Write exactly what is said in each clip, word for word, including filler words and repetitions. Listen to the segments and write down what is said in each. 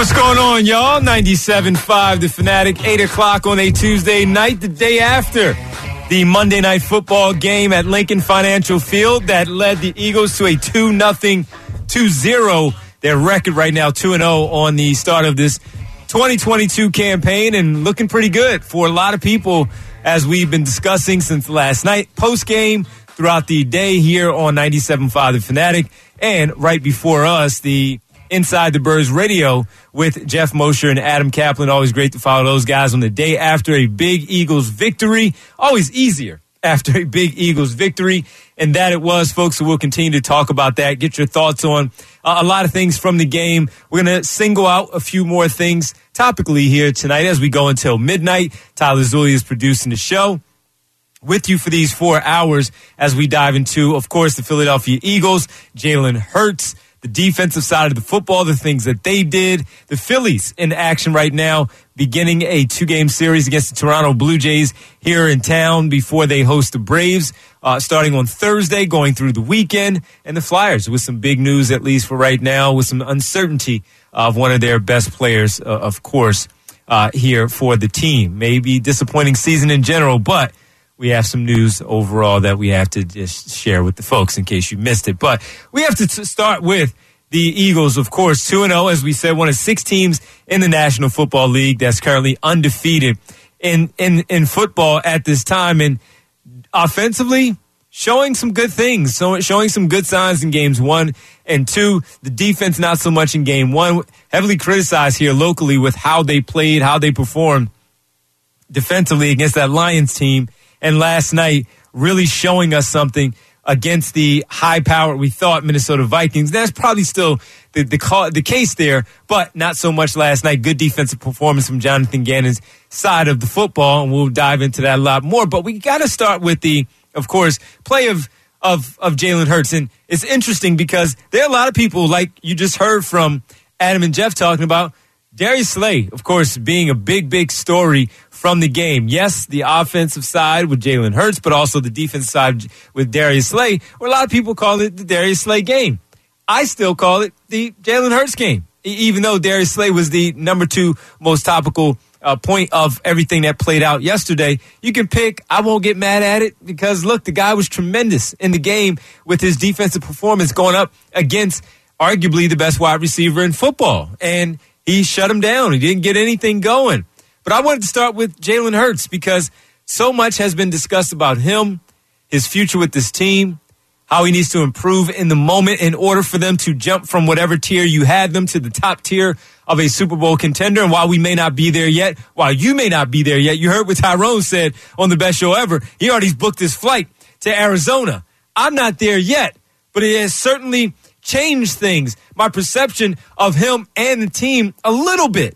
What's going on, y'all? ninety-seven point five The Fanatic, eight o'clock on a Tuesday night, the day after the Monday Night Football game at Lincoln Financial Field that led the Eagles to a two nothing, two zero. Their record right now, two and oh on the start of this twenty twenty-two campaign, and looking pretty good for a lot of people, as we've been discussing since last night, post-game, throughout the day here on ninety-seven point five The Fanatic, and right before us, the Inside the Birds Radio with Jeff Mosher and Adam Kaplan. Always great to follow those guys on the day after a big Eagles victory. Always easier after a big Eagles victory, and that it was, folks. So we'll continue to talk about that, get your thoughts on uh, a lot of things from the game. We're going to single out a few more things topically here tonight as we go until midnight. Tyler Zulli is producing the show with you for these four hours as we dive into, of course, the Philadelphia Eagles, Jalen Hurts, the defensive side of the football, the things that they did. The Phillies in action right now, beginning a two-game series against the Toronto Blue Jays here in town before they host the Braves, uh, starting on Thursday, going through the weekend. And the Flyers with some big news, at least for right now, with some uncertainty of one of their best players, uh, of course, uh, here for the team. Maybe disappointing season in general, but we have some news overall that we have to just share with the folks in case you missed it. But we have to t- start with the Eagles, of course, two and oh, as we said, one of six teams in the National Football League that's currently undefeated in, in, in football at this time. And offensively, showing some good things, so showing some good signs in games one and two. The defense, not so much in game one. Heavily criticized here locally with how they played, how they performed defensively against that Lions team. And last night, really showing us something against the high-powered, we thought, Minnesota Vikings. That's probably still the, the the case there, but not so much last night. Good defensive performance from Jonathan Gannon's side of the football, and we'll dive into that a lot more. But we got to start with the, of course, play of of, of Jalen Hurts. And it's interesting because there are a lot of people, like you just heard from Adam and Jeff talking about, Darius Slay, of course, being a big, big story from the game. Yes, the offensive side with Jalen Hurts, but also the defensive side with Darius Slay, where a lot of people call it the Darius Slay game. I still call it the Jalen Hurts game, even though Darius Slay was the number two most topical uh, point of everything that played out yesterday. You can pick. I won't get mad at it because, look, the guy was tremendous in the game with his defensive performance going up against arguably the best wide receiver in football. And he shut him down. He didn't get anything going. But I wanted to start with Jalen Hurts because so much has been discussed about him, his future with this team, how he needs to improve in the moment in order for them to jump from whatever tier you had them to the top tier of a Super Bowl contender. And while we may not be there yet, while you may not be there yet, you heard what Tyrone said on the best show ever. He already booked his flight to Arizona. I'm not there yet, but it has certainly changed things, my perception of him and the team a little bit,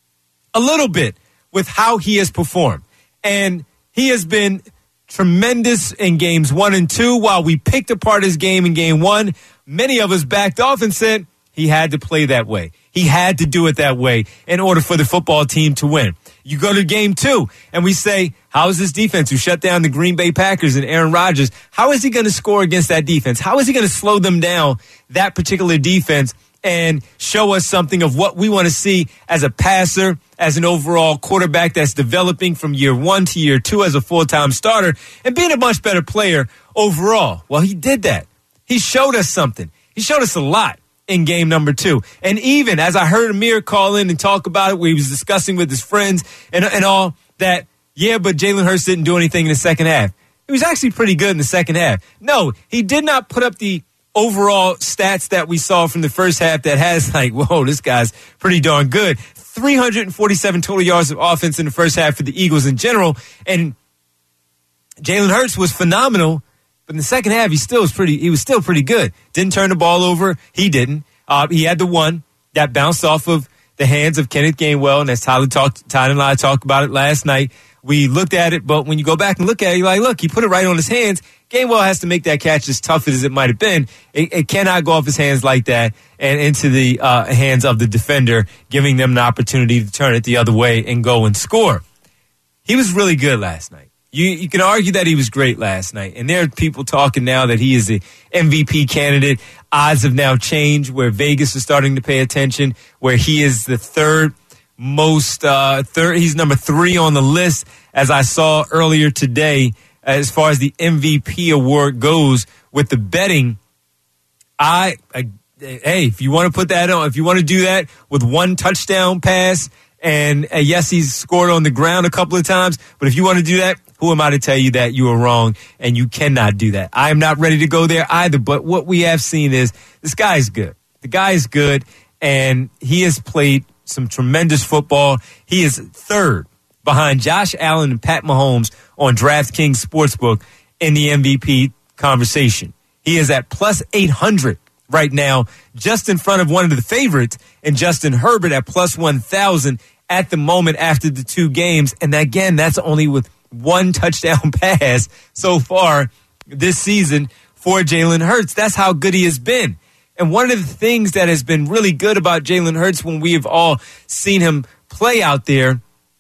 a little bit. with how he has performed. And he has been tremendous in games one and two. While we picked apart his game in game one, many of us backed off and said he had to play that way. He had to do it that way in order for the football team to win. You go to game two, and we say, how is this defense who shut down the Green Bay Packers and Aaron Rodgers, how is he going to score against that defense? How is he going to slow them down, that particular defense, and show us something of what we want to see as a passer, as an overall quarterback that's developing from year one to year two as a full-time starter and being a much better player overall? Well, he did that. He showed us something. He showed us a lot in game number two. And even as I heard Amir call in and talk about it, where he was discussing with his friends and, and all that, yeah, but Jalen Hurts didn't do anything in the second half. He was actually pretty good in the second half. No, he did not put up the overall stats that we saw from the first half that has like, whoa, this guy's pretty darn good. three hundred forty-seven total yards of offense in the first half for the Eagles in general. And Jalen Hurts was phenomenal, but in the second half, he still was pretty, he was still pretty good. Didn't turn the ball over. He didn't. Uh, he had the one that bounced off of the hands of Kenneth Gainwell. And as Tyler talked, Tyler and I talked about it last night, we looked at it, but when you go back and look at it, you're like, look, he put it right on his hands. Gainwell has to make that catch as tough as it might have been. It, it cannot go off his hands like that and into the uh, hands of the defender, giving them the opportunity to turn it the other way and go and score. He was really good last night. You, you can argue that he was great last night. And there are people talking now that he is the M V P candidate. Odds have now changed where Vegas is starting to pay attention, where he is the third most, uh, third, he's number three on the list, as I saw earlier today, as far as the M V P award goes with the betting. I, I hey, if you want to put that on, if you want to do that with one touchdown pass, and uh, yes, he's scored on the ground a couple of times, but if you want to do that, who am I to tell you that you are wrong and you cannot do that? I am not ready to go there either, but what we have seen is this guy is good. The guy is good, and he has played some tremendous football. He is third behind Josh Allen and Pat Mahomes on DraftKings Sportsbook in the M V P conversation. He is at plus eight hundred right now, just in front of one of the favorites, and Justin Herbert at plus one thousand at the moment after the two games. And again, that's only with one touchdown pass so far this season for Jalen Hurts. That's how good he has been. And one of the things that has been really good about Jalen Hurts when we have all seen him play out there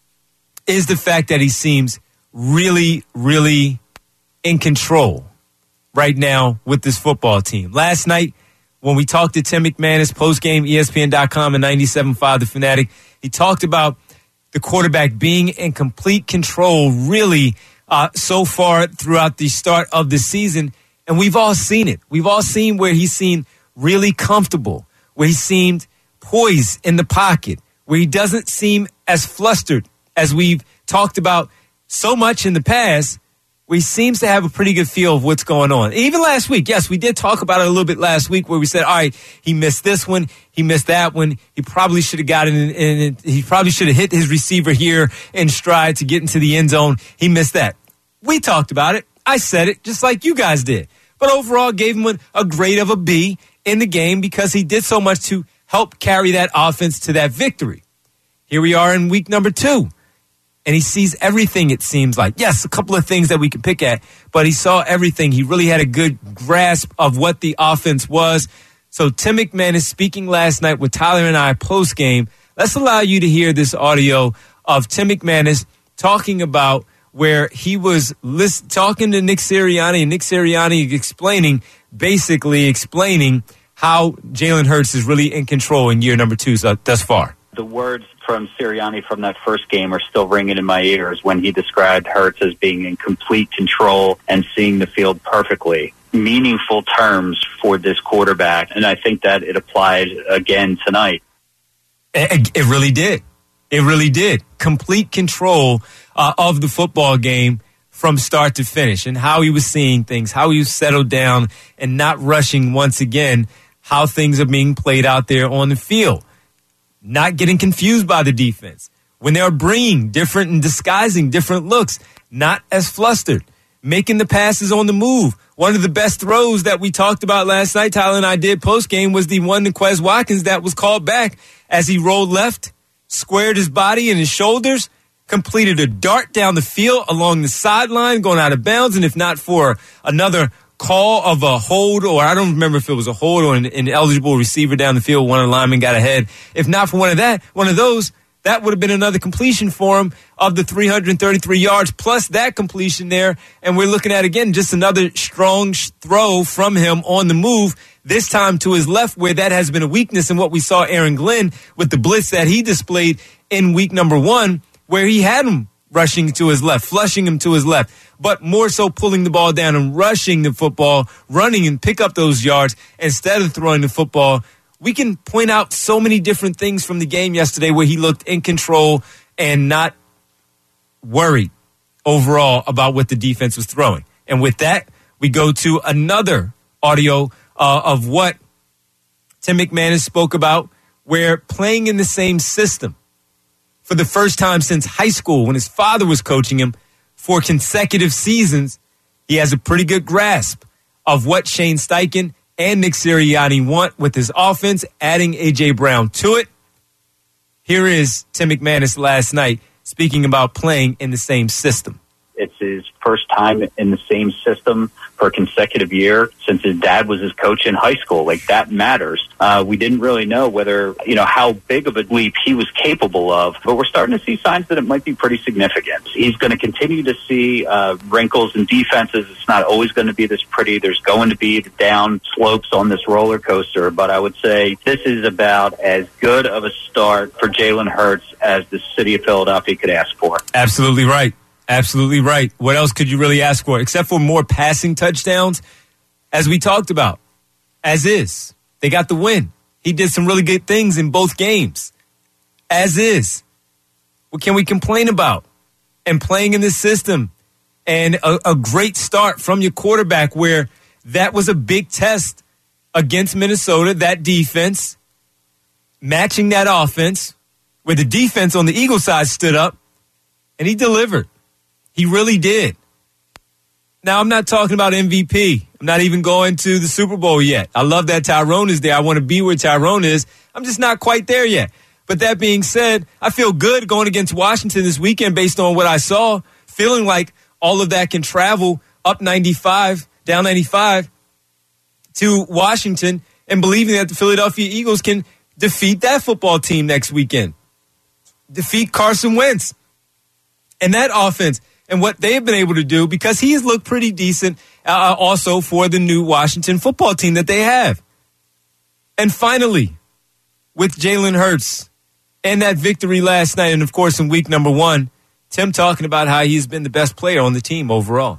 is the fact that he seems really, really in control right now with this football team. Last night, when we talked to Tim McManus, postgame, E S P N dot com and ninety-seven point five The Fanatic, he talked about the quarterback being in complete control really uh, so far throughout the start of the season. And we've all seen it. We've all seen where he seemed really comfortable, where he seemed poised in the pocket, where he doesn't seem as flustered as we've talked about so much in the past, where he seems to have a pretty good feel of what's going on. Even last week, yes, we did talk about it a little bit last week where we said, all right, he missed this one, he missed that one. He probably should have gotten in, in, he probably should have hit his receiver here in stride to get into the end zone. He missed that. We talked about it. I said it just like you guys did. But overall, gave him a, a grade of a B in the game because he did so much to help carry that offense to that victory. Here we are in week number two. And he sees everything, it seems like. Yes, a couple of things that we can pick at, but he saw everything. He really had a good grasp of what the offense was. So Tim McManus speaking last night with Tyler and I post-game. Let's allow you to hear this audio of Tim McManus talking about where he was list- talking to Nick Sirianni, and Nick Sirianni explaining, basically explaining how Jalen Hurts is really in control in year number two so, thus far. The words from Sirianni from that first game are still ringing in my ears when he described Hurts as being in complete control and seeing the field perfectly. Meaningful terms for this quarterback, and I think that it applied again tonight. It, it really did. It really did. Complete control uh, of the football game from start to finish, and how he was seeing things, how he was settled down and not rushing once again, how things are being played out there on the field. Not getting confused by the defense. When they're bringing different and disguising different looks, not as flustered. Making the passes on the move. One of the best throws that we talked about last night, Tyler and I did post-game, was the one to Quez Watkins that was called back as he rolled left, squared his body and his shoulders, completed a dart down the field along the sideline, going out of bounds, and if not for another call of a hold, or I don't remember if it was a hold or an ineligible receiver down the field, one of the linemen got ahead. If not for one of that, one of those, that would have been another completion for him of the three hundred thirty-three yards plus that completion there. And we're looking at, again, just another strong throw from him on the move, this time to his left, where that has been a weakness in what we saw Aaron Glenn with the blitz that he displayed in week number one, where he had him rushing to his left, flushing him to his left, but more so pulling the ball down and rushing the football, running and pick up those yards instead of throwing the football. We can point out so many different things from the game yesterday where he looked in control and not worried overall about what the defense was throwing. And with that, we go to another audio uh, of what Tim McManus spoke about, where playing in the same system for the first time since high school when his father was coaching him for consecutive seasons, he has a pretty good grasp of what Shane Steichen and Nick Sirianni want with his offense, adding A J. Brown to it. Here is Tim McManus last night speaking about playing in the same system. It's his first time in the same system for a consecutive year since his dad was his coach in high school. Like, that matters. Uh, we didn't really know whether, you know, how big of a leap he was capable of, but we're starting to see signs that it might be pretty significant. He's going to continue to see uh, wrinkles in defenses. It's not always going to be this pretty. There's going to be down slopes on this roller coaster, but I would say this is about as good of a start for Jalen Hurts as the city of Philadelphia could ask for. Absolutely right. Absolutely right. What else could you really ask for except for more passing touchdowns? As we talked about, as is. They got the win. He did some really good things in both games. As is. What can we complain about? And playing in this system and a, a great start from your quarterback where that was a big test against Minnesota, that defense, matching that offense where the defense on the Eagle side stood up and he delivered. He really did. Now, I'm not talking about M V P. I'm not even going to the Super Bowl yet. I love that Tyrone is there. I want to be where Tyrone is. I'm just not quite there yet. But that being said, I feel good going against Washington this weekend based on what I saw, feeling like all of that can travel up ninety-five, down ninety-five to Washington, and believing that the Philadelphia Eagles can defeat that football team next weekend. Defeat Carson Wentz and that offense. And what they've been able to do, because he's looked pretty decent uh, also for the new Washington football team that they have. And finally, with Jalen Hurts and that victory last night, and of course in week number one, Tim talking about how he's been the best player on the team overall.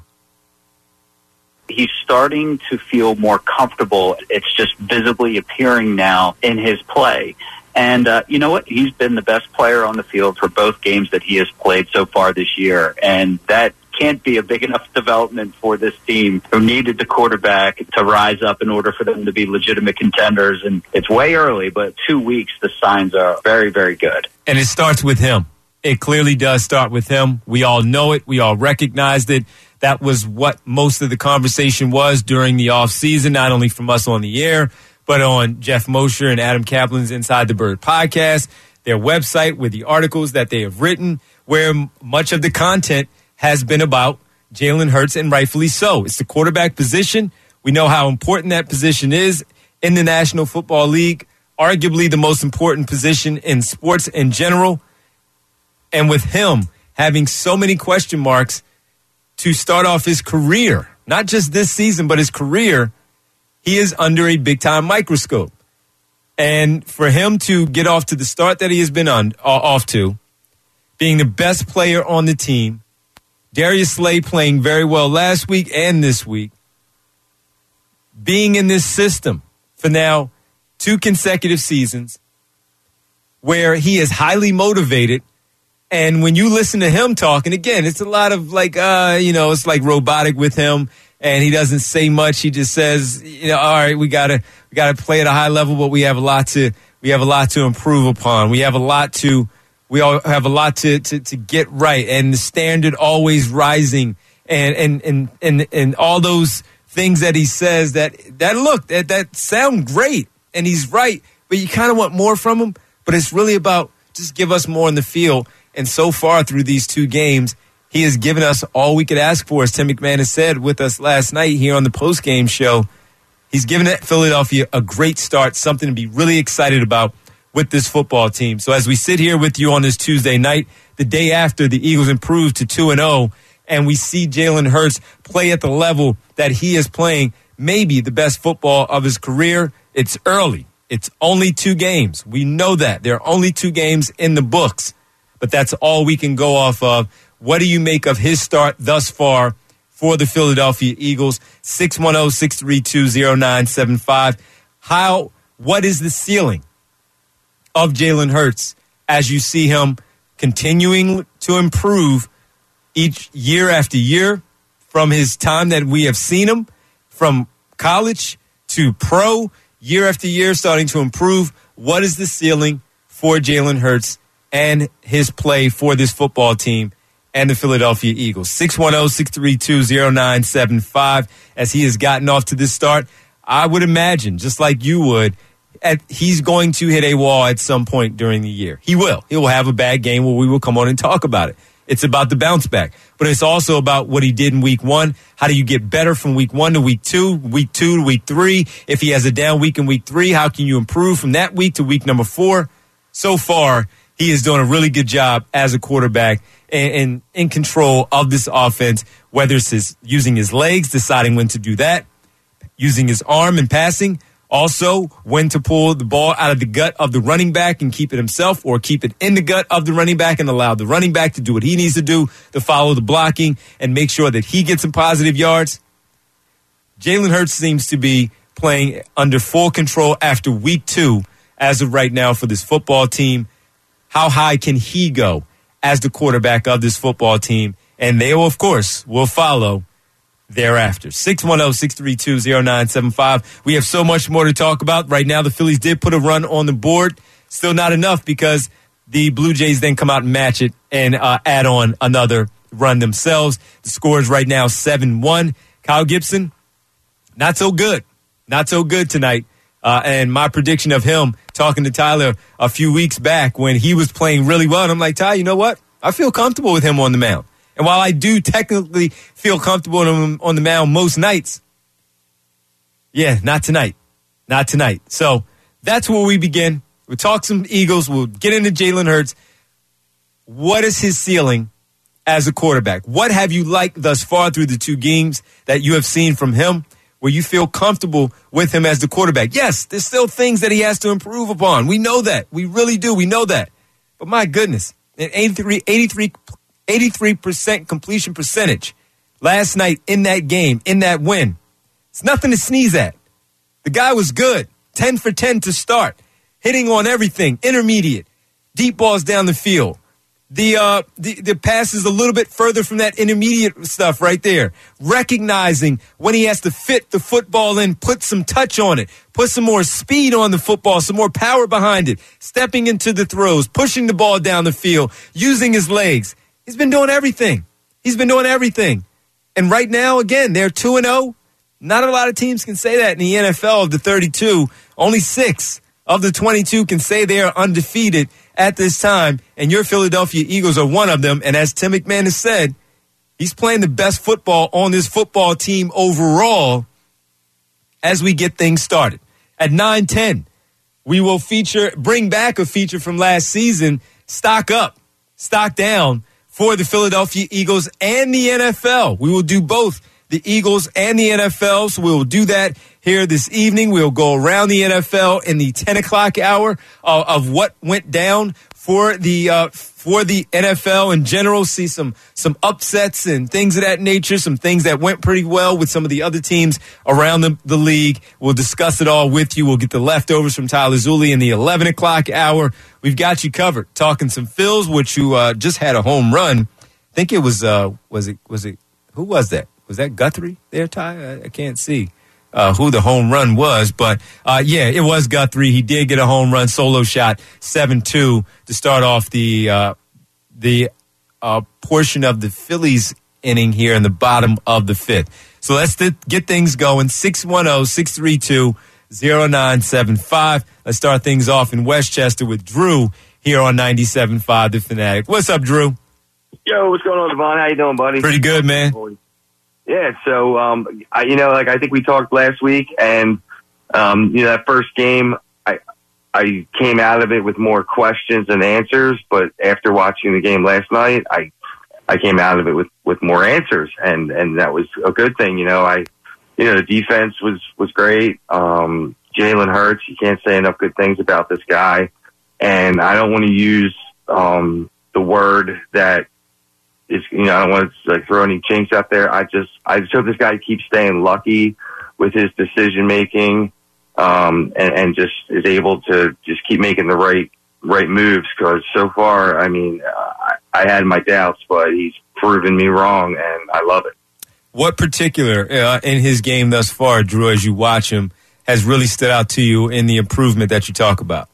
He's starting to feel more comfortable. It's just visibly appearing now in his play. And uh, you know what? He's been the best player on the field for both games that he has played so far this year. And that can't be a big enough development for this team who needed the quarterback to rise up in order for them to be legitimate contenders. And it's way early, but two weeks, the signs are very, very good. And it starts with him. It clearly does start with him. We all know it. We all recognized it. That was what most of the conversation was during the offseason, not only from us on the air, but on Jeff Mosher and Adam Kaplan's Inside the Bird podcast, their website with the articles that they have written, where much of the content has been about Jalen Hurts, and rightfully so. It's the quarterback position. We know how important that position is in the National Football League, arguably the most important position in sports in general. And with him having so many question marks to start off his career, not just this season, but his career, he is under a big-time microscope. And for him to get off to the start that he has been on, uh, off to, being the best player on the team, Darius Slay playing very well last week and this week, being in this system for now two consecutive seasons where he is highly motivated. And when you listen to him talking, again, it's a lot of like, uh, you know, it's like robotic with him. And he doesn't say much. He just says, you know, all right, we gotta we gotta play at a high level, but we have a lot to we have a lot to improve upon. We have a lot to we all have a lot to to, to get right, and the standard always rising, and and and and and all those things that he says that that look that that sound great, and he's right, but you kind of want more from him. But it's really about just give us more in the field. And so far through these two games, he has given us all we could ask for, as Tim McMahon has said with us last night here on the postgame show. He's given Philadelphia a great start, something to be really excited about with this football team. So as we sit here with you on this Tuesday night, the day after the Eagles improved to two and oh, and we see Jalen Hurts play at the level that he is playing, maybe the best football of his career, it's early. It's only two games. We know that. There are only two games in the books, but that's all we can go off of. What do you make of his start thus far for the Philadelphia Eagles? six one zero, six three two, zero nine seven five. How, what is the ceiling of Jalen Hurts as you see him continuing to improve each year after year from his time that we have seen him from college to pro, year after year starting to improve? What is the ceiling for Jalen Hurts and his play for this football team and the Philadelphia Eagles? six one zero, six three two, zero nine seven five. As he has gotten off to this start, I would imagine, just like you would, at, he's going to hit a wall at some point during the year. He will. He will have a bad game where we will come on and talk about it. It's about the bounce back. But it's also about what he did in week one. How do you get better from week one to week two, week two to week three? If he has a down week in week three, how can you improve from that week to week number four? So far, he is doing a really good job as a quarterback and, and in control of this offense, whether it's his, using his legs, deciding when to do that, using his arm and passing, also when to pull the ball out of the gut of the running back and keep it himself, or keep it in the gut of the running back and allow the running back to do what he needs to do to follow the blocking and make sure that he gets some positive yards. Jalen Hurts seems to be playing under full control after week two as of right now for this football team. How high can he go as the quarterback of this football team? And they, will, of course, will follow thereafter. six one zero, six three two, zero nine seven five. We have so much more to talk about. Right now, the Phillies did put a run on the board. Still not enough because the Blue Jays then come out and match it and uh, add on another run themselves. The score is right now seven one. Kyle Gibson, not so good. Not so good tonight. Uh, and my prediction of him, talking to Tyler a few weeks back when he was playing really well, and I'm like, Ty, you know what? I feel comfortable with him on the mound. And while I do technically feel comfortable on the mound most nights, yeah, not tonight. Not tonight. So that's where we begin. We'll talk some Eagles. We'll get into Jalen Hurts. What is his ceiling as a quarterback? What have you liked thus far through the two games that you have seen from him where you feel comfortable with him as the quarterback? Yes, there's still things that he has to improve upon. We know that. We really do. We know that. But my goodness, an eighty-three, eighty-three eighty-three percent completion percentage last night in that game, in that win. It's nothing to sneeze at. The guy was good. ten for ten to start. Hitting on everything. Intermediate. Deep balls down the field. The, uh, the, the passes a little bit further from that intermediate stuff right there. Recognizing when he has to fit the football in, put some touch on it. Put some more speed on the football, some more power behind it. Stepping into the throws. Pushing the ball down the field. Using his legs. He's been doing everything. He's been doing everything. And right now, again, they're two and oh. Not a lot of teams can say that in the N F L of the thirty-two. Only six of the twenty-two can say they are undefeated at this time. And your Philadelphia Eagles are one of them. And as Tim McMahon has said, he's playing the best football on this football team overall as we get things started. At nine ten, we will feature, bring back a feature from last season, Stock Up, Stock Down, for the Philadelphia Eagles and the N F L. We will do both the Eagles and the N F L, so we will do that here this evening. We'll go around the N F L in the ten o'clock hour of, of what went down for the uh, for the N F L in general. See some some upsets and things of that nature, some things that went pretty well with some of the other teams around the, the league. We'll discuss it all with you. We'll get the leftovers from Tyler Zulli in the eleven o'clock hour. We've got you covered. Talking some Phils, which you uh, just had a home run. I think it was uh, was it was it who was that? Was that Guthrie there, Ty? I, I can't see uh, who the home run was, but uh, yeah, it was Guthrie. He did get a home run solo shot, seven two to start off the uh, the uh, portion of the Phillies inning here in the bottom of the fifth. So let's th- get things going. six one zero, six three two, zero nine seven five. Let's start things off in Westchester with Drew here on ninety-seven point five The Fanatic. What's up, Drew? Yo, what's going on, Devon? How you doing, buddy? Pretty good, man. Yeah, so, um, I, you know, like I think we talked last week, and, um, you know, that first game, I I came out of it with more questions than answers, but after watching the game last night, I I came out of it with, with more answers, and, and that was a good thing. You know, I, you know, the defense was, was great. Um, Jalen Hurts, you can't say enough good things about this guy, and I don't want to use um, the word that is, you know, I don't want to like, throw any chinks out there. I just, I just hope this guy keeps staying lucky with his decision making, um, and, and just is able to just keep making the right, right moves. Because so far, I mean, uh, I, I had my doubts, but he's proven me wrong, and I love it. What particular uh, in his game thus far, Drew, as you watch him, has really stood out to you in the improvement that you talk about?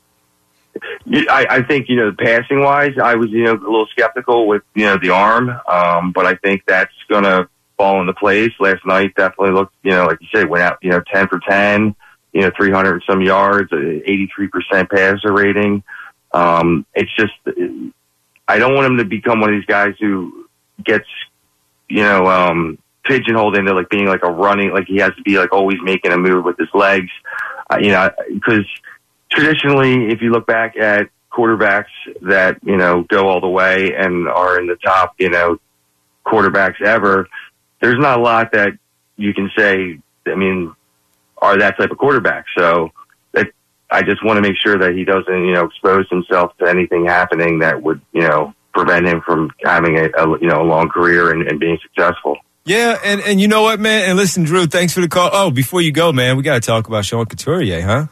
I, I think, you know, passing wise, I was, you know, a little skeptical with, you know, the arm. Um, but I think that's going to fall into place. Last night definitely looked, you know, like you said, went out, you know, ten for ten, you know, three hundred and some yards, eighty-three percent passer rating. Um, it's just, I don't want him to become one of these guys who gets, you know, um, pigeonholed into like being like a running, like he has to be like always making a move with his legs. Uh, you know, because traditionally, if you look back at quarterbacks that, you know, go all the way and are in the top, you know, quarterbacks ever, there's not a lot that you can say, I mean, are that type of quarterback. So that, I just want to make sure that he doesn't, you know, expose himself to anything happening that would, you know, prevent him from having a, a you know, a long career and, and being successful. Yeah, and, and you know what, man? And listen, Drew, thanks for the call. Oh, before you go, man, we got to talk about Sean Couturier, huh?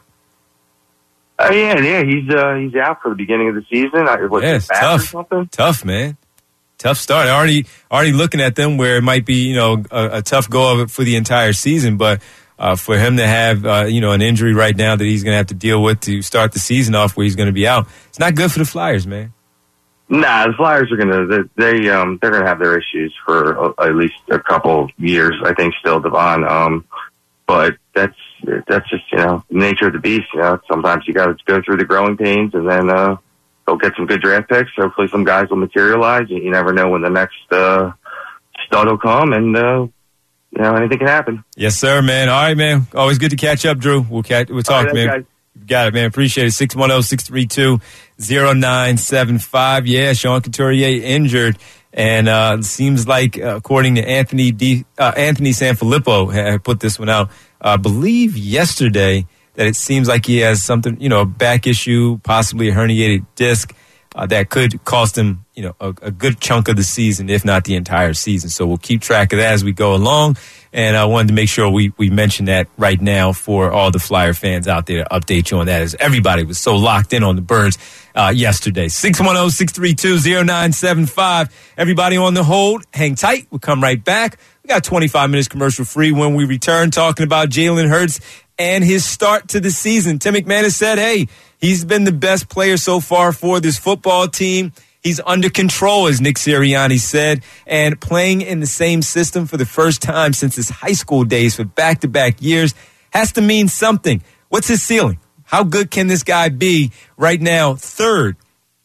Oh, yeah, yeah. He's uh, he's out for the beginning of the season. I, was yeah, it's tough. Or something? Tough, man. Tough start. Already already looking at them where it might be, you know, a, a tough go of it for the entire season. But uh, for him to have, uh, you know, an injury right now that he's going to have to deal with to start the season off where he's going to be out, it's not good for the Flyers, man. Nah, the Flyers are gonna they, they um they're gonna have their issues for uh, at least a couple years, I think. Still, Devon. Um, but that's that's just you know the nature of the beast. You know, sometimes you got to go through the growing pains, and then uh, they'll get some good draft picks. Hopefully, some guys will materialize. You, you never know when the next uh, stud will come, and uh, you know anything can happen. Yes, sir, man. All right, man. Always good to catch up, Drew. We'll catch. We'll talk, right, man. Guys. Got it, man. Appreciate it. six one zero, six three two, zero nine seven five. Yeah, Sean Couturier injured. And uh, it seems like, uh, according to Anthony D, uh, Anthony Sanfilippo, had put this one out, I uh, believe yesterday, that it seems like he has something, you know, a back issue, possibly a herniated disc, uh, that could cost him, you know, a, a good chunk of the season, if not the entire season. So we'll keep track of that as we go along. And I wanted to make sure we, we mention that right now for all the Flyer fans out there to update you on that, as everybody was so locked in on the Birds uh, yesterday. six one zero, six three two, zero nine seven five. Everybody on the hold, hang tight. We'll come right back. We got twenty-five minutes commercial free when we return, talking about Jalen Hurts and his start to the season. Tim McMahon has said, hey, he's been the best player so far for this football team. He's under control, as Nick Sirianni said, and playing in the same system for the first time since his high school days for back-to-back years has to mean something. What's his ceiling? How good can this guy be? Right now, third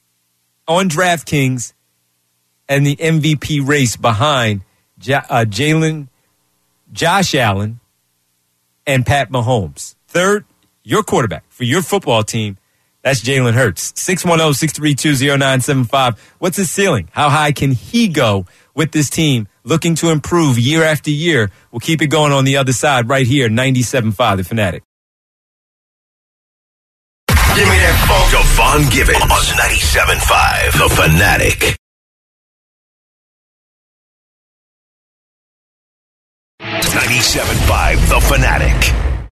on DraftKings and the M V P race behind J- uh, Jalen, Josh Allen, and Pat Mahomes. Third, your quarterback for your football team. That's Jalen Hurts. six one zero, six three two, zero nine seven five. What's his ceiling? How high can he go with this team looking to improve year after year? We'll keep it going on the other side right here, ninety-seven point five The Fanatic. Give me that phone. Devon Givens on ninety-seven point five The Fanatic. ninety-seven point five The Fanatic.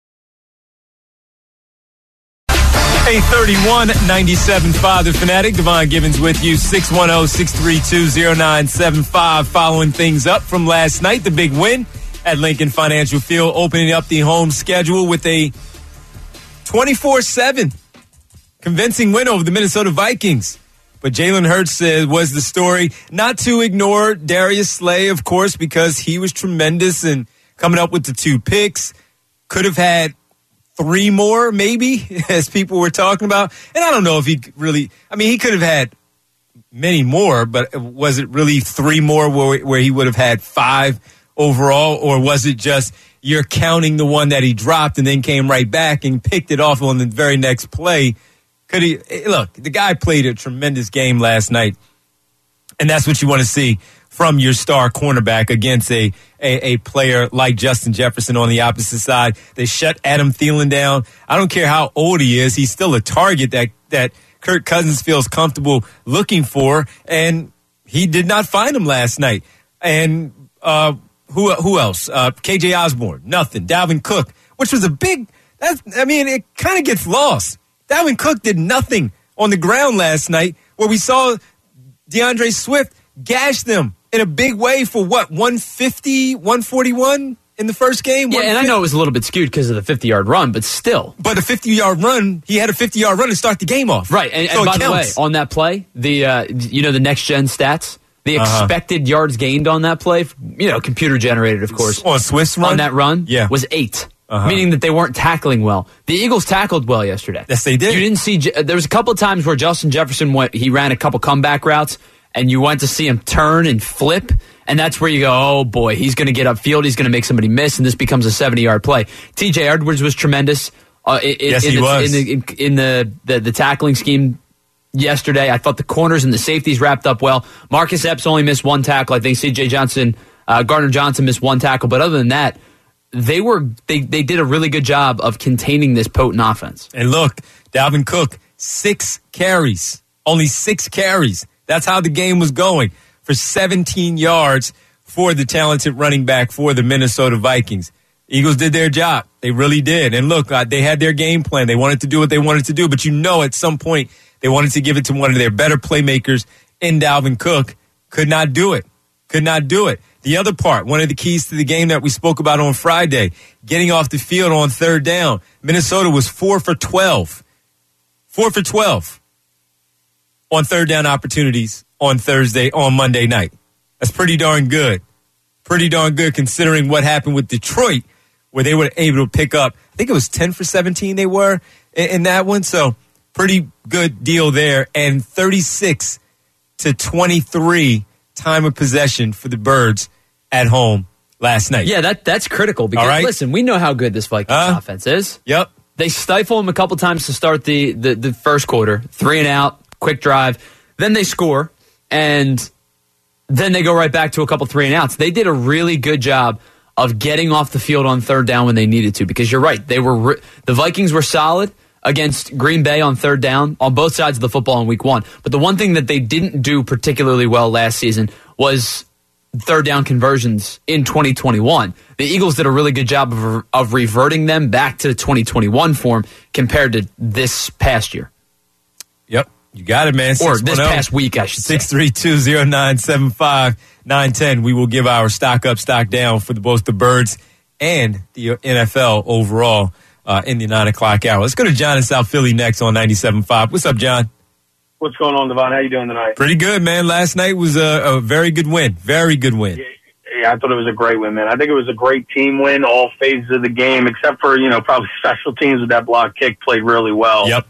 eight thirty-one, ninety-seven point five The Fanatic. Devon Givens with you. six one zero, six three two, zero nine seven five. Following things up from last night, the big win at Lincoln Financial Field, opening up the home schedule with a twenty-four seven convincing win over the Minnesota Vikings. But Jalen Hurts uh, was the story. Not to ignore Darius Slay, of course, because he was tremendous and coming up with the two picks. Could have had three more, maybe, as people were talking about. And I don't know if he really, I mean, he could have had many more, but was it really three more where, where he would have had five overall? Or was it just you're counting the one that he dropped and then came right back and picked it off on the very next play? Could he, look, the guy played a tremendous game last night, and that's what you want to see from your star cornerback against a, a, a player like Justin Jefferson on the opposite side. They shut Adam Thielen down. I don't care how old he is. He's still a target that, that Kirk Cousins feels comfortable looking for, and he did not find him last night. And uh, who who else? Uh, K J Osborne, nothing. Dalvin Cook, which was a big, that's, I mean, it kind of gets lost. Dalvin Cook did nothing on the ground last night, where we saw DeAndre Swift gash them in a big way for what, one fifty, one forty-one in the first game? Yeah, and I know it was a little bit skewed because of the fifty-yard run, but still. But a fifty-yard run, he had a fifty-yard run to start the game off. Right, and, so and by counts. the way, on that play, the uh, you know the next-gen stats, the Uh-huh. expected yards gained on that play, you know, computer-generated, of course. On Swift's run? On that run, Yeah. was eight. uh-huh. meaning that they weren't tackling well. The Eagles tackled well yesterday. Yes, they did. You didn't see. There was a couple of times where Justin Jefferson went. He ran a couple comeback routes, and you went to see him turn and flip, and that's where you go, oh boy, he's going to get upfield, he's going to make somebody miss, and this becomes a seventy-yard play. T J Edwards was tremendous. Uh, in, yes, in he the, was in, the, in, in the, the the tackling scheme. Yesterday, I thought the corners and the safeties wrapped up well. Marcus Epps only missed one tackle. I think C J Johnson, uh, Gardner Johnson missed one tackle. But other than that, they were they, they did a really good job of containing this potent offense. And look, Dalvin Cook, six carries. Only six carries. That's how the game was going for seventeen yards for the talented running back for the Minnesota Vikings. Eagles did their job. They really did. And look, uh, they had their game plan. They wanted to do what they wanted to do. But you know at some point, they wanted to give it to one of their better playmakers in Dalvin Cook. Could not do it. Could not do it. The other part, one of the keys to the game that we spoke about on Friday, getting off the field on third down. Minnesota was four for twelve. Four for twelve on third down opportunities on Thursday, on Monday night. That's pretty darn good. Pretty darn good considering what happened with Detroit, where they were able to pick up, I think it was ten for seventeen they were in, in that one. So, pretty good deal there, and thirty-six to twenty-three time of possession for the Birds at home last night. Yeah, that that's critical because, right. listen, we know how good this Vikings uh, offense is. Yep. They stifle them a couple times to start the, the, the first quarter, three and out, quick drive. Then they score, and then they go right back to a couple three and outs. They did a really good job of getting off the field on third down when they needed to because you're right. They were the Vikings were solid against Green Bay on third down on both sides of the football in week one. But the one thing that they didn't do particularly well last season was third down conversions in twenty twenty-one. The Eagles did a really good job of, of reverting them back to the twenty twenty-one form compared to this past year. Yep. You got it, man. Or this past week, I should say. six three two, zero nine seven five, nine one zero. We will give our stock up, stock down for the, both the Birds and the N F L overall. Uh, in the nine o'clock hour. Let's go to John in South Philly next on ninety-seven point five. What's up, John? What's going on, Devon? How you doing tonight? Pretty good, man. Last night was a, a very good win. Very good win. Yeah, yeah, I thought it was a great win, man. I think it was a great team win, all phases of the game, except for, you know, probably special teams with that block kick played really well. Yep.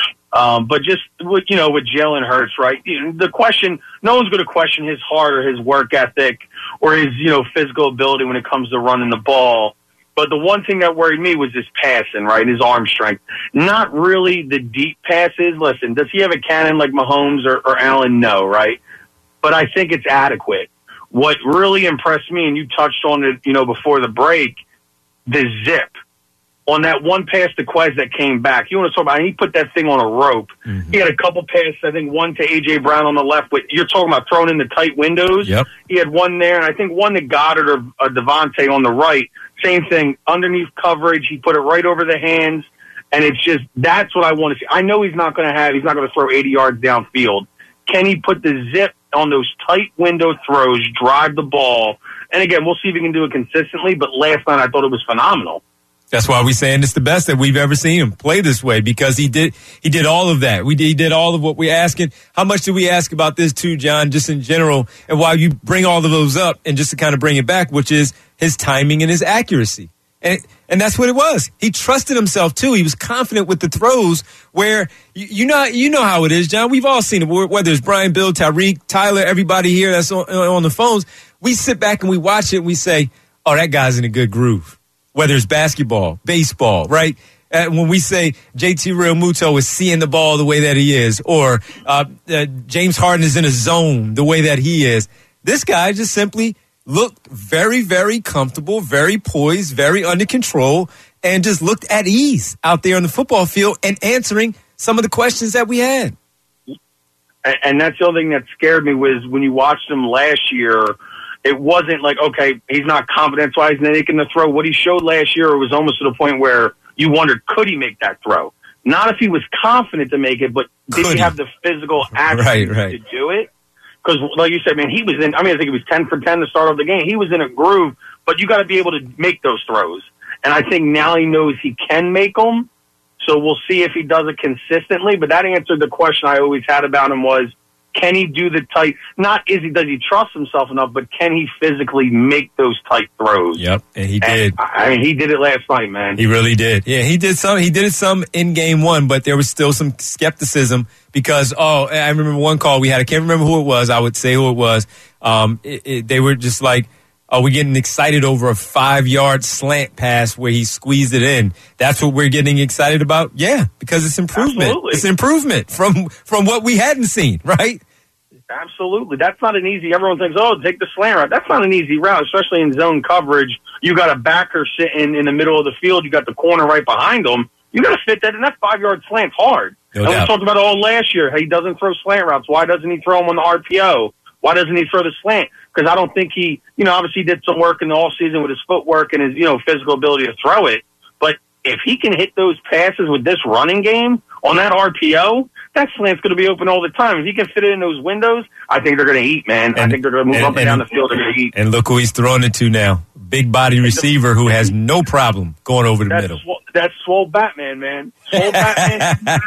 Um, but just, with, you know, with Jalen Hurts, right, the question, no one's going to question his heart or his work ethic or his, you know, physical ability when it comes to running the ball. But the one thing that worried me was his passing, right, his arm strength. Not really the deep passes. Listen, does he have a cannon like Mahomes or, or Allen? No, right? But I think it's adequate. What really impressed me, and you touched on it, you know, before the break, the zip. On that one pass to Quez that came back, you want to talk about, he put that thing on a rope. Mm-hmm. He had a couple passes, I think one to A J. Brown on the left, but you're talking about throwing in the tight windows. Yep. He had one there, and I think one to Goddard or uh, Devontae on the right. Same thing, underneath coverage. He put it right over the hands, and it's just, that's what I want to see. I know he's not going to have, he's not going to throw eighty yards downfield. Can he put the zip on those tight window throws, drive the ball? And again, we'll see if he can do it consistently, but last night I thought it was phenomenal. That's why we're saying it's the best that we've ever seen him play this way because he did he did all of that. We did, he did all of what we're asking. How much did we ask about this too, John, just in general? And while you bring all of those up and just to kind of bring it back, which is his timing and his accuracy. And and that's what it was. He trusted himself too. He was confident with the throws where you, you know you know how it is, John. We've all seen it, whether it's Brian, Bill, Tyreek, Tyler, everybody here that's on, on the phones. We sit back and we watch it and we say, oh, that guy's in a good groove. Whether it's basketball, baseball, right? Uh, when we say J T Realmuto is seeing the ball the way that he is, or uh, uh, James Harden is in a zone the way that he is, this guy just simply looked very, very comfortable, very poised, very under control, and just looked at ease out there on the football field and answering some of the questions that we had. And, and that's the other thing that scared me was when you watched him last year, it wasn't like, okay, he's not confidence-wise making the throw. What he showed last year was almost to the point where you wondered, could he make that throw? Not if he was confident to make it, but did he, he have the physical attributes right, right. to do it? Because, like you said, man, he was in, I mean, I think he was ten for ten to start off the game. He was in a groove, but you got to be able to make those throws. And I think now he knows he can make them, so we'll see if he does it consistently. But that answered the question I always had about him was, Can he do the tight? Not is he does he trust himself enough, but can he physically make those tight throws? Yep, and he did. And, I mean, he did it last night, man. He really did. Yeah, he did some. He did it some in game one, but there was still some skepticism because oh, I remember one call we had. I can't remember who it was. I would say who it was. Um, it, it, they were just like, "Oh, we're getting excited over a five-yard slant pass where he squeezed it in." That's what we're getting excited about. Yeah, because it's improvement. Absolutely. It's improvement from from what we hadn't seen, right? Absolutely. That's not an easy, everyone thinks, oh, take the slant route. That's not an easy route, especially in zone coverage. You got a backer sitting in the middle of the field. You got the corner right behind him. You got to fit that, and that five-yard slant's hard. No and doubt. we talked about it all last year. He doesn't throw slant routes. Why doesn't he throw them on the R P O? Why doesn't he throw the slant? Because I don't think he, you know, obviously did some work in the off season with his footwork and his, you know, physical ability to throw it. But if he can hit those passes with this running game on that R P O, that slant's going to be open all the time. If he can fit it in those windows, I think they're going to eat, man. And, I think they're going to move and, up and, and down the field. They're going to eat. And look who he's throwing it to now. Big body receiver who has no problem going over the That's, middle. Swole, that's Swole Batman, man. Swole Batman.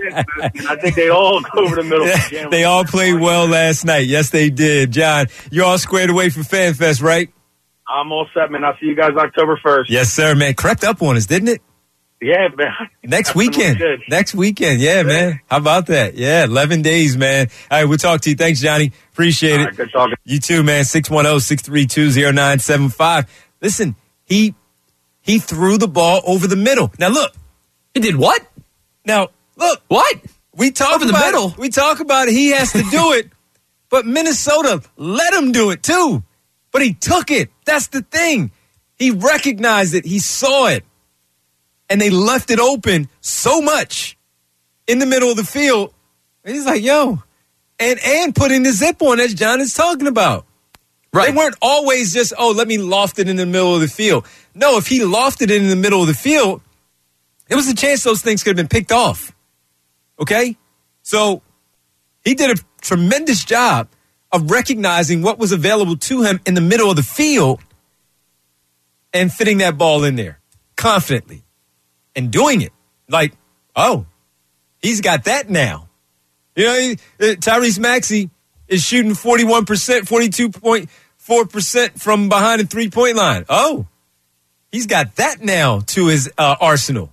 I think they all go over the middle. They all played well last night. Yes, they did. John, you're all squared away for FanFest, right? I'm all set, man. I'll see you guys October first. Yes, sir, man. Crept up on us, didn't it? Yeah, man. Next That's weekend. good. Next weekend. Yeah, Yeah. man. How about that? Yeah, eleven days, man. All right, we'll talk to you. Thanks, Johnny. Appreciate All it. right, good talking. You too, man. six one zero, six three two, zero nine seven five. Listen, he he threw the ball over the middle. Now, look. He did what? Now, look. What? We talk Over the about middle? It. We talk about it. He has to do it. But Minnesota let him do it, too. But he took it. That's the thing. He recognized it. He saw it. And they left it open so much in the middle of the field. And he's like, yo. And, and putting the zip on, as John is talking about. Right. They weren't always just, oh, let me loft it in the middle of the field. No, if he lofted it in the middle of the field, there was a chance those things could have been picked off. Okay? So he did a tremendous job of recognizing what was available to him in the middle of the field and fitting that ball in there confidently and doing it. Like, oh, he's got that now. You know, he, uh, Tyrese Maxey is shooting forty-one percent, forty-two point four percent from behind the three-point line. Oh, he's got that now to his uh, arsenal.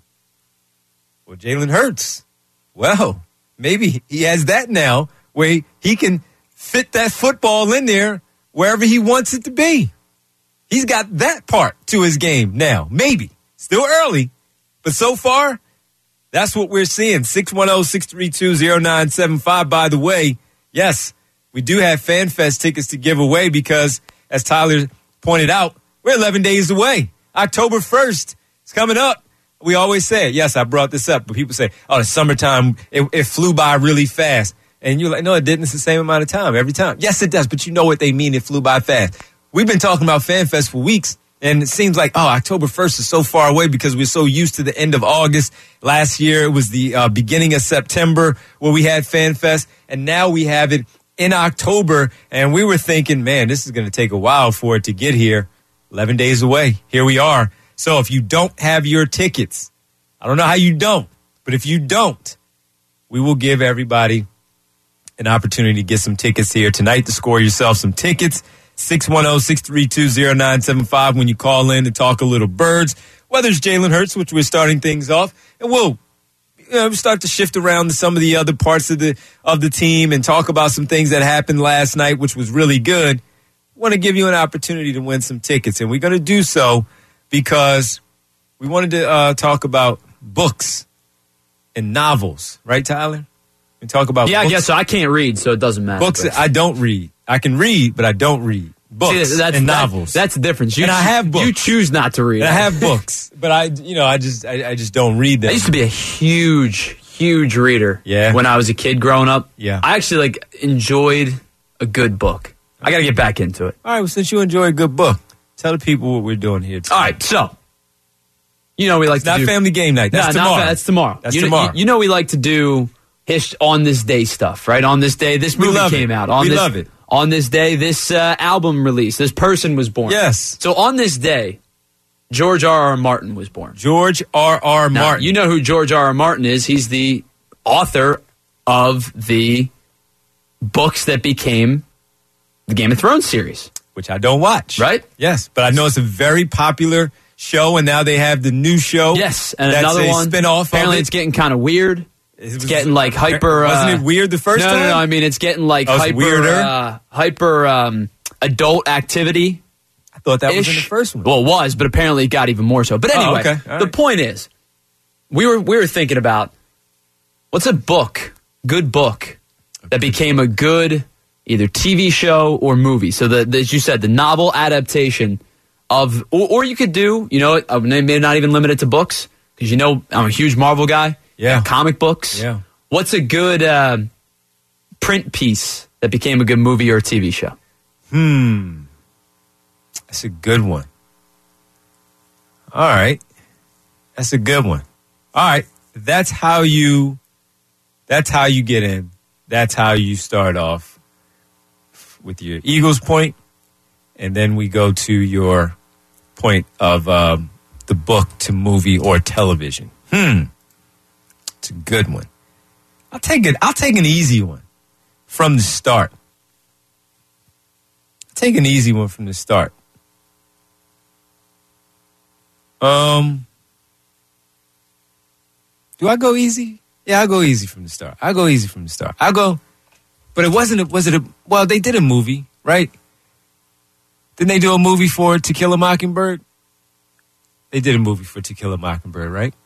Well, Jalen Hurts, well, maybe he has that now where he can fit that football in there wherever he wants it to be. He's got that part to his game now. Maybe. Still early, but so far, that's what we're seeing. six one zero, six three two, zero nine seven five. By the way, yes, we do have FanFest tickets to give away because, as Tyler pointed out, we're eleven days away. October first is coming up. We always say it. Yes, I brought this up, but people say, oh, the summertime, it, it flew by really fast. And you're like, no, it didn't. It's the same amount of time every time. Yes, it does, but you know what they mean. It flew by fast. We've been talking about FanFest for weeks, and it seems like, oh, October first is so far away because we're so used to the end of August. Last year, it was the uh, beginning of September where we had FanFest, and now we have it in October, and we were thinking, man, this is going to take a while for it to get here. eleven days away. Here we are. So if you don't have your tickets, I don't know how you don't, but if you don't, we will give everybody an opportunity to get some tickets here tonight to score yourself some tickets. six one zero, six three two, zero nine seven five when you call in to talk a little birds. Whether it's Jalen Hurts, which we're starting things off, and we'll you know, start to shift around to some of the other parts of the of the team and talk about some things that happened last night, which was really good. I want to give you an opportunity to win some tickets, and we're going to do so because we wanted to uh, talk about books and novels, right, Tyler? We talk about yeah, books. I guess so. I can't read, so it doesn't matter. Books, but. I don't read. I can read, but I don't read. Books See, that's, and that- novels. That's the difference. You And I choo- have books. You choose not to read. And I have books, but I, you know, I just, I, I just don't read them. I used to be a huge, huge reader. Yeah. When I was a kid growing up. Yeah. I actually like enjoyed a good book. I got to get back into it. All right, well, since you enjoy a good book, tell the people what we're doing here today. All right, so you know we like It's to not do family game night. That's no, tomorrow. Not, that's tomorrow. That's you tomorrow. Know, you, you know we like to do his, on this day stuff, right? On this day, this We movie love came it. out. On We this, love it. On this day, this uh, album released. This person was born. Yes. So on this day, George R. R. Martin was born. George R. R. Now, Martin. you know who George R. R. Martin is. He's the author of the books that became the Game of Thrones series. Which I don't watch. Right? Yes, but I know it's a very popular show, and now they have the new show. Yes, and that's another a one. Spin-off Apparently of it. it's getting kind of weird. It It's was- getting like hyper... Wasn't uh, it weird the first no, time? No, no, I mean, it's getting like Oh, it's hyper... weirder? Uh, hyper um, adult activity. I thought that was in the first one. Well, it was, but apparently it got even more so. But Oh, anyway, okay. All the right. point is, we were we were thinking about what's a book, good book, that became a good either T V show or movie. So the, the as you said, the novel adaptation of, or, or you could do, you know, uh, maybe not even limited to books, because you know I'm a huge Marvel guy. Yeah. Comic books. Yeah. What's a good uh, print piece that became a good movie or a T V show? Hmm. That's a good one. All right. That's a good one. All right. That's how you that's how you get in. That's how you start off with your Eagles point, and then we go to your point of um, the book to movie or television. Hmm. It's a good one. I'll take it. I'll take an easy one from the start. I'll take an easy one from the start. Um, do I go easy? Yeah, I'll go easy from the start. I'll go easy from the start. I'll go, but it wasn't, a, was it a, well, they did a movie, right? Didn't they do a movie for To Kill a Mockingbird? They did a movie for To Kill a Mockingbird, right?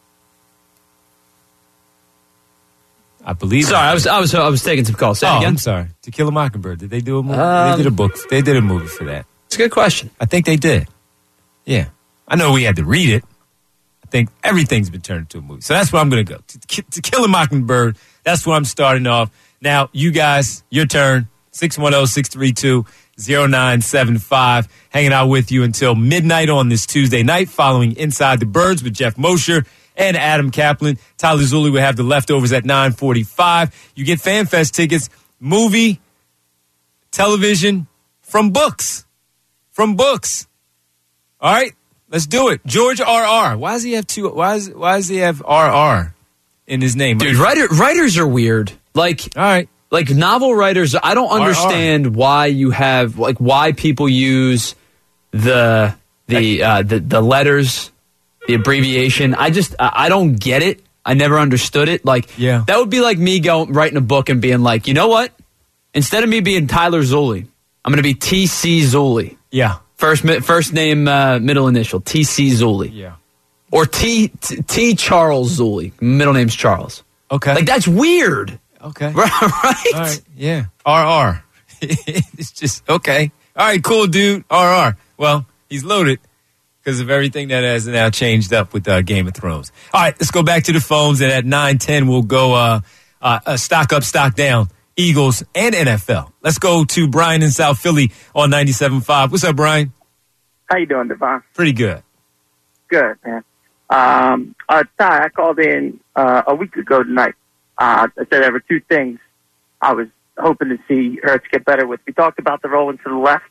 I believe. Sorry, I was I was I was taking some calls. Say it Oh, again. I'm sorry. To Kill a Mockingbird. Did they do a movie? Um, they did a book. They did a movie for that. It's a good question. I think they did. Yeah. I know we had to read it. I think everything's been turned into a movie. So that's where I'm going to go. To, Ki- to Kill a Mockingbird, that's where I'm starting off. Now, you guys, your turn. six one zero, six three two, zero nine seven five. Hanging out with you until midnight on this Tuesday night, following Inside the Birds with Jeff Mosher and Adam Kaplan. Tyler Zulli will have the leftovers at nine forty-five. You get FanFest tickets, movie, television, from books. From books. All right, let's do it. George R R. Why does he have two? Why is why does he have R R in his name? Dude, writer, writers are weird. Like, all right, like novel writers. I don't understand why you have like why people use the the uh, the the letters, the abbreviation. I just I I don't get it. I never understood it. Like, Yeah. that would be like me going writing a book and being like, you know what? Instead of me being Tyler Zulli, I'm going to be T C Zulli. Yeah, First mi- first name, uh, middle initial, T C Zulli. yeah. Or T, T T Charles Zulli. Middle name's Charles. Okay, Like, that's weird. okay. Right? All right, yeah. R R. It's just okay. All right, cool, dude. R R. Well, he's loaded because of everything that has now changed up with uh, Game of Thrones. All right, let's go back to the phones, and at nine ten we'll go uh, uh, uh, stock up, stock down, Eagles and N F L. Let's go to Brian in South Philly on ninety-seven point five. What's up, Brian? How you doing, Devon? Pretty good. Good, man. Um, uh, Ty, I called in uh, a week ago tonight. Uh, I said there were two things I was hoping to see Hurts get better with. We talked about the rolling to the left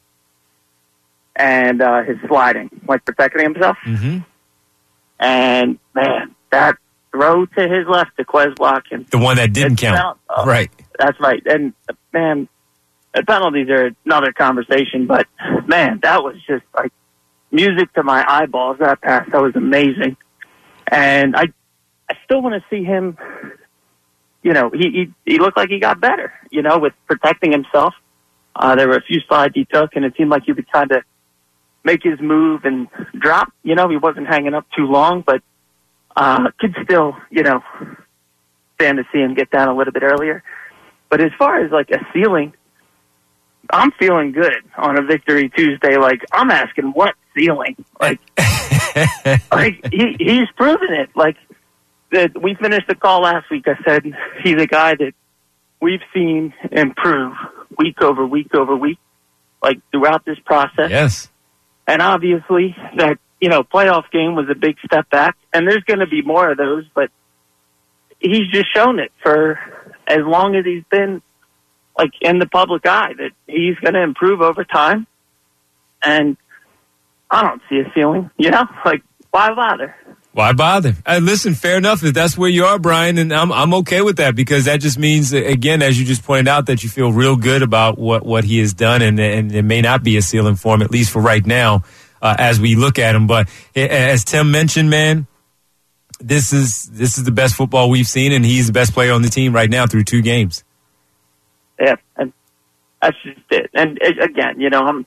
and uh, his sliding, like protecting himself. Mm-hmm. And, man, that throw to his left to Quez Watkins. The one that didn't It's count. about- oh, Right. That's right. And, man, the penalties are another conversation, but, man, that was just like music to my eyeballs, that pass. That was amazing. And I I still want to see him, you know, he, he, he looked like he got better, you know, with protecting himself. Uh, there were a few slides he took, and it seemed like he would kind of make his move and drop. You know, he wasn't hanging up too long, but uh, could still, you know, stand to see him get down a little bit earlier. But as far as like a ceiling, I'm feeling good on a Victory Tuesday. Like, I'm asking what ceiling? Like, like he, he's proven it. Like, that we finished the call last week. I said he's a guy that we've seen improve week over week over week, like throughout this process. Yes. And obviously that, you know, playoff game was a big step back, and there's going to be more of those, but he's just shown it for as long as he's been like in the public eye that he's going to improve over time. And I don't see a ceiling, you know, like why bother? Why bother? Uh, listen, fair enough. If that's where you are, Brian, and I'm I'm okay with that because that just means, again, as you just pointed out, that you feel real good about what, what he has done, and and it may not be a ceiling for him, at least for right now, uh, as we look at him. But as Tim mentioned, man, this is this is the best football we've seen, and he's the best player on the team right now through two games. Yeah, and that's just it. And it, again, you know, I'm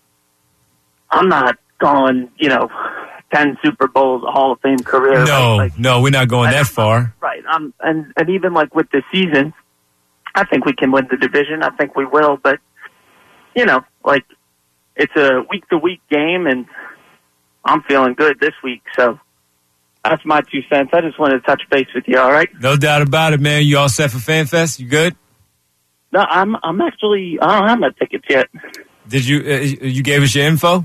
I'm not going, you know, ten Super Bowls, a Hall of Fame career. No, like, no, we're not going that far. Right. Um, and, and even like with this season, I think we can win the division. I think we will. But, you know, like it's a week-to-week game, and I'm feeling good this week. So that's my two cents. I just wanted to touch base with you, all right? No doubt about it, man. You all set for FanFest? You good? No, I'm I'm actually, I don't have my tickets yet. Did you, uh, you gave us your info?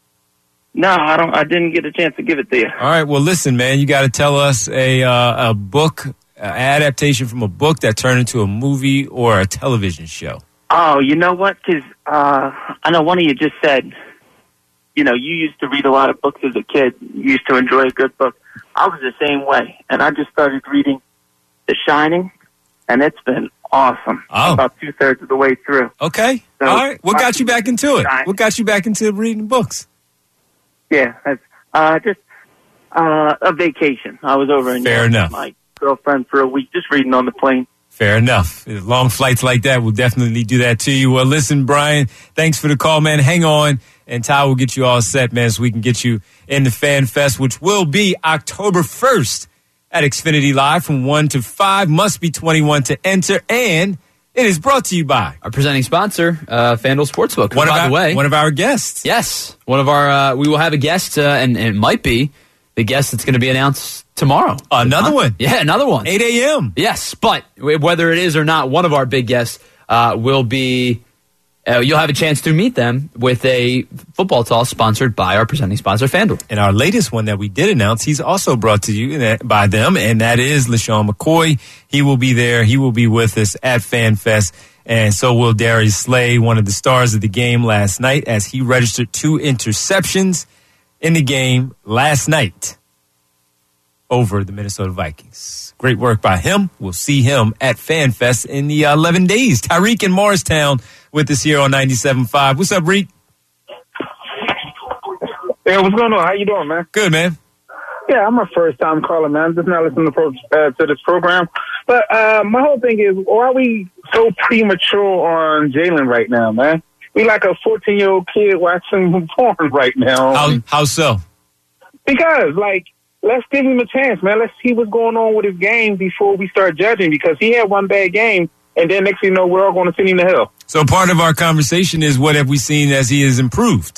No, I don't. I didn't get a chance to give it to you. All right. Well, listen, man. You got to tell us a uh, a book, uh, adaptation from a book that turned into a movie or a television show. Oh, you know what? Because uh, I know one of you just said, you know, you used to read a lot of books as a kid. You used to enjoy a good book. I was the same way, and I just started reading The Shining, and it's been awesome. Oh. About two thirds of the way through. Okay. So, all right. What got you back into it? What got you back into reading books? Yeah, that's, uh, just uh, a vacation. I was over in Fair Europe enough. with my girlfriend for a week, just reading on the plane. Fair enough. Long flights like that will definitely do that to you. Well, listen, Brian, thanks for the call, man. Hang on, and Ty will get you all set, man, so we can get you in the Fan Fest, which will be October first at Xfinity Live from one to five. Must be twenty-one to enter, and it is brought to you by our presenting sponsor, uh, FanDuel Sportsbook. One by of our, the way, one of our guests. Yes, one of our. Uh, we will have a guest, uh, and, and it might be the guest that's going to be announced tomorrow. Another huh? one, yeah, another one, eight a.m. Yes, but whether it is or not, one of our big guests uh, will be. Uh, you'll have a chance to meet them with a football toss sponsored by our presenting sponsor, FanDuel. And our latest one that we did announce, he's also brought to you by them, and that is LaShawn McCoy. He will be there. He will be with us at FanFest, and so will Darius Slay, one of the stars of the game last night, as he registered two interceptions in the game last night over the Minnesota Vikings. Great work by him. We'll see him at FanFest in the eleven days. Tyreek in Morristown with us here on ninety-seven point five. What's up, Reek? Hey, what's going on? How you doing, man? Good, man. Yeah, I'm a first time caller, man. I'm just not listening to, pro, uh, to this program. But uh, my whole thing is, why are we so premature on Jalen right now, man? We like a fourteen year old kid watching porn right now. How, how so? Because, like, let's give him a chance, man. Let's see what's going on with his game before we start judging, because he had one bad game, and then next thing you know, we're all going to send him to hell. So part of our conversation is, what have we seen as he has improved?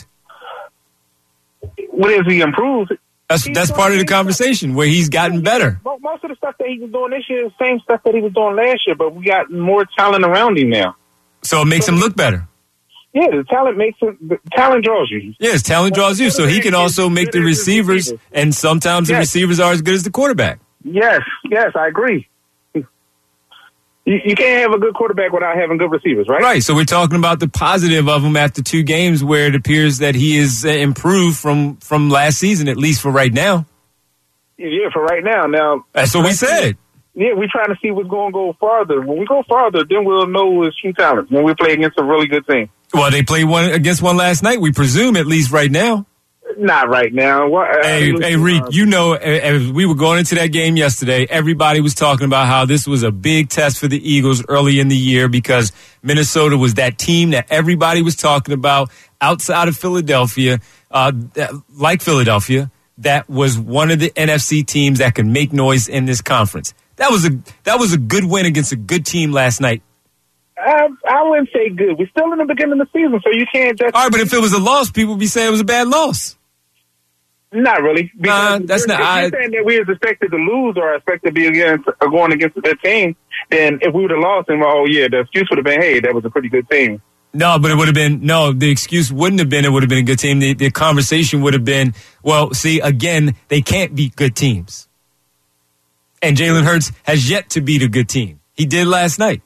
What has he improved? That's He's that's part of the conversation, where he's gotten better. Most of the stuff that he was doing this year is the same stuff that he was doing last year, but we got more talent around him now. So it makes him look better. Yeah, the talent makes him, the talent draws you. Yes, talent draws you. So he can also make the receivers, and sometimes the Yes. receivers are as good as the quarterback. Yes, yes, I agree. You, you can't have a good quarterback without having good receivers, right? Right. So we're talking about the positive of him after two games, where it appears that he is uh, improved from from last season, at least for right now. Yeah, for right now. Now That's what we said. Yeah, we're trying to see what's going to go farther. When we go farther, then we'll know his true talent. When we play against a really good team. Well, they played one against one last night. We presume, at least right now. Not right now. What, Hey, uh, hey, Reek, you know, as we were going into that game yesterday, everybody was talking about how this was a big test for the Eagles early in the year, because Minnesota was that team that everybody was talking about outside of Philadelphia, uh, like Philadelphia, that was one of the N F C teams that can make noise in this conference. That was a that was a good win against a good team last night. I, I wouldn't say good. We're still in the beginning of the season, so you can't just... All right, but if it was a loss, people would be saying it was a bad loss. Not really. Nah, that's not... If I, you're saying that we was expected to lose or expected to be against, or going against that team, then if we would have lost, then, oh, yeah, the excuse would have been, hey, that was a pretty good team. No, but it would have been, no, the excuse wouldn't have been it would have been a good team. The, the conversation would have been, well, see, again, they can't beat good teams. And Jalen Hurts has yet to beat a good team. He did last night.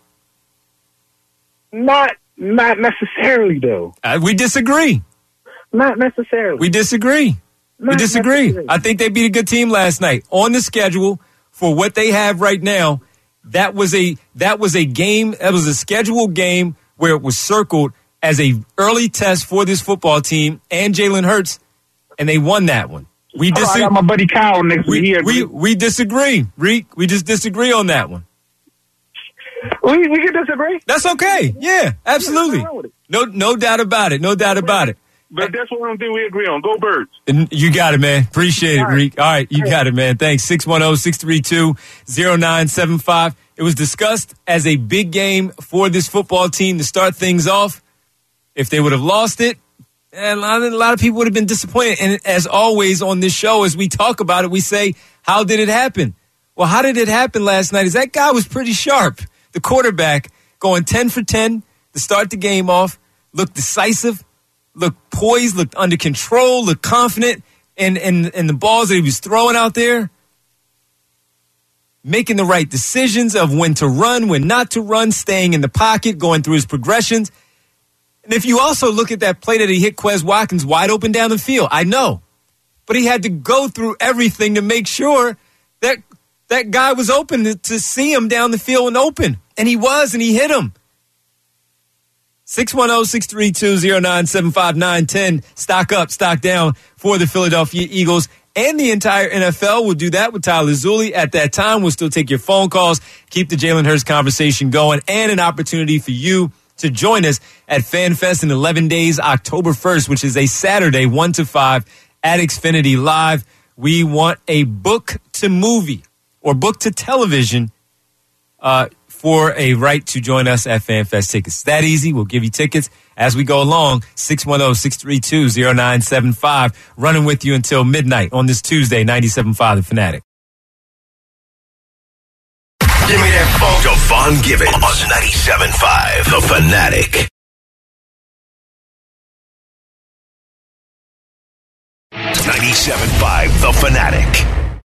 Not not necessarily, though. Uh, we disagree. Not necessarily. We disagree. We Not disagree. necessarily. I think they beat a good team last night. On the schedule for what they have right now, that was a that was a game, that was a scheduled game where it was circled as a early test for this football team and Jalen Hurts, and they won that one. We Oh, I disagree. got my buddy Kyle next We, week here. we, we disagree, Reek. We just disagree on that one. we, we can disagree. That's okay. Yeah, absolutely. What's wrong with it? No, no doubt about it. No doubt about it. But that's one thing we agree on. Go Birds. And you got it, man. Appreciate it, All right. Reek. All right, you got it, man. Thanks. six one zero, six three two, zero nine seven five. It was discussed as a big game for this football team to start things off. If they would have lost it, a lot, of, a lot of people would have been disappointed. And as always on this show, as we talk about it, we say, how did it happen? Well, how did it happen last night? Is that guy was pretty sharp. The quarterback going ten for ten to start the game off, looked decisive, looked poised, looked under control, looked confident in, in, in the balls that he was throwing out there, making the right decisions of when to run, when not to run, staying in the pocket, going through his progressions. And if you also look at that play that he hit Quez Watkins wide open down the field, I know. But he had to go through everything to make sure that that guy was open to, to see him down the field and open. And he was, and he hit him. six one zero, six three two, zero nine seven five, nine ten. Stock up, stock down for the Philadelphia Eagles and the entire N F L. We'll do that with Tyler Zulli. At that time, we'll still take your phone calls, keep the Jalen Hurts conversation going, and an opportunity for you to join us at FanFest in eleven days, October first, which is a Saturday, one to five at Xfinity Live. We want a book to movie or book to television uh, for a right to join us at FanFest tickets. It's that easy. We'll give you tickets as we go along. six one zero, six three two, zero nine seven five. Running with you until midnight on this Tuesday, ninety-seven point five The Fanatic. Give me that phone. Devon Givens on ninety-seven point five The Fanatic. ninety-seven point five The Fanatic.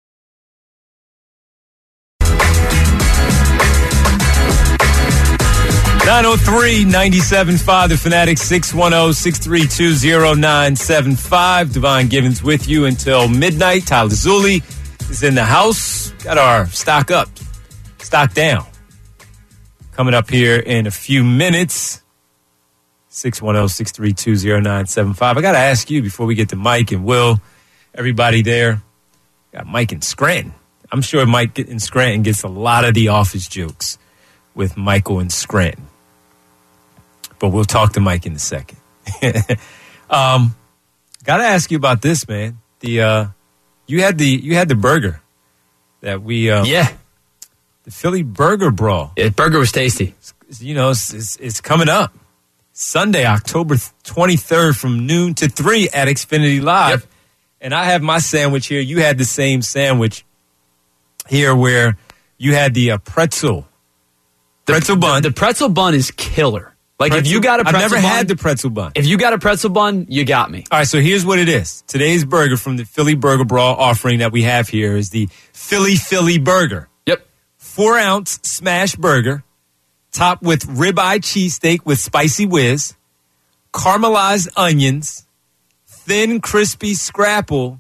nine oh three, ninety-seven point five The Fanatic, six one zero, six three two, zero nine seven five. Devon Givens with you until midnight. Tyler Zulli is in the house. Got our stock up, stock down. Coming up here in a few minutes. six one zero, six three two, zero nine seven five. I got to ask you before we get to Mike and Will, everybody there. Got Mike in Scranton. I'm sure Mike in Scranton gets a lot of the office jokes with Michael in Scranton. But we'll talk to Mike in a second. um, got to ask you about this, man. The uh, you had the you had the burger that we uh, Yeah. the Philly Burger Brawl. Yeah, burger was tasty. You know, it's, it's, it's coming up Sunday, October twenty-third, from noon to three at Xfinity Live. Yep. And I have my sandwich here. You had the same sandwich here, where you had the uh, pretzel. Pretzel the, bun. The, the pretzel bun is killer. Like Pretzel- if you got a pretzel I've never bun, had the pretzel bun. if you got a pretzel bun, you got me. All right, so here's what it is. Today's burger from the Philly Burger Brawl offering that we have here is the Philly Philly Burger. Yep. Four ounce smash burger, topped with ribeye cheesesteak with spicy whiz, caramelized onions, thin crispy scrapple,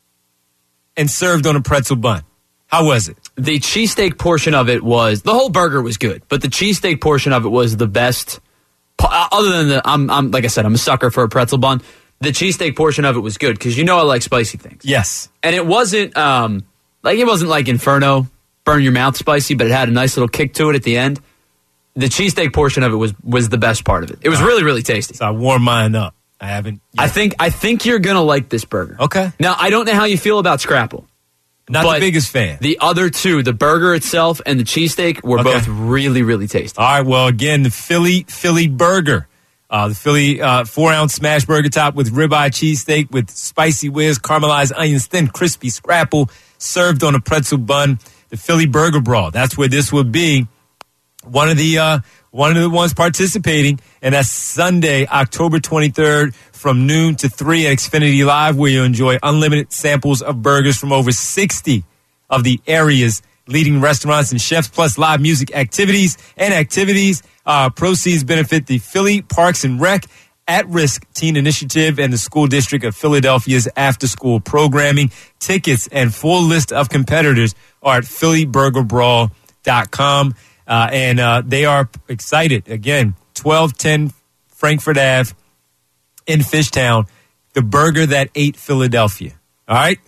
and served on a pretzel bun. How was it? The cheesesteak portion of it was, the whole burger was good, but the cheesesteak portion of it was the best. pa- Other than the, I'm, I'm like I said, I'm a sucker for a pretzel bun. The cheesesteak portion of it was good because you know I like spicy things. Yes. And it wasn't um like it wasn't like Inferno, burn your mouth spicy, but it had a nice little kick to it at the end. The cheesesteak portion of it was was the best part of it. It was really, really tasty. So I warmed mine up. I haven't. I yet. think I think you're gonna like this burger. Okay. Now I don't know how you feel about Scrapple. Not but the biggest fan. The other two, the burger itself and the cheesesteak, were Okay. both really, really tasty. All right, well, again, the Philly Philly Burger. Uh, the Philly uh, four-ounce smash burger top with ribeye cheesesteak with spicy whiz, caramelized onions, thin crispy scrapple, served on a pretzel bun. The Philly Burger Brawl. That's where this would be. One of the uh, one of the ones participating, and that's Sunday, October twenty-third, from noon to three at Xfinity Live, where you'll enjoy unlimited samples of burgers from over sixty of the area's leading restaurants and chefs, plus live music activities and activities. Uh, proceeds benefit the Philly Parks and Rec at-risk teen initiative and the School District of Philadelphia's after-school programming. Tickets and full list of competitors are at philly burger brawl dot com. Uh, and uh, they are excited. Again, twelve ten Frankfurt Avenue in Fishtown, the burger that ate Philadelphia. All right?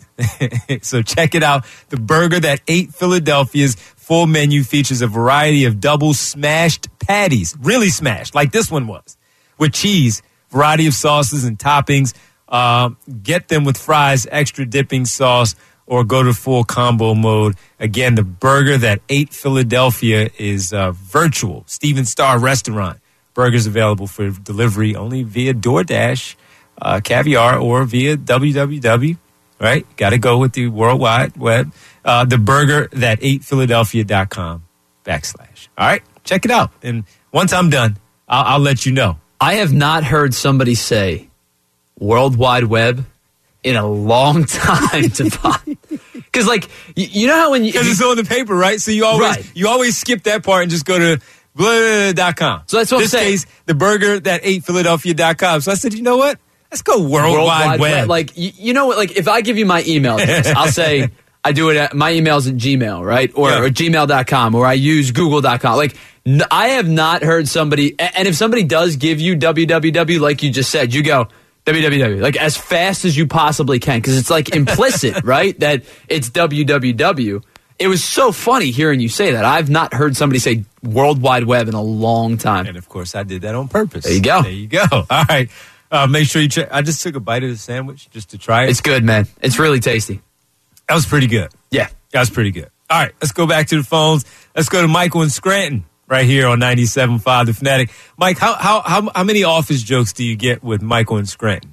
So check it out. The burger that ate Philadelphia's full menu features a variety of double smashed patties, really smashed, like this one was, with cheese, variety of sauces and toppings. Uh, get them with fries, extra dipping sauce, or go to full combo mode. Again, the burger that ate Philadelphia is uh, virtual. Steven Starr Restaurant. Burgers available for delivery only via DoorDash, uh, Caviar, or via W W W. Right? Got to go with the World Wide Web. Uh, the burger that ate Philadelphia dot com backslash. All right? Check it out. And once I'm done, I'll, I'll let you know. I have not heard somebody say World Wide Web in a long time to find. Because, like, you, you know how when you... Because it's on the paper, right? So you always right. you always skip that part and just go to blah dot com. So that's what this I'm saying. Case, the burger that ate Philadelphia dot com. So I said, you know what? Let's go World, World Wide, Wide Web. Web. Like, you, you know what? Like, if I give you my email address, I'll say I do it at my email's at Gmail, right? Or, yeah. or gmail dot com, or I use google dot com. Like, n- I have not heard somebody, and if somebody does give you W W W, like you just said, you go W W W, like as fast as you possibly can, because it's like implicit, right? That it's W W W. It was so funny hearing you say that. I've not heard somebody say World Wide Web in a long time. And of course, I did that on purpose. There you go. There you go. All right. Uh, make sure you check. I just took a bite of the sandwich just to try it. It's good, man. It's really tasty. That was pretty good. Yeah. That was pretty good. All right, let's go back to the phones. Let's go to Michael in Scranton right here on ninety-seven point five The Fanatic. Mike, how how how, how many office jokes do you get with Michael in Scranton?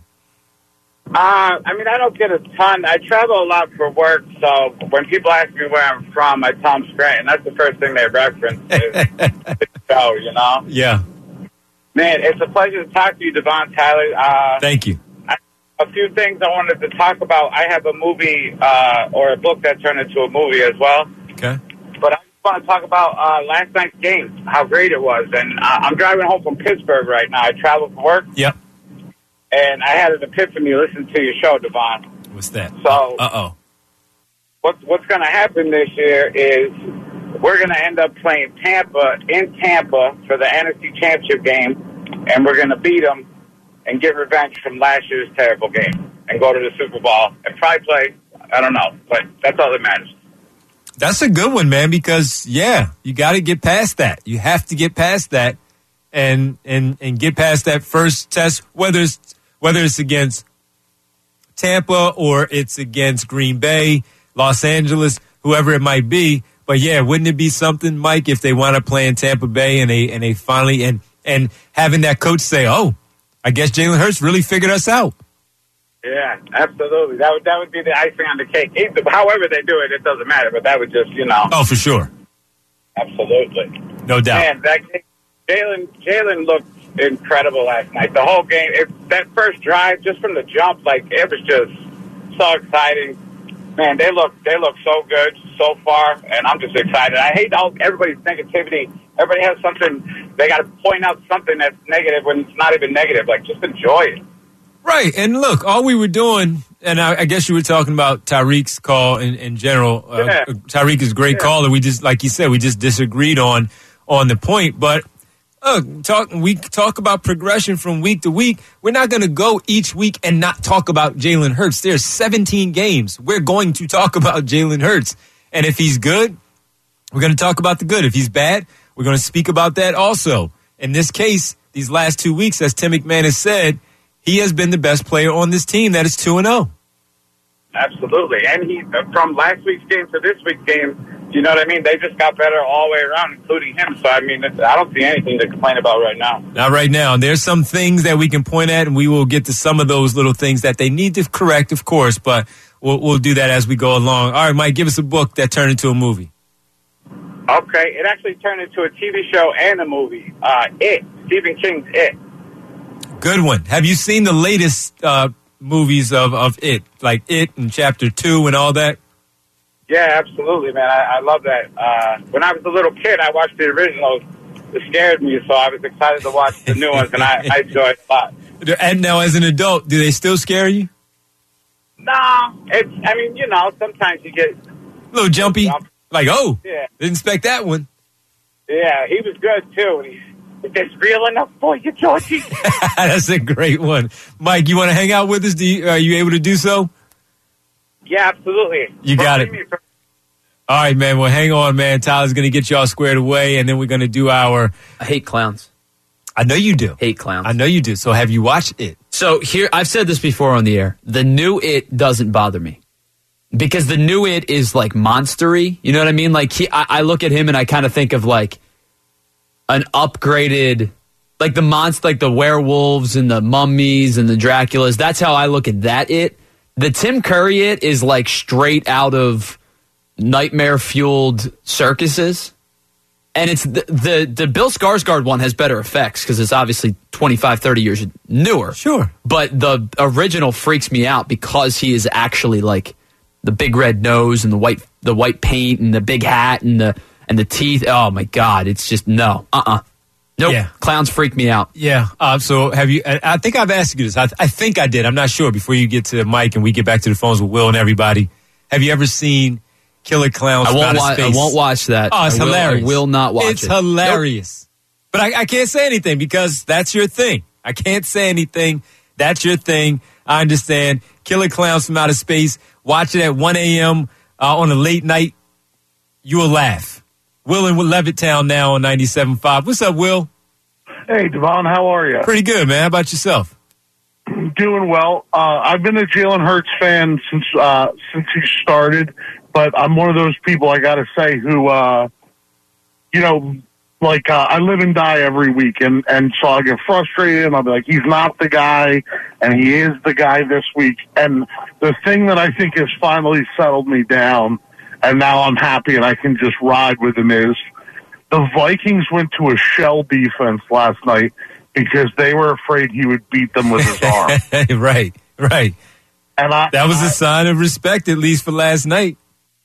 Uh, I mean, I don't get a ton. I travel a lot for work, so when people ask me where I'm from, I tell them Scranton. That's the first thing they reference is the show, you know? Yeah. Man, it's a pleasure to talk to you, Devon Tyler. Uh, Thank you. I, a few things I wanted to talk about. I have a movie uh, or a book that turned into a movie as well. Okay. But I just want to talk about uh, last night's game, how great it was. And uh, I'm driving home from Pittsburgh right now. I travel for work. Yep. And I had an epiphany listening to your show, Devon. What's that? So, uh-oh. What's, what's going to happen this year is we're going to end up playing Tampa in Tampa for the N F C Championship game, and we're going to beat them and get revenge from last year's terrible game and go to the Super Bowl and probably play, I don't know, but that's all that matters. That's a good one, man, because, yeah, you got to get past that. You have to get past that and and and get past that first test, whether it's, whether it's against Tampa or it's against Green Bay, Los Angeles, whoever it might be. But yeah, wouldn't it be something, Mike, if they wound up playing Tampa Bay and they and they finally and and having that coach say, "Oh, I guess Jalen Hurts really figured us out." Yeah, absolutely. That would that would be the icing on the cake. Either, however they do it, it doesn't matter. But that would just, you know. Oh, for sure. Absolutely. No doubt. Man, that Jalen Jalen looked incredible last night. The whole game, it, that first drive, just from the jump, like it was just so exciting. Man, they look they look so good so far, and I'm just excited. I hate all everybody's negativity. Everybody has something, they got to point out something that's negative when it's not even negative. Like, just enjoy it. Right, and look, all we were doing, and I, I guess you were talking about Tyreek's call in, in general. Uh, yeah. Tyreek is a great yeah. caller. We just, like you said, we just disagreed on on the point, but Look, talk, we talk about progression from week to week. We're not going to go each week and not talk about Jalen Hurts. There's seventeen games. We're going to talk about Jalen Hurts. And if he's good, we're going to talk about the good. If he's bad, we're going to speak about that also. In this case, these last two weeks, as Tim McMahon has said, he has been the best player on this team that is two and oh. Absolutely. And he, from last week's game to this week's game, you know what I mean? They just got better all the way around, including him. So, I mean, I don't see anything to complain about right now. Not right now. And there's some things that we can point at, and we will get to some of those little things that they need to correct, of course, but we'll, we'll do that as we go along. All right, Mike, give us a book that turned into a movie. Okay. It actually turned into a T V show and a movie. Uh, It. Stephen King's It. Good one. Have you seen the latest uh, movies of, of It, like It and Chapter two and all that? Yeah, absolutely, man. I, I love that. Uh, when I was a little kid, I watched the originals. It scared me, so I was excited to watch the new ones, and I, I enjoyed it a lot. And now, as an adult, do they still scare you? No, it's. I mean, you know, sometimes you get A little jumpy? Jump. Like, oh, Yeah. didn't expect that one. Yeah, he was good too. He's, is this real enough for you, Georgie? That's a great one. Mike, you want to hang out with us? Do you, are you able to do so? Yeah, absolutely. You got it. Believe me, All right, man. Well, hang on, man. Tyler's going to get y'all squared away, and then we're going to do our... I hate clowns. I know you do. Hate clowns. I know you do. So have you watched it? So here, I've said this before on the air. The new It doesn't bother me. Because the new It is like monstery. You know what I mean? Like, he, I, I look at him and I kind of think of like an upgraded... Like the monster, like the werewolves and the mummies and the Draculas. That's how I look at that It. The Tim Curry It is like straight out of nightmare-fueled circuses. And it's the, the, the Bill Skarsgård one has better effects because it's obviously twenty-five, thirty years newer. Sure. But the original freaks me out because he is actually like the big red nose and the white the white paint and the big hat and the and the teeth. Oh my God. It's just no. Uh-uh. Nope. Yeah. Clowns freak me out. Yeah. Uh, so have you, I, I think I've asked you this. I, I think I did. I'm not sure before you get to Mike and we get back to the phones with Will and everybody. Have you ever seen Killer Clowns I from won't, Outer wa- Space? I won't watch that. Oh, it's I will, hilarious. I will not watch it's it. It's hilarious. Nope. But I, I can't say anything because that's your thing. I can't say anything. That's your thing. I understand. Killer Clowns from Outer Space. Watch it at one a.m. Uh, on a late night. You will laugh. Will in Levittown now on ninety-seven point five. What's up, Will? Hey, Devon, how are you? Pretty good, man. How about yourself? Doing well. Uh, I've been a Jalen Hurts fan since uh, since he started, but I'm one of those people, I got to say, who, uh, you know, like uh, I live and die every week, and, and so I'll get frustrated, and I'll be like, he's not the guy, and he is the guy this week. And the thing that I think has finally settled me down, and now I'm happy and I can just ride with him, is the Vikings went to a shell defense last night because they were afraid he would beat them with his arm. right, right. And I, that was I, a sign of respect, at least for last night.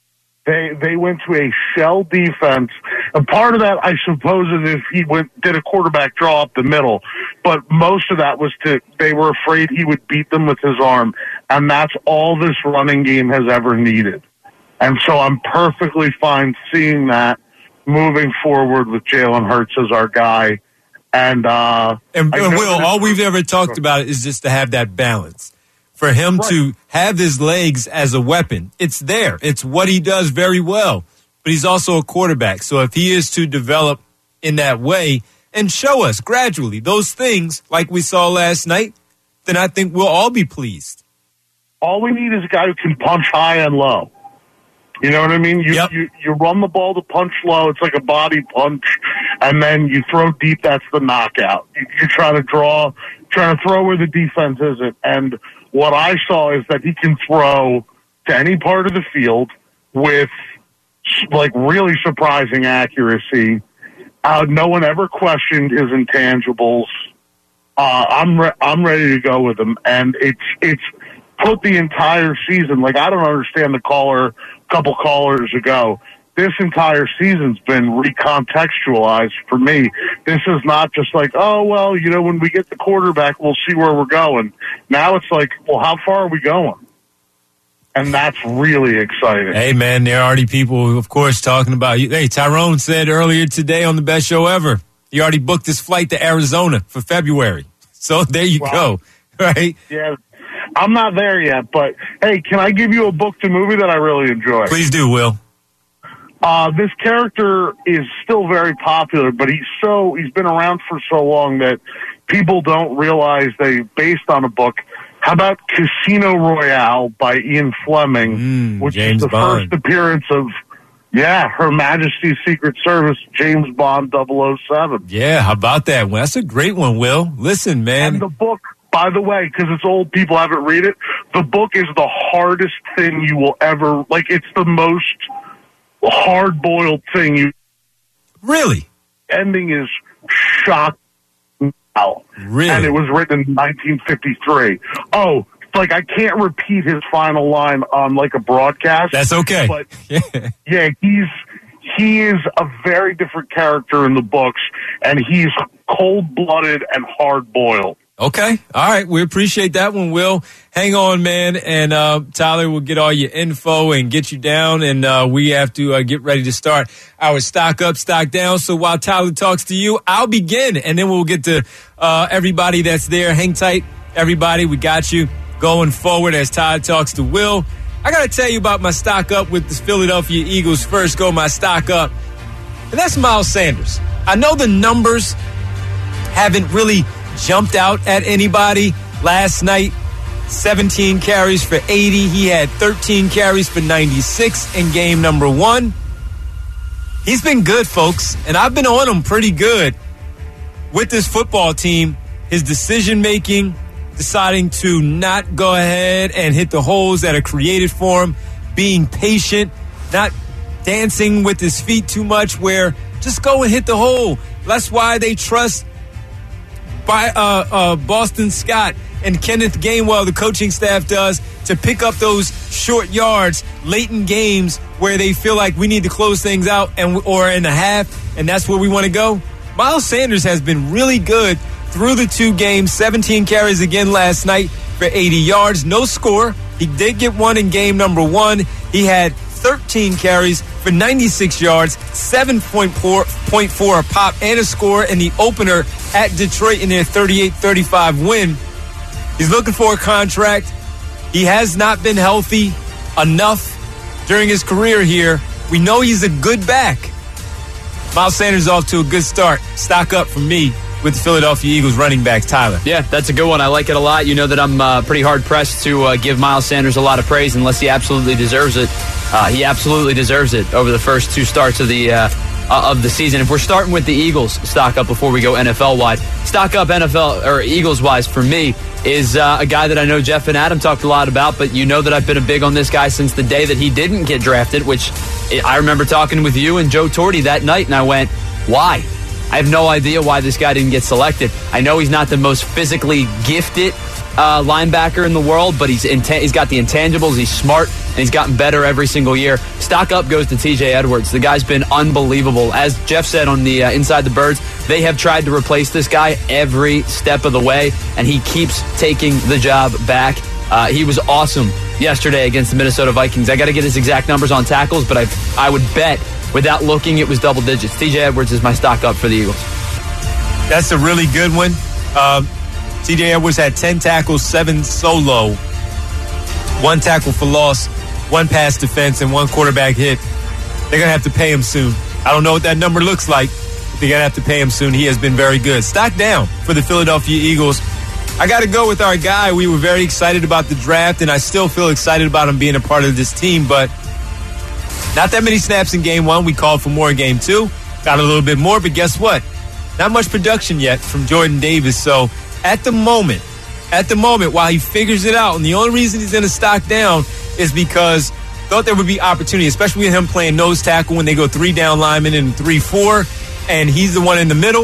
They they went to a shell defense, and part of that, I suppose, is if he went did a quarterback draw up the middle, but most of that was to they were afraid he would beat them with his arm, and that's all this running game has ever needed. And so I'm perfectly fine seeing that moving forward with Jalen Hurts as our guy. And, uh, and, and Will, that- all we've ever talked about is just to have that balance. For him Right. to have his legs as a weapon, it's there. It's what he does very well. But he's also a quarterback. So if he is to develop in that way and show us gradually those things like we saw last night, then I think we'll all be pleased. All we need is a guy who can punch high and low. You know what I mean? You, Yep. you you run the ball to punch low. It's like a body punch, and then you throw deep. That's the knockout. You, you try to draw, trying to throw where the defense isn't. And what I saw is that he can throw to any part of the field with like really surprising accuracy. Uh, no one ever questioned his intangibles. Uh, I'm re- I'm ready to go with him, and it's it's put the entire season. Like I don't understand the caller. Couple callers ago, this entire season's been recontextualized for me. This is not just like, oh, well, you know, when we get the quarterback, we'll see where we're going. Now it's like, well, how far are we going? And that's really exciting. Hey, man, there are already people, of course, talking about you. Hey, Tyrone said earlier today on the best show ever, he already booked his flight to Arizona for February. So there you Wow. go, right? Yeah. I'm not there yet, but hey, can I give you a book to movie that I really enjoy? Please do, Will. Uh, this character is still very popular, but he's so he's been around for so long that people don't realize they based on a book. How about Casino Royale by Ian Fleming, Mm, which James is the Bond. first appearance of yeah, Her Majesty's Secret Service, James Bond double oh seven. Yeah, how about that one? That's a great one, Will. Listen, man. And the book, by the way, because it's old, people haven't read it, the book is the hardest thing you will ever, like, it's the most hard-boiled thing you... Really? Ending is shocking. Really? And it was written in nineteen fifty-three. Oh, like, I can't repeat his final line on, like, a broadcast. That's okay. But, yeah, he's... He is a very different character in the books, and he's cold-blooded and hard-boiled. Okay. All right. We appreciate that one, Will. Hang on, man. And uh, Tyler will get all your info and get you down. And uh, we have to uh, get ready to start our stock up, stock down. So while Tyler talks to you, I'll begin. And then we'll get to uh, everybody that's there. Hang tight, everybody. We got you going forward as Tyler talks to Will. I got to tell you about my stock up with the Philadelphia Eagles. First, go my stock up. And that's Miles Sanders. I know the numbers haven't really jumped out at anybody. Last night, seventeen carries for eighty. He had thirteen carries for ninety-six in game number one. He's been good, folks, and I've been on him pretty good with this football team. His decision-making, deciding to not go ahead and hit the holes that are created for him, being patient, not dancing with his feet too much, where just go and hit the hole. That's why they trust by uh, uh, Boston Scott and Kenneth Gainwell, the coaching staff does, to pick up those short yards late in games where they feel like we need to close things out and or in the half, and that's where we want to go. Miles Sanders has been really good through the two games, seventeen carries again last night for eighty yards. No score. He did get one in game number one. He had thirteen carries for ninety-six yards, seven point four a pop, and a score in the opener at Detroit in their thirty-eight thirty-five win. He's looking for a contract. He has not been healthy enough during his career here. We know he's a good back. Miles Sanders off to a good start. Stock up for me with the Philadelphia Eagles running backs. Tyler. Yeah, that's a good one. I like it a lot. You know that I'm uh, pretty hard-pressed to uh, give Miles Sanders a lot of praise unless he absolutely deserves it. Uh, he absolutely deserves it over the first two starts of the uh, uh, of the season. If we're starting with the Eagles stock up before we go N F L-wide, stock up N F L or Eagles-wise for me is uh, a guy that I know Jeff and Adam talked a lot about, but you know that I've been a big on this guy since the day that he didn't get drafted, which I remember talking with you and Joe Torti that night, and I went, why? I have no idea why this guy didn't get selected. I know he's not the most physically gifted uh, linebacker in the world, but he's inta- he's got the intangibles, he's smart, and he's gotten better every single year. Stock up goes to T J Edwards. The guy's been unbelievable. As Jeff said on the uh, Inside the Birds, they have tried to replace this guy every step of the way, and he keeps taking the job back. Uh, he was awesome yesterday against the Minnesota Vikings. I got to get his exact numbers on tackles, but I I would bet without looking it was double digits. T J Edwards is my stock up for the Eagles. That's a really good one. Um, T J Edwards had ten tackles, seven solo, one tackle for loss, one pass defense, and one quarterback hit. They're going to have to pay him soon. I don't know what that number looks like, but they're going to have to pay him soon. He has been very good. Stock down for the Philadelphia Eagles. I got to go with our guy. We were very excited about the draft, and I still feel excited about him being a part of this team, but not that many snaps in game one. We called for more in game two. Got a little bit more, but guess what? Not much production yet from Jordan Davis. So at the moment, at the moment, while he figures it out, and the only reason he's in a stock down is because thought there would be opportunity, especially with him playing nose tackle when they go three down linemen and three four, and he's the one in the middle.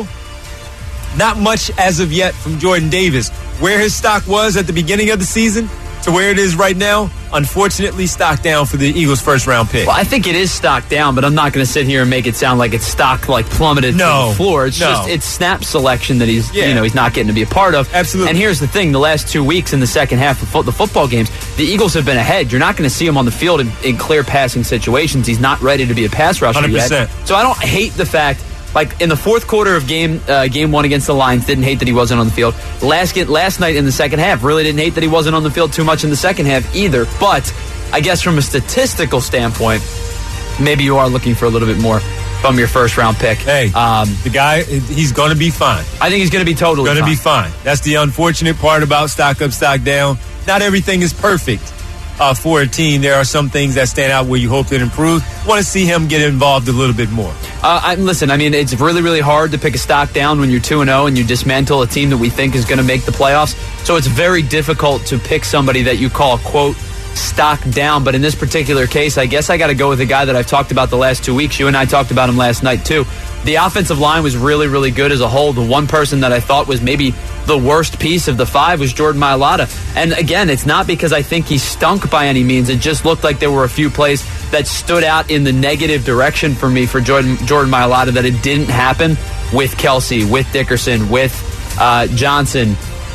Not much as of yet from Jordan Davis. Where his stock was at the beginning of the season to where it is right now, unfortunately, stock down for the Eagles' first-round pick. Well, I think it is stock down, but I'm not going to sit here and make it sound like it's stock like plummeted no, to the floor. It's no. just it's snap selection that he's yeah. you know he's not getting to be a part of. Absolutely. And here's the thing: the last two weeks in the second half of fo- the football games, the Eagles have been ahead. You're not going to see him on the field in, in clear passing situations. He's not ready to be a pass rusher one hundred percent yet. So I don't hate the fact. Like in the fourth quarter of game uh, game one against the Lions, didn't hate that he wasn't on the field. Last get, last night in the second half, really didn't hate that he wasn't on the field too much in the second half either. But I guess from a statistical standpoint, maybe you are looking for a little bit more from your first round pick. Hey, um, the guy, he's going to be fine. I think he's going to be totally going to fine. be fine. That's the unfortunate part about stock up, stock down. Not everything is perfect. Uh, for a team, there are some things that stand out where you hope it improves. Want to see him get involved a little bit more. Uh, I, listen, I mean, it's really, really hard to pick a stock down when you're two and oh and you dismantle a team that we think is going to make the playoffs. So it's very difficult to pick somebody that you call, quote, stock down. But in this particular case, I guess I got to go with a guy that I've talked about the last two weeks. You and I talked about him last night, too. The offensive line was really, really good as a whole. The one person that I thought was maybe the worst piece of the five was Jordan Mailata. And again, it's not because I think he stunk by any means. It just looked like there were a few plays that stood out in the negative direction for me for Jordan, Jordan Mailata, that it didn't happen with Kelsey, with Dickerson, with uh, Johnson,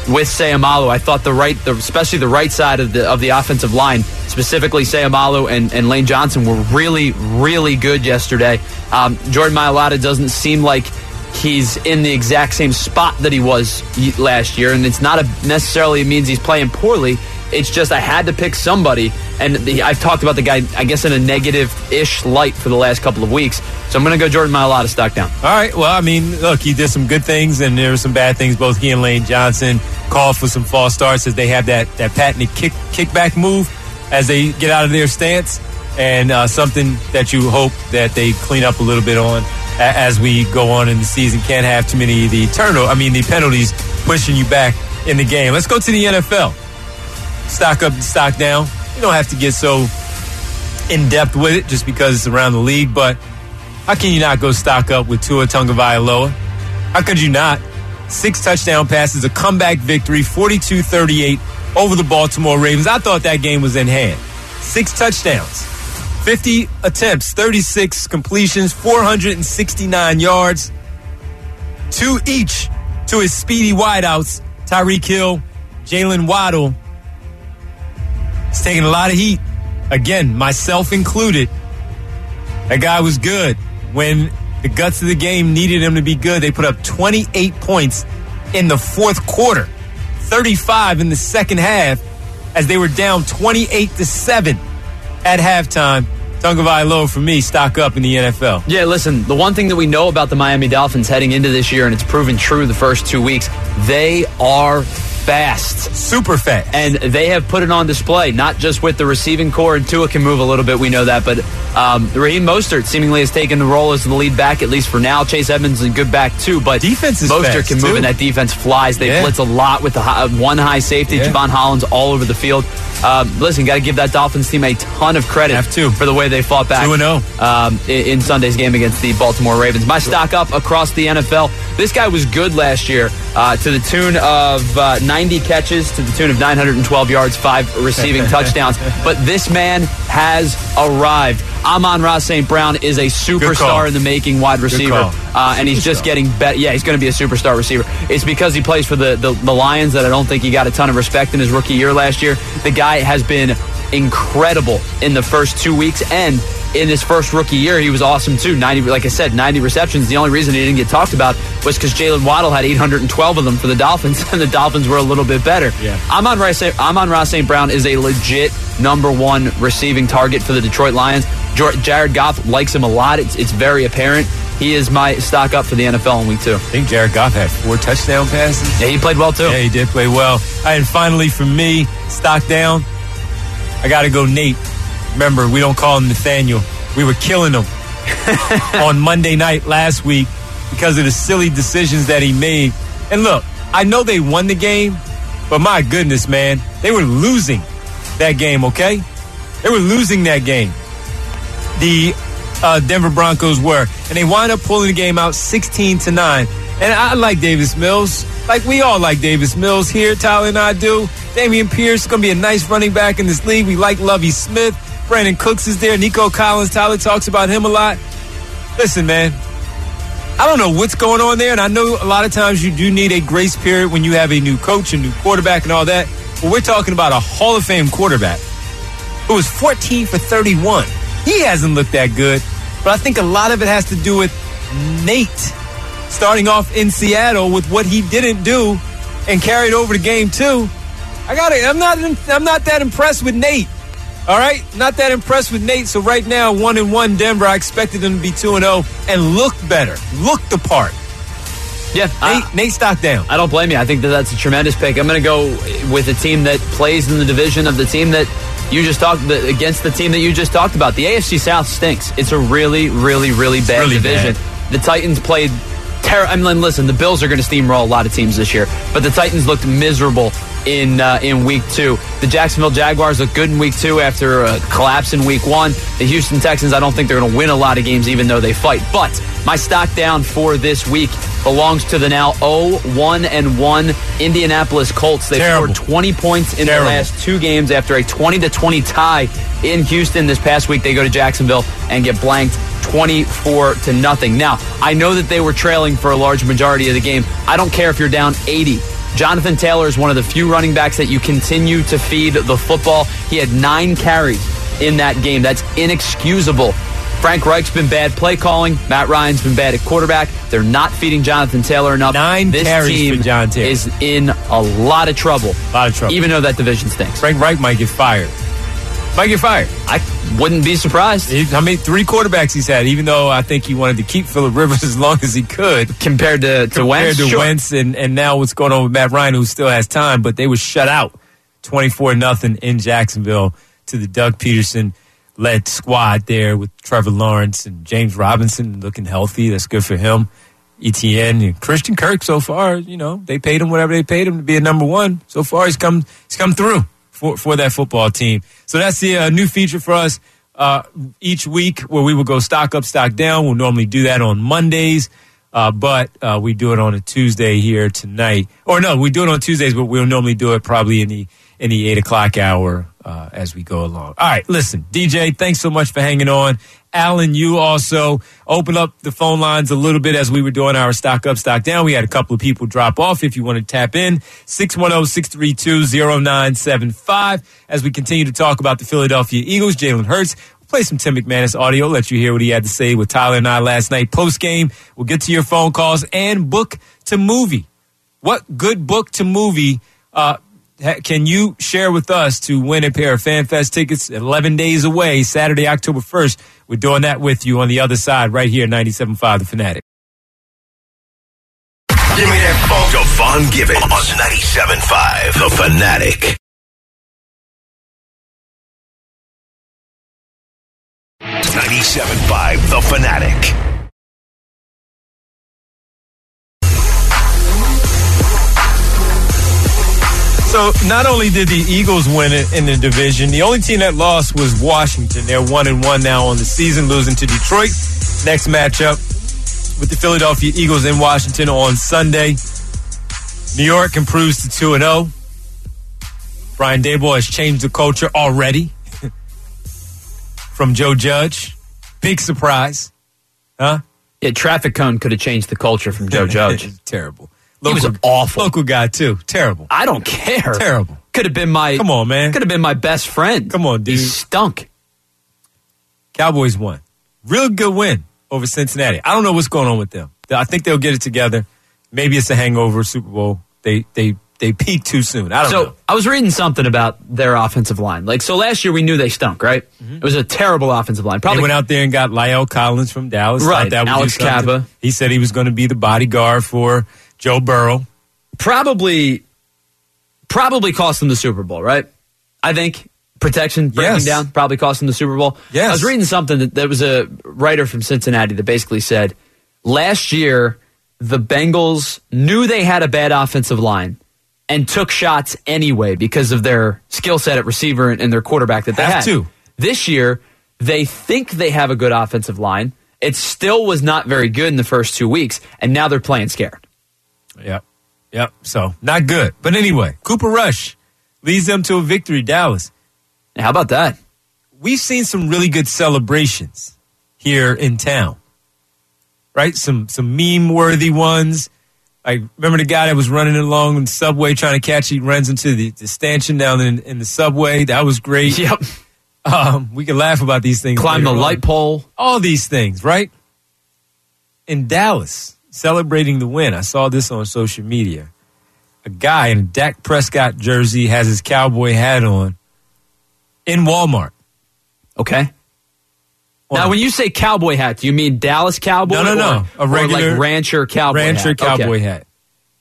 with Seumalo. I thought the right, the, especially the right side of the of the offensive line, specifically Seumalo and, and Lane Johnson, were really, really good yesterday. Um, Jordan Mailata doesn't seem like he's in the exact same spot that he was last year, and it's not a, necessarily means he's playing poorly. It's just I had to pick somebody, and the, I've talked about the guy, I guess, in a negative-ish light for the last couple of weeks. So I'm going to go Jordan Mailata stock down. All right. Well, I mean, look, he did some good things, and there were some bad things. Both he and Lane Johnson called for some false starts as they have that, that patented kick kickback move as they get out of their stance, and uh, something that you hope that they clean up a little bit on as we go on in the season. Can't have too many of the turnover, I mean, the penalties pushing you back in the game. Let's go to the N F L. Stock up and stock down. You don't have to get so in-depth with it just because it's around the league, but how can you not go stock up with Tua Tagovailoa? How could you not? Six touchdown passes, a comeback victory, forty-two thirty-eight over the Baltimore Ravens. I thought that game was in hand. Six touchdowns, fifty attempts, thirty-six completions, four hundred sixty-nine yards, two each to his speedy wideouts, Tyreek Hill, Jalen Waddle. He's taking a lot of heat. Again, myself included. That guy was good. When the guts of the game needed him to be good, they put up twenty-eight points in the fourth quarter, thirty-five in the second half, as they were down twenty-eight to seven at halftime. Tagovailoa, for me, stock up in the N F L. Yeah, listen, the one thing that we know about the Miami Dolphins heading into this year, and it's proven true the first two weeks, they are fast. Super fast. And they have put it on display, not just with the receiving core, and Tua can move a little bit, we know that, but um, Raheem Mostert seemingly has taken the role as the lead back, at least for now. Chase Edmonds is a good back, too, but defense is Mostert fast can move, too. and that defense flies. They Yeah. blitz a lot with the high, one high safety, Yeah. Javon Hollins, all over the field. Um, listen, got to give that Dolphins team a ton of credit Have to. for the way they fought back two and oh um, in, in Sunday's game against the Baltimore Ravens. My stock up across the N F L. This guy was good last year uh, to the tune of uh, ninety catches, to the tune of nine hundred twelve yards, five receiving touchdowns. But this man has arrived. Amon-Ra Saint Brown is a superstar in the making wide receiver, uh, and he's just getting better. Yeah, he's going to be a superstar receiver. It's because he plays for the, the, the Lions that I don't think he got a ton of respect in his rookie year last year. The guy has been incredible in the first two weeks, and in his first rookie year, he was awesome too. ninety, like I said, ninety receptions. The only reason he didn't get talked about was because Jalen Waddle had eight hundred twelve of them for the Dolphins, and the Dolphins were a little bit better. Yeah. Amon-Ra Saint Amon-Ra Saint Brown is a legit number one receiving target for the Detroit Lions. Jared Goff likes him a lot. It's, it's very apparent. He is my stock up for the N F L in week two. I think Jared Goff had four touchdown passes. Yeah, he played well too. Yeah, he did play well. All right, and finally for me, stock down, I got to go Nate. Remember, we don't call him Nathaniel. We were killing him on Monday night last week because of the silly decisions that he made. And look, I know they won the game, but my goodness, man, they were losing that game, okay? They were losing that game. The uh, Denver Broncos were. And they wind up pulling the game out sixteen to nine. And I like Davis Mills. Like we all like Davis Mills here, Tyler and I do. Damian Pierce is going to be a nice running back in this league. We like Lovie Smith. Brandon Cooks is there. Nico Collins. Tyler talks about him a lot. Listen, man, I don't know what's going on there, and I know a lot of times you do need a grace period when you have a new coach, a new quarterback, and all that. But we're talking about a Hall of Fame quarterback who was fourteen for thirty-one. He hasn't looked that good, but I think a lot of it has to do with Nate starting off in Seattle with what he didn't do and carried over to game two. I got it. I'm not. I'm not that impressed with Nate. All right, not that impressed with Nate. So right now, one and one Denver. I expected them to be two and zero and look better, look the part. Yeah, Nate, I, Nate stock down. I don't blame you. I think that that's a tremendous pick. I'm going to go with a team that plays in the division of the team that you just talked the, against the team that you just talked about. The A F C South stinks. It's a really, really, really bad really division. Bad. The Titans played. Ter- I mean, listen, the Bills are going to steamroll a lot of teams this year, but the Titans looked miserable in uh, in week two. The Jacksonville Jaguars look good in week two after a collapse in week one. The Houston Texans, I don't think they're going to win a lot of games even though they fight. But my stock down for this week belongs to the now oh one and one Indianapolis Colts. They Terrible. scored twenty points in Terrible. their last two games after a twenty to twenty tie in Houston this past week. They go to Jacksonville and get blanked twenty-four to nothing. Now, I know that they were trailing for a large majority of the game. I don't care if you're down eighty Jonathan Taylor is one of the few running backs that you continue to feed the football. He had nine carries in that game. That's inexcusable. Frank Reich's been bad play calling. Matt Ryan's been bad at quarterback. They're not feeding Jonathan Taylor enough. Nine this carries team for John Taylor. is in a lot of trouble. A lot of trouble. Even though that division stinks. Frank Reich might get fired. Might get fired. I wouldn't be surprised. He, I mean, three quarterbacks he's had, even though I think he wanted to keep Phillip Rivers as long as he could. Compared to, to Compared Wentz? to Sure. Wentz, and, and now what's going on with Matt Ryan, who still has time, but they were shut out twenty-four nothing in Jacksonville to the Doug Peterson-led squad there with Trevor Lawrence and James Robinson looking healthy. That's good for him. E T N and Christian Kirk so far, you know, they paid him whatever they paid him to be a number one. So far, he's come he's come through for, for that football team. So that's the uh, new feature for us uh, each week where we will go stock up, stock down. We'll normally do that on Mondays, uh, but uh, we do it on a Tuesday here tonight. Or no, we do it on Tuesdays, but we'll normally do it probably in the in the eight o'clock hour uh, as we go along. All right, listen, D J, thanks so much for hanging on. Alan, you also open up the phone lines a little bit as we were doing our stock up, stock down. We had a couple of people drop off. If you want to tap in, six one zero, six three two, zero nine seven five. As we continue to talk about the Philadelphia Eagles, Jalen Hurts. We'll play some Tim McManus audio, let you hear what he had to say with Tyler and I last night post game. We'll get to your phone calls and book to movie. What good book to movie uh can you share with us to win a pair of FanFest tickets eleven days away, Saturday, October first? We're doing that with you on the other side right here, ninety-seven point five The Fanatic. Give me that funk of Von Given on ninety-seven point five The Fanatic. ninety-seven point five The Fanatic. So not only did the Eagles win it in the division, the only team that lost was Washington. They're one and one now on the season, losing to Detroit. Next matchup with the Philadelphia Eagles in Washington on Sunday. New York improves to two and zero. Brian Daboll has changed the culture already from Joe Judge. Big surprise, huh? Yeah, traffic cone could have changed the culture from Joe Judge. Terrible. Local, he was awful. Local guy, too. Terrible. I don't care. Terrible. Could have been my... Come on, man. Could have been my best friend. Come on, dude. He stunk. Cowboys won. Real good win over Cincinnati. I don't know what's going on with them. I think they'll get it together. Maybe it's a hangover Super Bowl. They they they peaked too soon. I don't so, know. So I was reading something about their offensive line. Like, so last year we knew they stunk, right? Mm-hmm. It was a terrible offensive line. Probably they went out there and got La'el Collins from Dallas. Right. That Alex Caba. He said he was going to be the bodyguard for Joe Burrow. Probably, probably cost them the Super Bowl, right? I think protection breaking yes. down probably cost them the Super Bowl. Yes. I was reading something that there was a writer from Cincinnati that basically said last year the Bengals knew they had a bad offensive line and took shots anyway because of their skill set at receiver and, and their quarterback that they have had. to. This year they think they have a good offensive line. It still was not very good in the first two weeks, and now they're playing scared. Yep. Yep, so not good. But anyway, Cooper Rush leads them to a victory, Dallas. How about that? We've seen some really good celebrations here in town, right? Some some meme-worthy ones. I remember the guy that was running along in the subway trying to catch, he runs into the, the stanchion down in, in the subway. That was great. Yep. Um, we can laugh about these things. Climb the light pole. All these things, right? In Dallas, celebrating the win. I saw this on social media. A guy in a Dak Prescott jersey has his cowboy hat on in Walmart. Okay. Well, now, when you say cowboy hat, do you mean Dallas cowboy? No, no, no. Or, a regular or like rancher cowboy rancher hat? cowboy okay. hat.